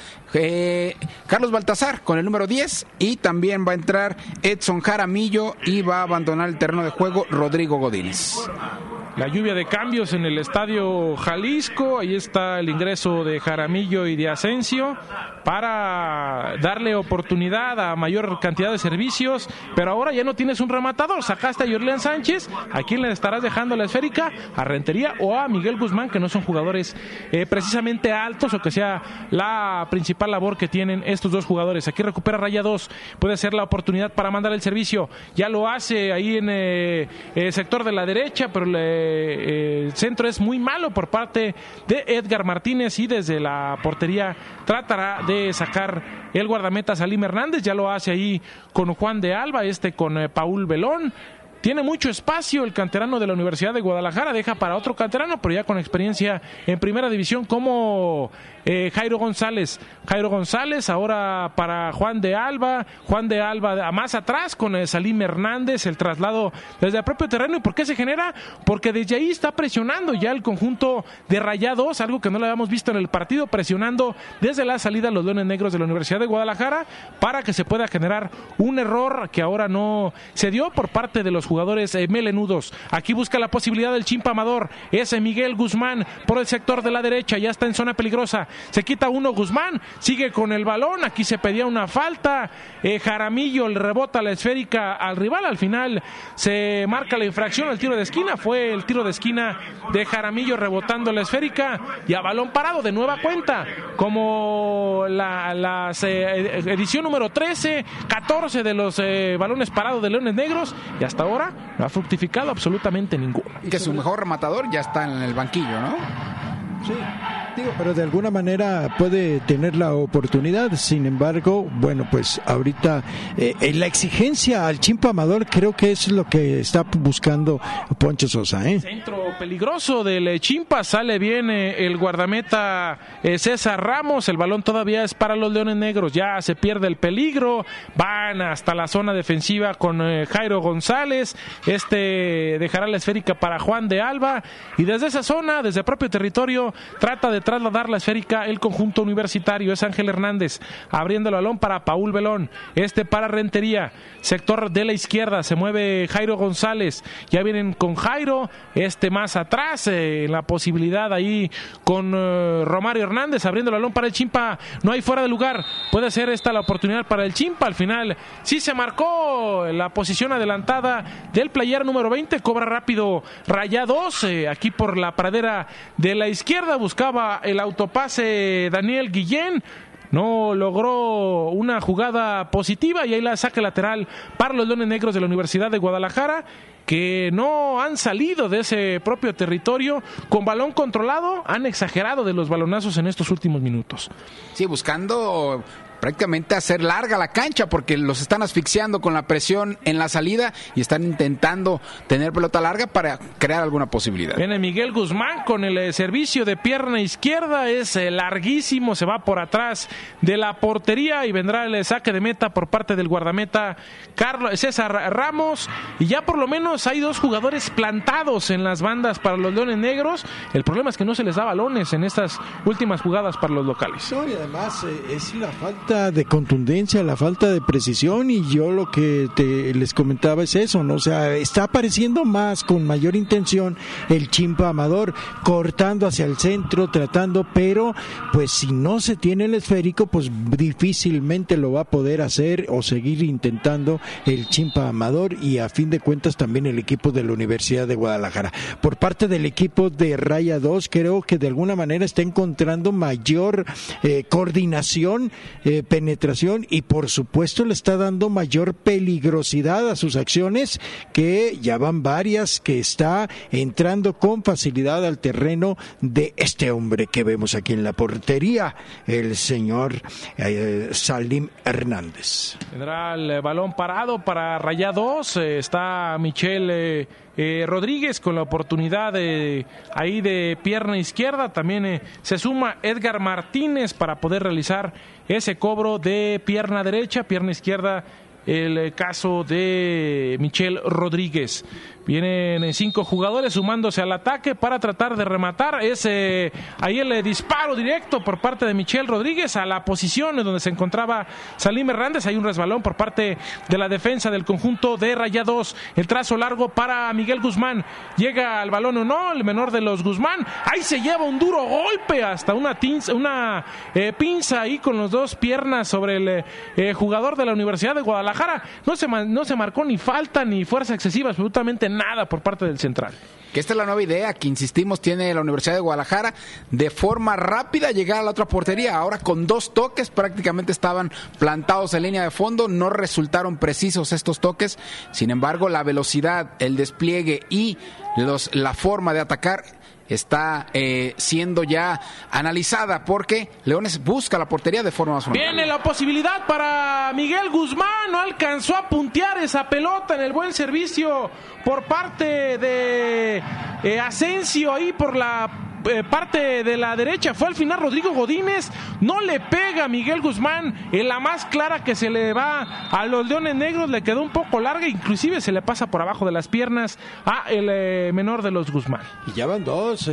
Speaker 3: Carlos Baltazar con el número 10 y también va a entrar Edson Jaramillo y va a abandonar el terreno de juego Rodrigo Godínez.
Speaker 4: La lluvia de cambios en el Estadio Jalisco, ahí está el ingreso de Jaramillo y de Asensio para darle oportunidad a mayor cantidad de servicios, pero ahora ya no tienes un rematador, sacaste a Jorleán Sánchez, ¿a quién le estarás dejando la esférica? ¿A Rentería o a Miguel Guzmán, que no son jugadores precisamente altos o que sea la principal labor que tienen estos 2 jugadores? Aquí recupera Raya 2, puede ser la oportunidad para mandar el servicio, ya lo hace ahí en el sector de la derecha, pero el centro es muy malo por parte de Edgar Martínez y desde la portería tratará de sacar el guardameta Salim Hernández, ya lo hace ahí con Juan de Alba, con Paul Belón. Tiene mucho espacio el canterano de la Universidad de Guadalajara, deja para otro canterano, pero ya con experiencia en primera división como Jairo González. Jairo González ahora para Juan de Alba más atrás con Salim Hernández, el traslado desde el propio terreno. ¿Y por qué se genera? Porque desde ahí está presionando ya el conjunto de Rayados, algo que no lo habíamos visto en el partido, presionando desde la salida los Leones Negros de la Universidad de Guadalajara para que se pueda generar un error que ahora no se dio por parte de los jugadores melenudos. Aquí busca la posibilidad del Chimpa Amador, es Miguel Guzmán por el sector de la derecha, ya está en zona peligrosa, se quita uno Guzmán, sigue con el balón, aquí se pedía una falta, Jaramillo le rebota la esférica al rival, al final se marca la infracción, el tiro de esquina, fue el tiro de esquina de Jaramillo rebotando la esférica y a balón parado de nueva cuenta, como la edición número 13, 14 de los balones parados de Leones Negros, y hasta ahora no ha fructificado absolutamente ninguno.
Speaker 3: Que su mejor rematador ya está en el banquillo, ¿no?
Speaker 2: Sí, digo, pero de alguna manera puede tener la oportunidad. Sin embargo, bueno, pues ahorita la exigencia al Chimpa Amador creo que es lo que está buscando Poncho Sosa,
Speaker 4: Centro peligroso del Chimpa, sale bien el guardameta César Ramos, el balón todavía es para los Leones Negros, ya se pierde el peligro, van hasta la zona defensiva con Jairo González, dejará la esférica para Juan de Alba y desde esa zona, desde el propio territorio, trata de trasladar la esférica el conjunto universitario, es Ángel Hernández, abriendo el balón para Paul Belón, para Rentería, sector de la izquierda, se mueve Jairo González, ya vienen con Jairo, más atrás, la posibilidad ahí con Romario Hernández, abriendo el balón para el Chimpa, no hay fuera de lugar, puede ser esta la oportunidad para el Chimpa, al final sí se marcó la posición adelantada del player número 20, cobra rápido Rayados, aquí por la pradera de la izquierda, buscaba el autopase Daniel Guillén, no logró una jugada positiva y ahí la saque lateral para los Leones Negros de la Universidad de Guadalajara, que no han salido de ese propio territorio con balón controlado, han exagerado de los balonazos en estos últimos minutos.
Speaker 3: Sí, buscando prácticamente hacer larga la cancha porque los están asfixiando con la presión en la salida y están intentando tener pelota larga para crear alguna posibilidad.
Speaker 4: Viene Miguel Guzmán con el servicio de pierna izquierda, es larguísimo, se va por atrás de la portería y vendrá el saque de meta por parte del guardameta César Ramos, y ya por lo menos hay 2 jugadores plantados en las bandas para los Leones Negros. El problema es que no se les da balones en estas últimas jugadas para los locales.
Speaker 2: No, y además es la falta falta de contundencia, la falta de precisión, y yo lo que les comentaba es eso, ¿no? O sea, está apareciendo más, con mayor intención, el Chimpa Amador, cortando hacia el centro, tratando, pero pues si no se tiene el esférico, pues difícilmente lo va a poder hacer o seguir intentando el Chimpa Amador, y a fin de cuentas también el equipo de la Universidad de Guadalajara. Por parte del equipo de Raya 2, creo que de alguna manera está encontrando mayor coordinación, penetración, y por supuesto le está dando mayor peligrosidad a sus acciones, que ya van varias, que está entrando con facilidad al terreno de este hombre que vemos aquí en la portería, el señor Salim Hernández.
Speaker 4: Tendrá el balón parado para Raya 2, está Michel Rodríguez con la oportunidad ahí de pierna izquierda. También se suma Edgar Martínez para poder realizar ese cobro de pierna derecha, pierna izquierda, el caso de Michel Rodríguez. Vienen 5 jugadores sumándose al ataque para tratar de rematar. Ahí el disparo directo por parte de Michel Rodríguez a la posición en donde se encontraba Salim Hernández. Hay un resbalón por parte de la defensa del conjunto de Raya 2. El trazo largo para Miguel Guzmán. Llega al balón o no, el menor de los Guzmán. Ahí se lleva un duro golpe, hasta una pinza ahí con las dos piernas sobre el jugador de la Universidad de Guadalajara. No se marcó ni falta ni fuerza excesiva, absolutamente nada por parte del central.
Speaker 3: Que esta es la nueva idea que, insistimos, tiene la Universidad de Guadalajara, de forma rápida llegar a la otra portería. Ahora con 2 toques prácticamente estaban plantados en línea de fondo, no resultaron precisos estos toques. Sin embargo, la velocidad, el despliegue y la forma de atacar está siendo ya analizada, porque Leones busca la portería de forma más frontal.
Speaker 4: Viene la posibilidad para Miguel Guzmán, no alcanzó a puntear esa pelota en el buen servicio por parte de Asensio, ahí por la parte de la derecha. Fue al final Rodrigo Godínez, no le pega a Miguel Guzmán, en la más clara que se le va a los Leones Negros, le quedó un poco larga, inclusive se le pasa por abajo de las piernas a el menor de los Guzmán.
Speaker 2: Y ya van 2,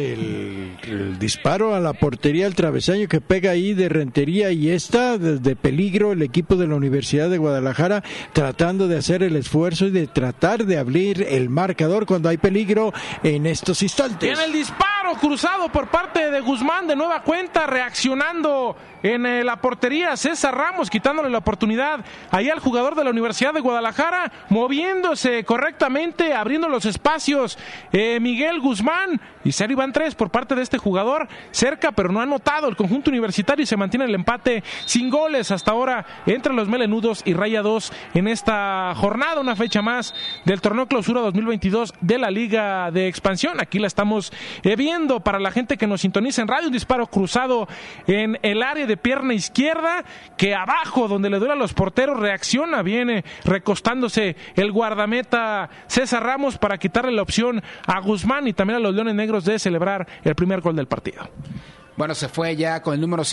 Speaker 2: el disparo a la portería, el travesaño que pega ahí de Rentería, y está desde peligro el equipo de la Universidad de Guadalajara, tratando de hacer el esfuerzo y de tratar de abrir el marcador cuando hay peligro en estos instantes.
Speaker 4: Viene el disparo cruzado por parte de Guzmán, de nueva cuenta reaccionando en la portería César Ramos, quitándole la oportunidad ahí al jugador de la Universidad de Guadalajara, moviéndose correctamente, abriendo los espacios Miguel Guzmán, y 0 y van 3 por parte de este jugador, cerca pero no ha anotado el conjunto universitario, y se mantiene el empate sin goles hasta ahora entre los melenudos y Raya 2 en esta jornada, una fecha más del torneo clausura 2022 de la Liga de Expansión. Aquí la estamos viendo para la gente que nos sintoniza en radio, un disparo cruzado en el área de pierna izquierda, que abajo donde le duele a los porteros reacciona, viene recostándose el guardameta César Ramos para quitarle la opción a Guzmán y también a los Leones Negros de celebrar el primer gol del partido.
Speaker 3: Bueno, se fue ya con el número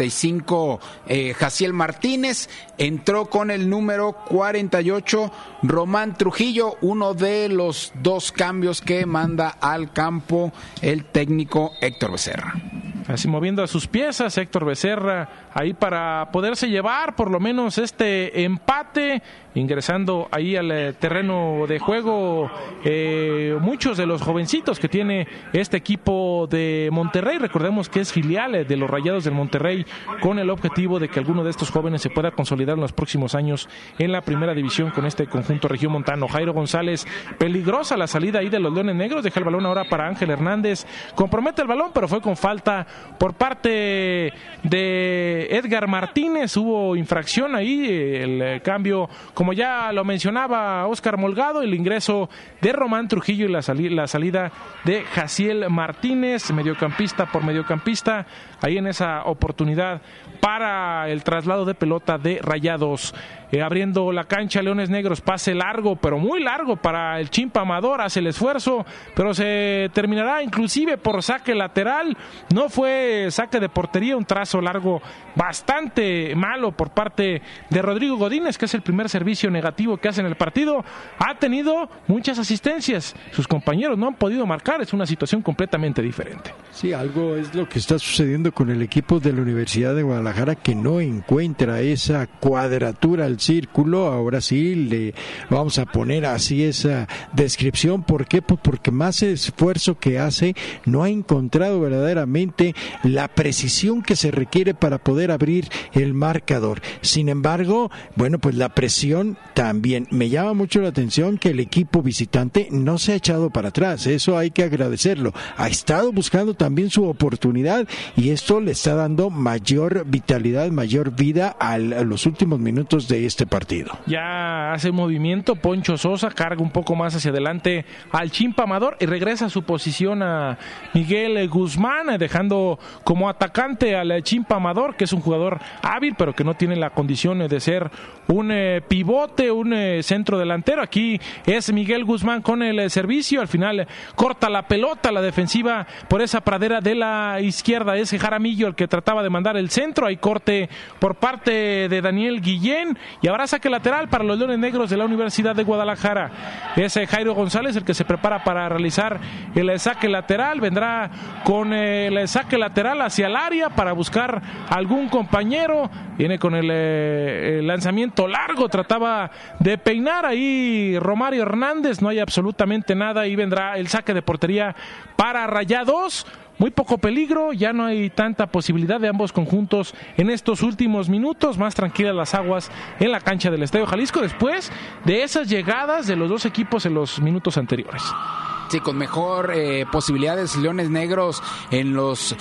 Speaker 3: 55 Jaciel Martínez, entró con el número 48 Román Trujillo, uno de los 2 cambios que manda al campo el técnico Héctor Becerra.
Speaker 4: Así moviendo a sus piezas Héctor Becerra ahí para poderse llevar por lo menos este empate, ingresando ahí al terreno de juego muchos de los jovencitos que tiene este equipo de Monterrey. Recordemos que es filial de los Rayados del Monterrey, con el objetivo de que alguno de estos jóvenes se pueda consolidar en los próximos años en la primera división con este conjunto regiomontano. Jairo González, peligrosa la salida ahí de los Leones Negros, deja el balón ahora para Ángel Hernández, compromete el balón pero fue con falta por parte de Edgar Martínez. Hubo infracción ahí, el cambio, como ya lo mencionaba Óscar Molgado, el ingreso de Román Trujillo y la salida de Jaciel Martínez, mediocampista por mediocampista, ahí en esa oportunidad para el traslado de pelota de Rayados. abriendo la cancha Leones Negros, pase largo, pero muy largo para el Chimpa Amador, hace el esfuerzo, pero se terminará inclusive por saque lateral. No fue saque de portería, un trazo largo bastante malo por parte de Rodrigo Godínez, que es el primer servicio negativo que hace en el partido. Ha tenido muchas asistencias, sus compañeros no han podido marcar, es una situación completamente diferente.
Speaker 2: Sí, algo es lo que está sucediendo con el equipo de la Universidad de Guadalajara, que no encuentra esa cuadratura al círculo. Ahora sí le vamos a poner así esa descripción. ¿Por qué? Pues porque más esfuerzo que hace, no ha encontrado verdaderamente la precisión que se requiere para poder abrir el marcador. Sin embargo, bueno, pues la presión también. Me llama mucho la atención que el equipo visitante no se ha echado para atrás, eso hay que agradecerlo. Ha estado buscando también su oportunidad y esto le está dando mayor vitalidad, mayor vida a los últimos minutos de este partido.
Speaker 4: Ya hace movimiento Poncho Sosa, carga un poco más hacia adelante al Chimpa Amador y regresa a su posición a Miguel Guzmán, dejando como atacante al Chimpa Amador, que es un jugador hábil pero que no tiene la condición de ser un pivote, un centro delantero. Aquí es Miguel Guzmán con el servicio, al final corta la pelota, la defensiva por esa pradera de la izquierda, es Jaramillo el que trataba de mandar el centro, hay corte por parte de Daniel Guillén y habrá saque lateral para los Leones Negros de la Universidad de Guadalajara. Es Jairo González el que se prepara para realizar el saque lateral, vendrá con el saque lateral hacia el área para buscar algún compañero, viene con el lanzamiento largo, trataba de peinar ahí Romario Hernández, no hay absolutamente nada y vendrá el saque de portería para Rayados. Muy poco peligro, ya no hay tanta posibilidad de ambos conjuntos en estos últimos minutos, más tranquilas las aguas en la cancha del Estadio Jalisco después de esas llegadas de los dos equipos en los minutos anteriores.
Speaker 3: Sí, con mejor posibilidades Leones Negros en los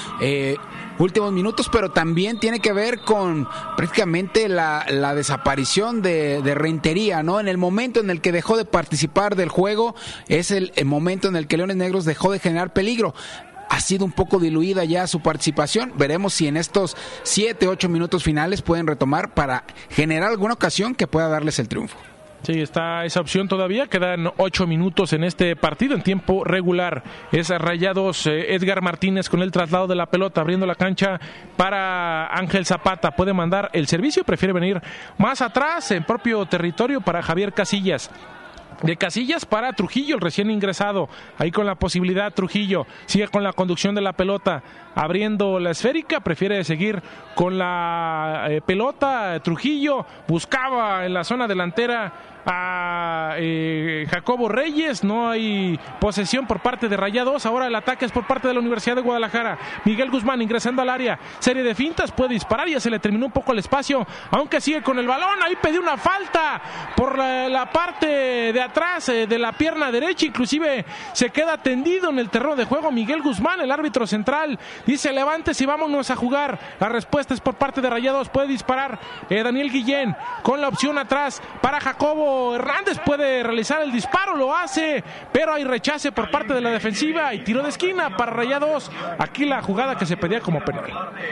Speaker 3: últimos minutos, pero también tiene que ver con prácticamente la desaparición de Rentería, ¿no? En el momento en el que dejó de participar del juego es el momento en el que Leones Negros dejó de generar peligro. Ha sido un poco diluida ya su participación. Veremos si en estos 7-8 minutos finales pueden retomar para generar alguna ocasión que pueda darles el triunfo.
Speaker 4: Sí, está esa opción todavía. Quedan 8 minutos en este partido en tiempo regular. Es Rayados, Edgar Martínez con el traslado de la pelota, abriendo la cancha para Ángel Zapata. Puede mandar el servicio, prefiere venir más atrás en propio territorio para Javier Casillas. De Casillas para Trujillo, el recién ingresado, ahí con la posibilidad Trujillo, sigue con la conducción de la pelota, abriendo la esférica, prefiere seguir con la pelota, Trujillo buscaba en la zona delantera a Jacobo Reyes, no hay posesión por parte de Rayados, ahora el ataque es por parte de la Universidad de Guadalajara. Miguel Guzmán ingresando al área, serie de fintas, puede disparar, ya se le terminó un poco el espacio, aunque sigue con el balón, ahí pidió una falta por la parte de atrás de la pierna derecha, inclusive se queda tendido en el terreno de juego Miguel Guzmán, el árbitro central dice levántese y vámonos a jugar. La respuesta es por parte de Rayados, puede disparar Daniel Guillén con la opción atrás para Jacobo Hernández, puede realizar el disparo, lo hace, pero hay rechace por parte de la defensiva y tiro de esquina para Rayados. Aquí la jugada que se pedía como penal.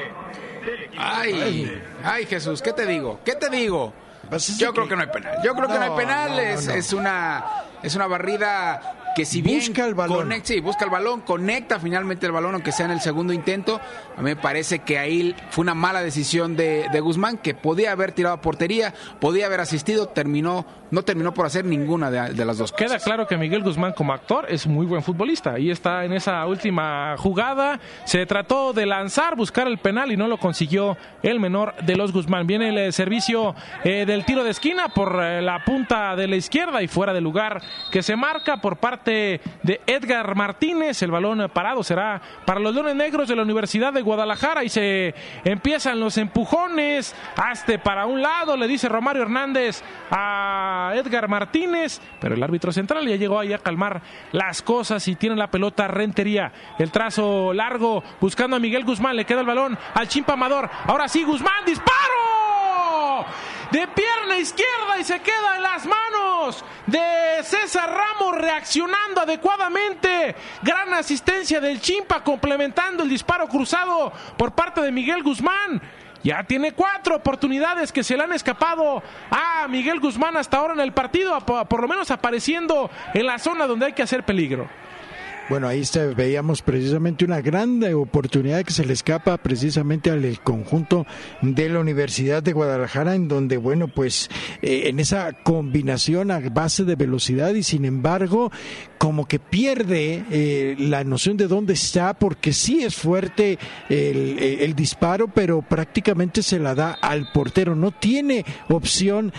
Speaker 3: Ay Jesús, ¿qué te digo? Yo creo que no hay penal. Yo creo que no hay penal. Es una barrida que si bien
Speaker 2: busca el balón,
Speaker 3: busca el balón, conecta finalmente el balón, aunque sea en el segundo intento. A mí me parece que ahí fue una mala decisión de Guzmán, que podía haber tirado a portería, podía haber asistido, no terminó por hacer ninguna de las dos cosas.
Speaker 4: Queda claro que Miguel Guzmán como actor es muy buen futbolista. Ahí está en esa última jugada, se trató de lanzar, buscar el penal y no lo consiguió el menor de los Guzmán. Viene el servicio del tiro de esquina por la punta de la izquierda y fuera de lugar que se marca por parte de Edgar Martínez. El balón parado será para los Leones Negros de la Universidad de Guadalajara y se empiezan los empujones. Hazte para un lado, le dice Romario Hernández a Edgar Martínez, pero el árbitro central ya llegó ahí a calmar las cosas y tiene la pelota Rentería. El trazo largo buscando a Miguel Guzmán, le queda el balón al Chimpa Amador. Ahora sí, Guzmán, disparo de pierna izquierda y se queda en las manos de César Ramos, reaccionando adecuadamente. Gran asistencia del Chimpa complementando el disparo cruzado por parte de Miguel Guzmán. ya tiene 4 oportunidades que se le han escapado a Miguel Guzmán hasta ahora en el partido, por lo menos apareciendo en la zona donde hay que hacer peligro.
Speaker 2: Bueno, ahí veíamos precisamente una gran oportunidad que se le escapa precisamente al conjunto de la Universidad de Guadalajara, en donde, bueno, pues en esa combinación a base de velocidad y sin embargo como que pierde la noción de dónde está, porque sí es fuerte el disparo, pero prácticamente se la da al portero. No tiene opción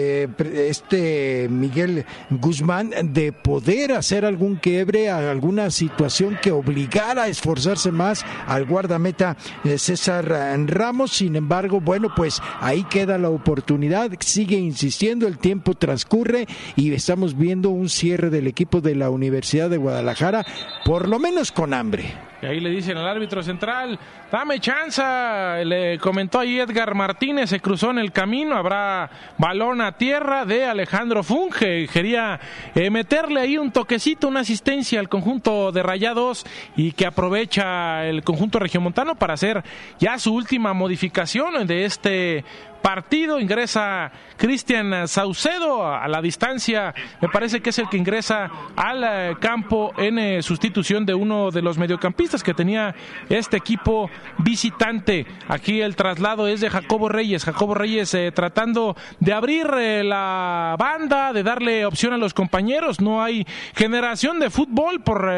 Speaker 2: Miguel Guzmán de poder hacer algún quiebre, alguna situación que obligara a esforzarse más al guardameta César Ramos. Sin embargo, bueno, pues ahí queda la oportunidad, sigue insistiendo, el tiempo transcurre y estamos viendo un cierre del equipo de la Universidad de Guadalajara, por lo menos con hambre.
Speaker 4: Y ahí le dicen al árbitro central, dame chance, le comentó ahí Edgar Martínez, se cruzó en el camino, habrá balón a tierra de Alejandro Funge, quería meterle ahí un toquecito, una asistencia al conjunto de Rayados, y que aprovecha el conjunto regiomontano para hacer ya su última modificación de este partido. Ingresa Cristian Saucedo a la distancia, me parece que es el que ingresa al campo en sustitución de uno de los mediocampistas que tenía este equipo visitante. Aquí el traslado es de Jacobo Reyes tratando de abrir la banda, de darle opción a los compañeros. No hay generación de fútbol por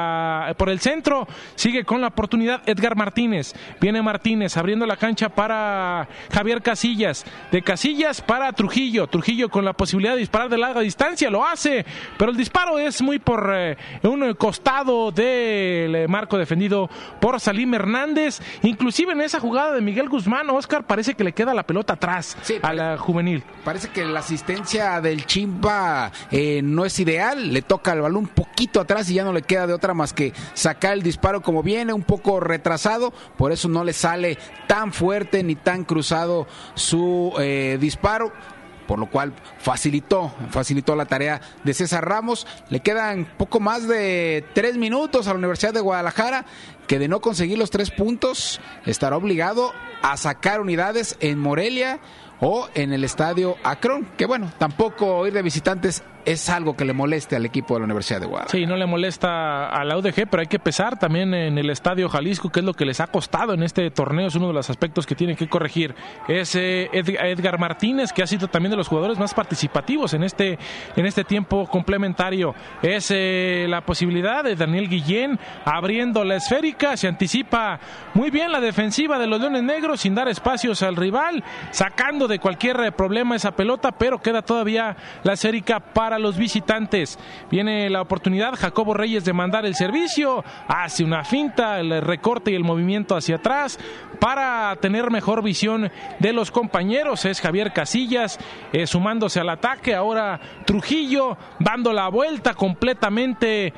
Speaker 4: el centro, sigue con la oportunidad Edgar Martínez, viene Martínez abriendo la cancha para Javier Casillas, de Casillas para Trujillo con la posibilidad de disparar de larga distancia, lo hace, pero el disparo es muy por un costado del marco defendido por Salim Hernández. Inclusive en esa jugada de Miguel Guzmán, Oscar, parece que le queda la pelota atrás a la juvenil.
Speaker 3: Parece que la asistencia del Chimba no es ideal, le toca el balón un poquito atrás y ya no le queda de otra más que sacar el disparo como viene, un poco retrasado, por eso no le sale tan fuerte ni tan cruzado su disparo, por lo cual facilitó la tarea de César Ramos. Le quedan poco más de 3 minutos a la Universidad de Guadalajara, que de no conseguir los 3 puntos estará obligado a sacar unidades en Morelia o en el Estadio Akron, que bueno, tampoco ir de visitantes es algo que le moleste al equipo de la Universidad de Guadalajara.
Speaker 4: Sí, no le molesta a la UDG, pero hay que pesar también en el Estadio Jalisco, que es lo que les ha costado en este torneo, es uno de los aspectos que tienen que corregir. Es Edgar Martínez, que ha sido también de los jugadores más participativos en este tiempo complementario. Es la posibilidad de Daniel Guillén abriendo la esférica, se anticipa muy bien la defensiva de los Leones Negros sin dar espacios al rival, sacando de cualquier problema esa pelota, pero queda todavía la esférica para los visitantes. Viene la oportunidad Jacobo Reyes de mandar el servicio, hace una finta, el recorte y el movimiento hacia atrás para tener mejor visión de los compañeros. Es Javier Casillas sumándose al ataque, ahora Trujillo dando la vuelta completamente.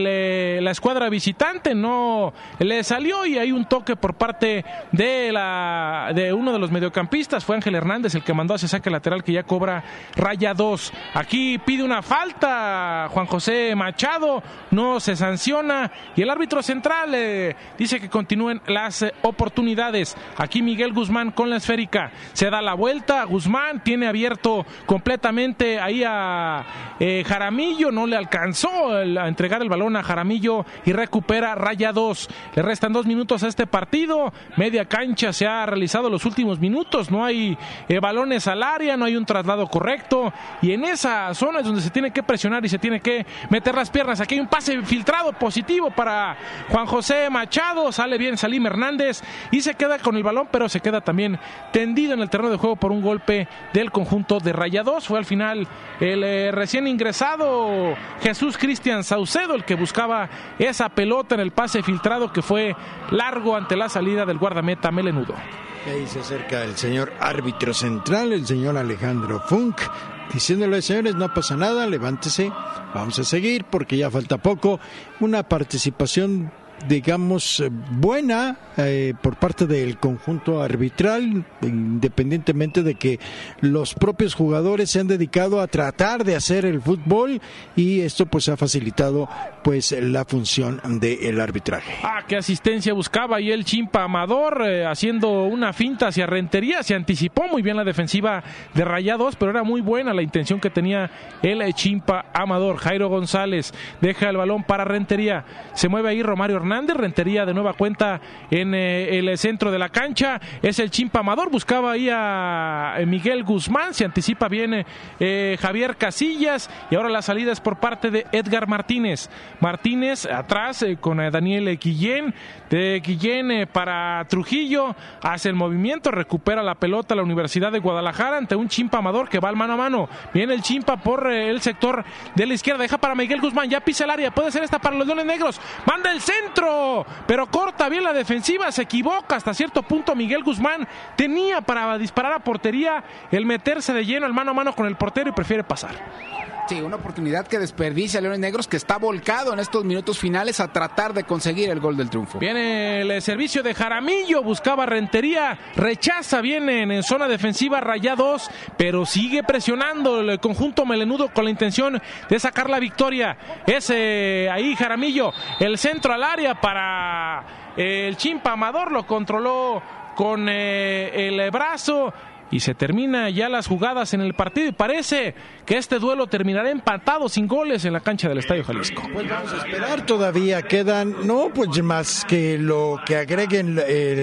Speaker 4: La escuadra visitante no le salió y hay un toque por parte de uno de los mediocampistas, fue Ángel Hernández el que mandó hacia saque lateral, que ya cobra Rayados. Aquí pide una falta Juan José Machado, no se sanciona y el árbitro central dice que continúen las oportunidades. Aquí Miguel Guzmán con la esférica, se da la vuelta, Guzmán tiene abierto completamente ahí a Jaramillo, no le alcanzó a entregar el balón a Jaramillo y recupera Rayados. Le restan 2 minutos a este partido, media cancha se ha realizado los últimos minutos, no hay balones al área, no hay un traslado correcto y en esa zona es donde se tiene que presionar y se tiene que meter las piernas. Aquí hay un pase filtrado positivo para Juan José Machado, sale bien Salim Hernández y se queda con el balón, pero se queda también tendido en el terreno de juego por un golpe del conjunto de Rayados. Fue al final el recién ingresado Jesús Cristian Saucedo el que buscaba esa pelota en el pase filtrado que fue largo ante la salida del guardameta melenudo.
Speaker 2: Ahí se acerca el señor árbitro central, el señor Alejandro Funk, diciéndole: señores, no pasa nada, levántese, vamos a seguir porque ya falta poco. Una participación digamos, buena por parte del conjunto arbitral, independientemente de que los propios jugadores se han dedicado a tratar de hacer el fútbol, y esto pues ha facilitado pues la función del arbitraje.
Speaker 4: Qué asistencia buscaba ahí el Chimpa Amador, haciendo una finta hacia Rentería. Se anticipó muy bien la defensiva de Rayados, pero era muy buena la intención que tenía el Chimpa Amador. Jairo González deja el balón para Rentería, se mueve ahí Romario Hernández. Rentería de nueva cuenta en el centro de la cancha, es el Chimpa Amador, buscaba ahí a Miguel Guzmán, se anticipa bien Javier Casillas, y ahora la salida es por parte de Edgar Martínez atrás con Daniel Guillén, de Guillén para Trujillo, hace el movimiento, recupera la pelota la Universidad de Guadalajara ante un Chimpa Amador que va al mano a mano. Viene el Chimpa por el sector de la izquierda, deja para Miguel Guzmán, ya pisa el área, puede ser esta para los Leones Negros, manda el centro, pero corta bien la defensiva, se equivoca hasta cierto punto Miguel Guzmán, tenía para disparar a portería, el meterse de lleno al mano a mano con el portero y prefiere pasar.
Speaker 3: Sí, una oportunidad que desperdicia Leones Negros, que está volcado en estos minutos finales a tratar de conseguir el gol del triunfo.
Speaker 4: Viene el servicio de Jaramillo, buscaba Rentería, rechaza bien en zona defensiva Rayados, pero sigue presionando el conjunto melenudo con la intención de sacar la victoria. Es ahí Jaramillo, el centro al área para el Chimpa Amador, lo controló con el brazo. Y se termina ya las jugadas en el partido y parece que este duelo terminará empatado sin goles en la cancha del Estadio Jalisco.
Speaker 2: Pues vamos a esperar, todavía quedan, pues más que lo que agreguen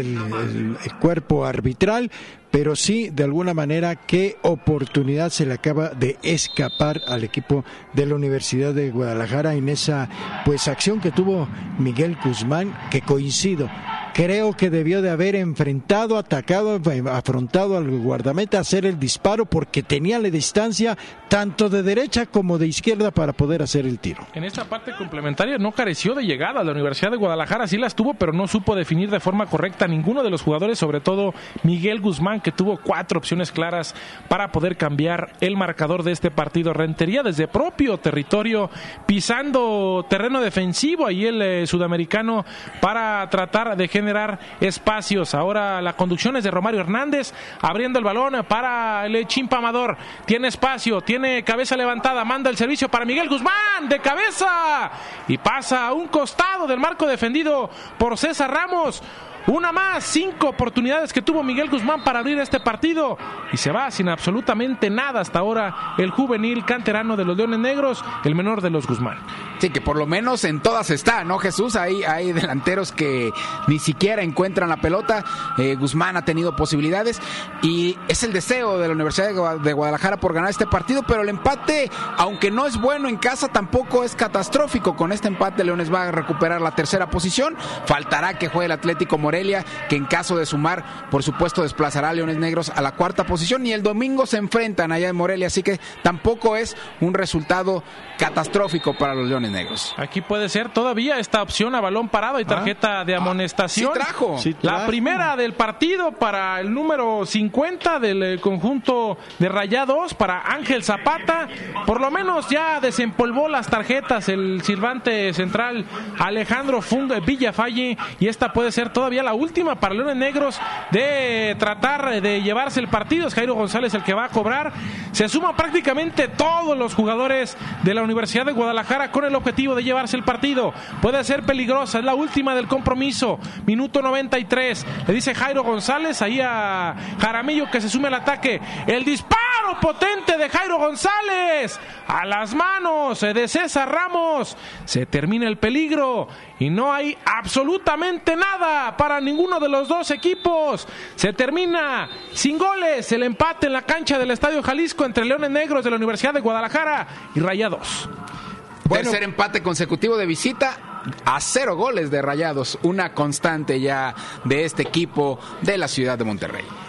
Speaker 2: el cuerpo arbitral, pero sí, de alguna manera, qué oportunidad se le acaba de escapar al equipo de la Universidad de Guadalajara en esa pues acción que tuvo Miguel Guzmán, que coincido. Creo que debió de haber enfrentado, atacado, afrontado al guardameta, hacer el disparo, porque tenía la distancia tanto de derecha como de izquierda para poder hacer el tiro.
Speaker 4: En esta parte complementaria no careció de llegada. La Universidad de Guadalajara sí las tuvo, pero no supo definir de forma correcta a ninguno de los jugadores, sobre todo Miguel Guzmán, que tuvo 4 opciones claras para poder cambiar el marcador de este partido. Rentería desde propio territorio, pisando terreno defensivo, ahí el sudamericano, para tratar de generar espacios. Ahora la conducción es de Romario Hernández, abriendo el balón para el Chimpa Amador. Tiene espacio, tiene cabeza levantada, manda el servicio para Miguel Guzmán, de cabeza, y pasa a un costado del marco defendido por César Ramos. Una más, 5 oportunidades que tuvo Miguel Guzmán para abrir este partido, y se va sin absolutamente nada hasta ahora el juvenil canterano de los Leones Negros, el menor de los Guzmán.
Speaker 3: Sí, que por lo menos en todas está, ¿no, Jesús? Hay delanteros que ni siquiera encuentran la pelota. Guzmán ha tenido posibilidades y es el deseo de la Universidad de Guadalajara por ganar este partido, pero el empate, aunque no es bueno en casa, tampoco es catastrófico. Con este empate Leones va a recuperar la tercera posición. Faltará que juegue el Atlético Morelia, que en caso de sumar, por supuesto, desplazará a Leones Negros a la cuarta posición, y el domingo se enfrentan allá en Morelia, así que tampoco es un resultado catastrófico para los Leones Negros.
Speaker 4: Aquí puede ser todavía esta opción a balón parado y tarjeta de amonestación.
Speaker 3: Sí trajo.
Speaker 4: La primera del partido para el número 50 del conjunto de Rayados, para Ángel Zapata. Por lo menos ya desempolvó las tarjetas el silbante central Alejandro Villafalle, y esta puede ser todavía la última para Leones Negros de tratar de llevarse el partido. Es Jairo González el que va a cobrar. Se suman prácticamente todos los jugadores de la Universidad de Guadalajara con el objetivo de llevarse el partido. Puede ser peligrosa, es la última del compromiso. Minuto 93, le dice Jairo González ahí a Jaramillo que se sume al ataque. El disparo potente de Jairo González a las manos de César Ramos. Se termina el peligro y no hay absolutamente nada para ninguno de los dos equipos. Se termina sin goles el empate en la cancha del Estadio Jalisco entre Leones Negros de la Universidad de Guadalajara y Rayados.
Speaker 3: Tercer empate consecutivo de visita a 0 goles de Rayados, una constante ya de este equipo de la ciudad de Monterrey.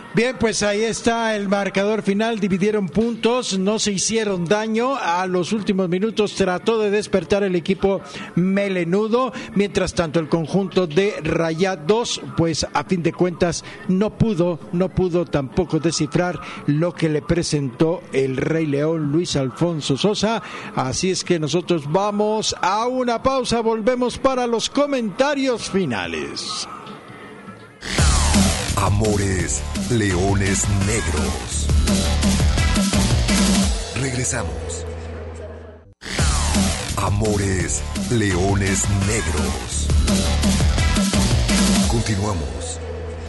Speaker 2: Bien, pues ahí está el marcador final, dividieron puntos, no se hicieron daño, a los últimos minutos trató de despertar el equipo melenudo, mientras tanto el conjunto de Rayados, pues a fin de cuentas no pudo tampoco descifrar lo que le presentó el Rey León Luis Alfonso Sosa, así es que nosotros vamos a una pausa, volvemos para los comentarios finales.
Speaker 1: Amores Leones Negros. Regresamos. Amores Leones Negros. Continuamos.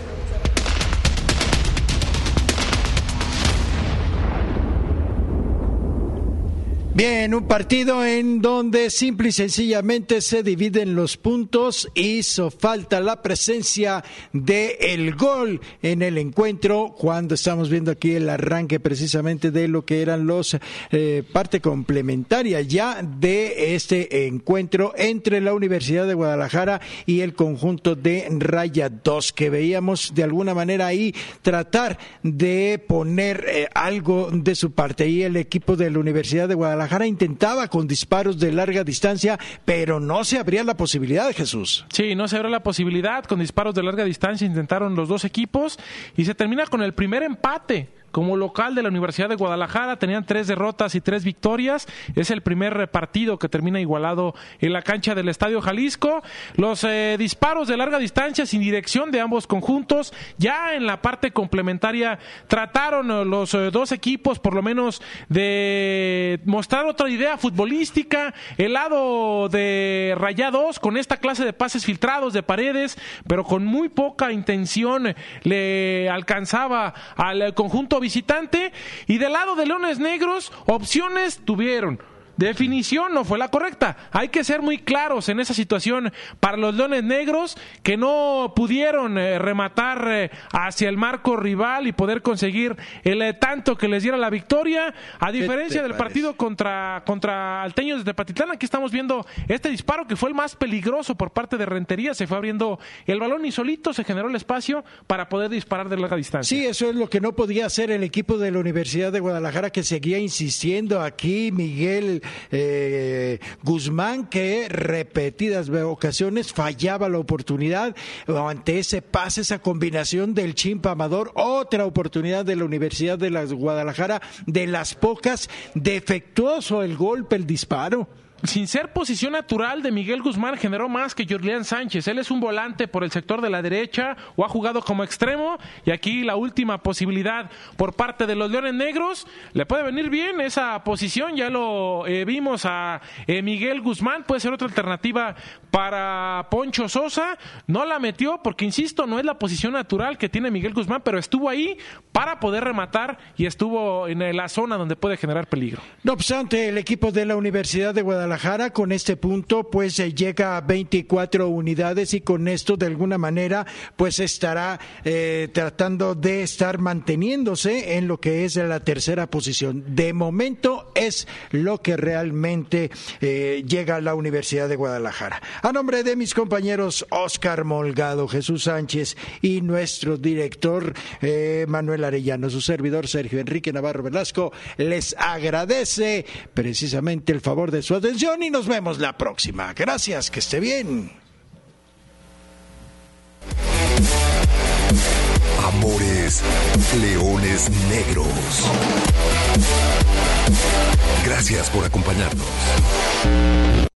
Speaker 2: Bien, un partido en donde simple y sencillamente se dividen los puntos, hizo falta la presencia del gol en el encuentro, cuando estamos viendo aquí el arranque precisamente de lo que eran los parte complementaria ya de este encuentro entre la Universidad de Guadalajara y el conjunto de Rayados, que veíamos de alguna manera ahí tratar de poner algo de su parte, y el equipo de la Universidad de Guadalajara intentaba con disparos de larga distancia, pero no se abría la posibilidad, Jesús.
Speaker 4: Sí, no se abrió la posibilidad, con disparos de larga distancia intentaron los dos equipos y se termina con el primer empate. Como local de la Universidad de Guadalajara, tenían 3 derrotas y 3 victorias. Es el primer partido que termina igualado en la cancha del Estadio Jalisco. Los disparos de larga distancia sin dirección de ambos conjuntos. Ya en la parte complementaria trataron los dos equipos por lo menos de mostrar otra idea futbolística. El lado de Rayados con esta clase de pases filtrados de Paredes, pero con muy poca intención le alcanzaba al conjunto visitante, y del lado de Leones Negros opciones tuvieron. Definición no fue la correcta. Hay que ser muy claros en esa situación para los Leones Negros, que no pudieron rematar hacia el marco rival y poder conseguir el tanto que les diera la victoria. A diferencia del partido contra Alteños de Tepatitlán, aquí estamos viendo este disparo que fue el más peligroso por parte de Rentería. Se fue abriendo el balón y solito se generó el espacio para poder disparar de larga distancia.
Speaker 2: Sí, eso es lo que no podía hacer el equipo de la Universidad de Guadalajara, que seguía insistiendo aquí. Miguel Guzmán, que repetidas ocasiones fallaba la oportunidad ante ese pase, esa combinación del Chimpa Amador. Otra oportunidad de la Universidad de Guadalajara, de las pocas, defectuoso el golpe, el disparo.
Speaker 4: Sin ser posición natural de Miguel Guzmán, generó más que Jorlián Sánchez. Él es un volante por el sector de la derecha o ha jugado como extremo, y aquí la última posibilidad por parte de los Leones Negros. Le puede venir bien esa posición, ya lo vimos a Miguel Guzmán, puede ser otra alternativa para Poncho Sosa. No la metió porque, insisto, no es la posición natural que tiene Miguel Guzmán, pero estuvo ahí para poder rematar y estuvo en la zona donde puede generar peligro.
Speaker 2: No obstante, el equipo de la Universidad de Guadalajara con este punto pues llega a 24 unidades, y con esto de alguna manera pues estará tratando de estar manteniéndose en lo que es la tercera posición. De momento es lo que realmente llega a la Universidad de Guadalajara. A nombre de mis compañeros Oscar Molgado, Jesús Sánchez y nuestro director Manuel Arellano, su servidor Sergio Enrique Navarro Velasco, les agradece precisamente el favor de su atención y nos vemos la próxima. Gracias, que esté bien.
Speaker 1: Amores Leones Negros. Gracias por acompañarnos.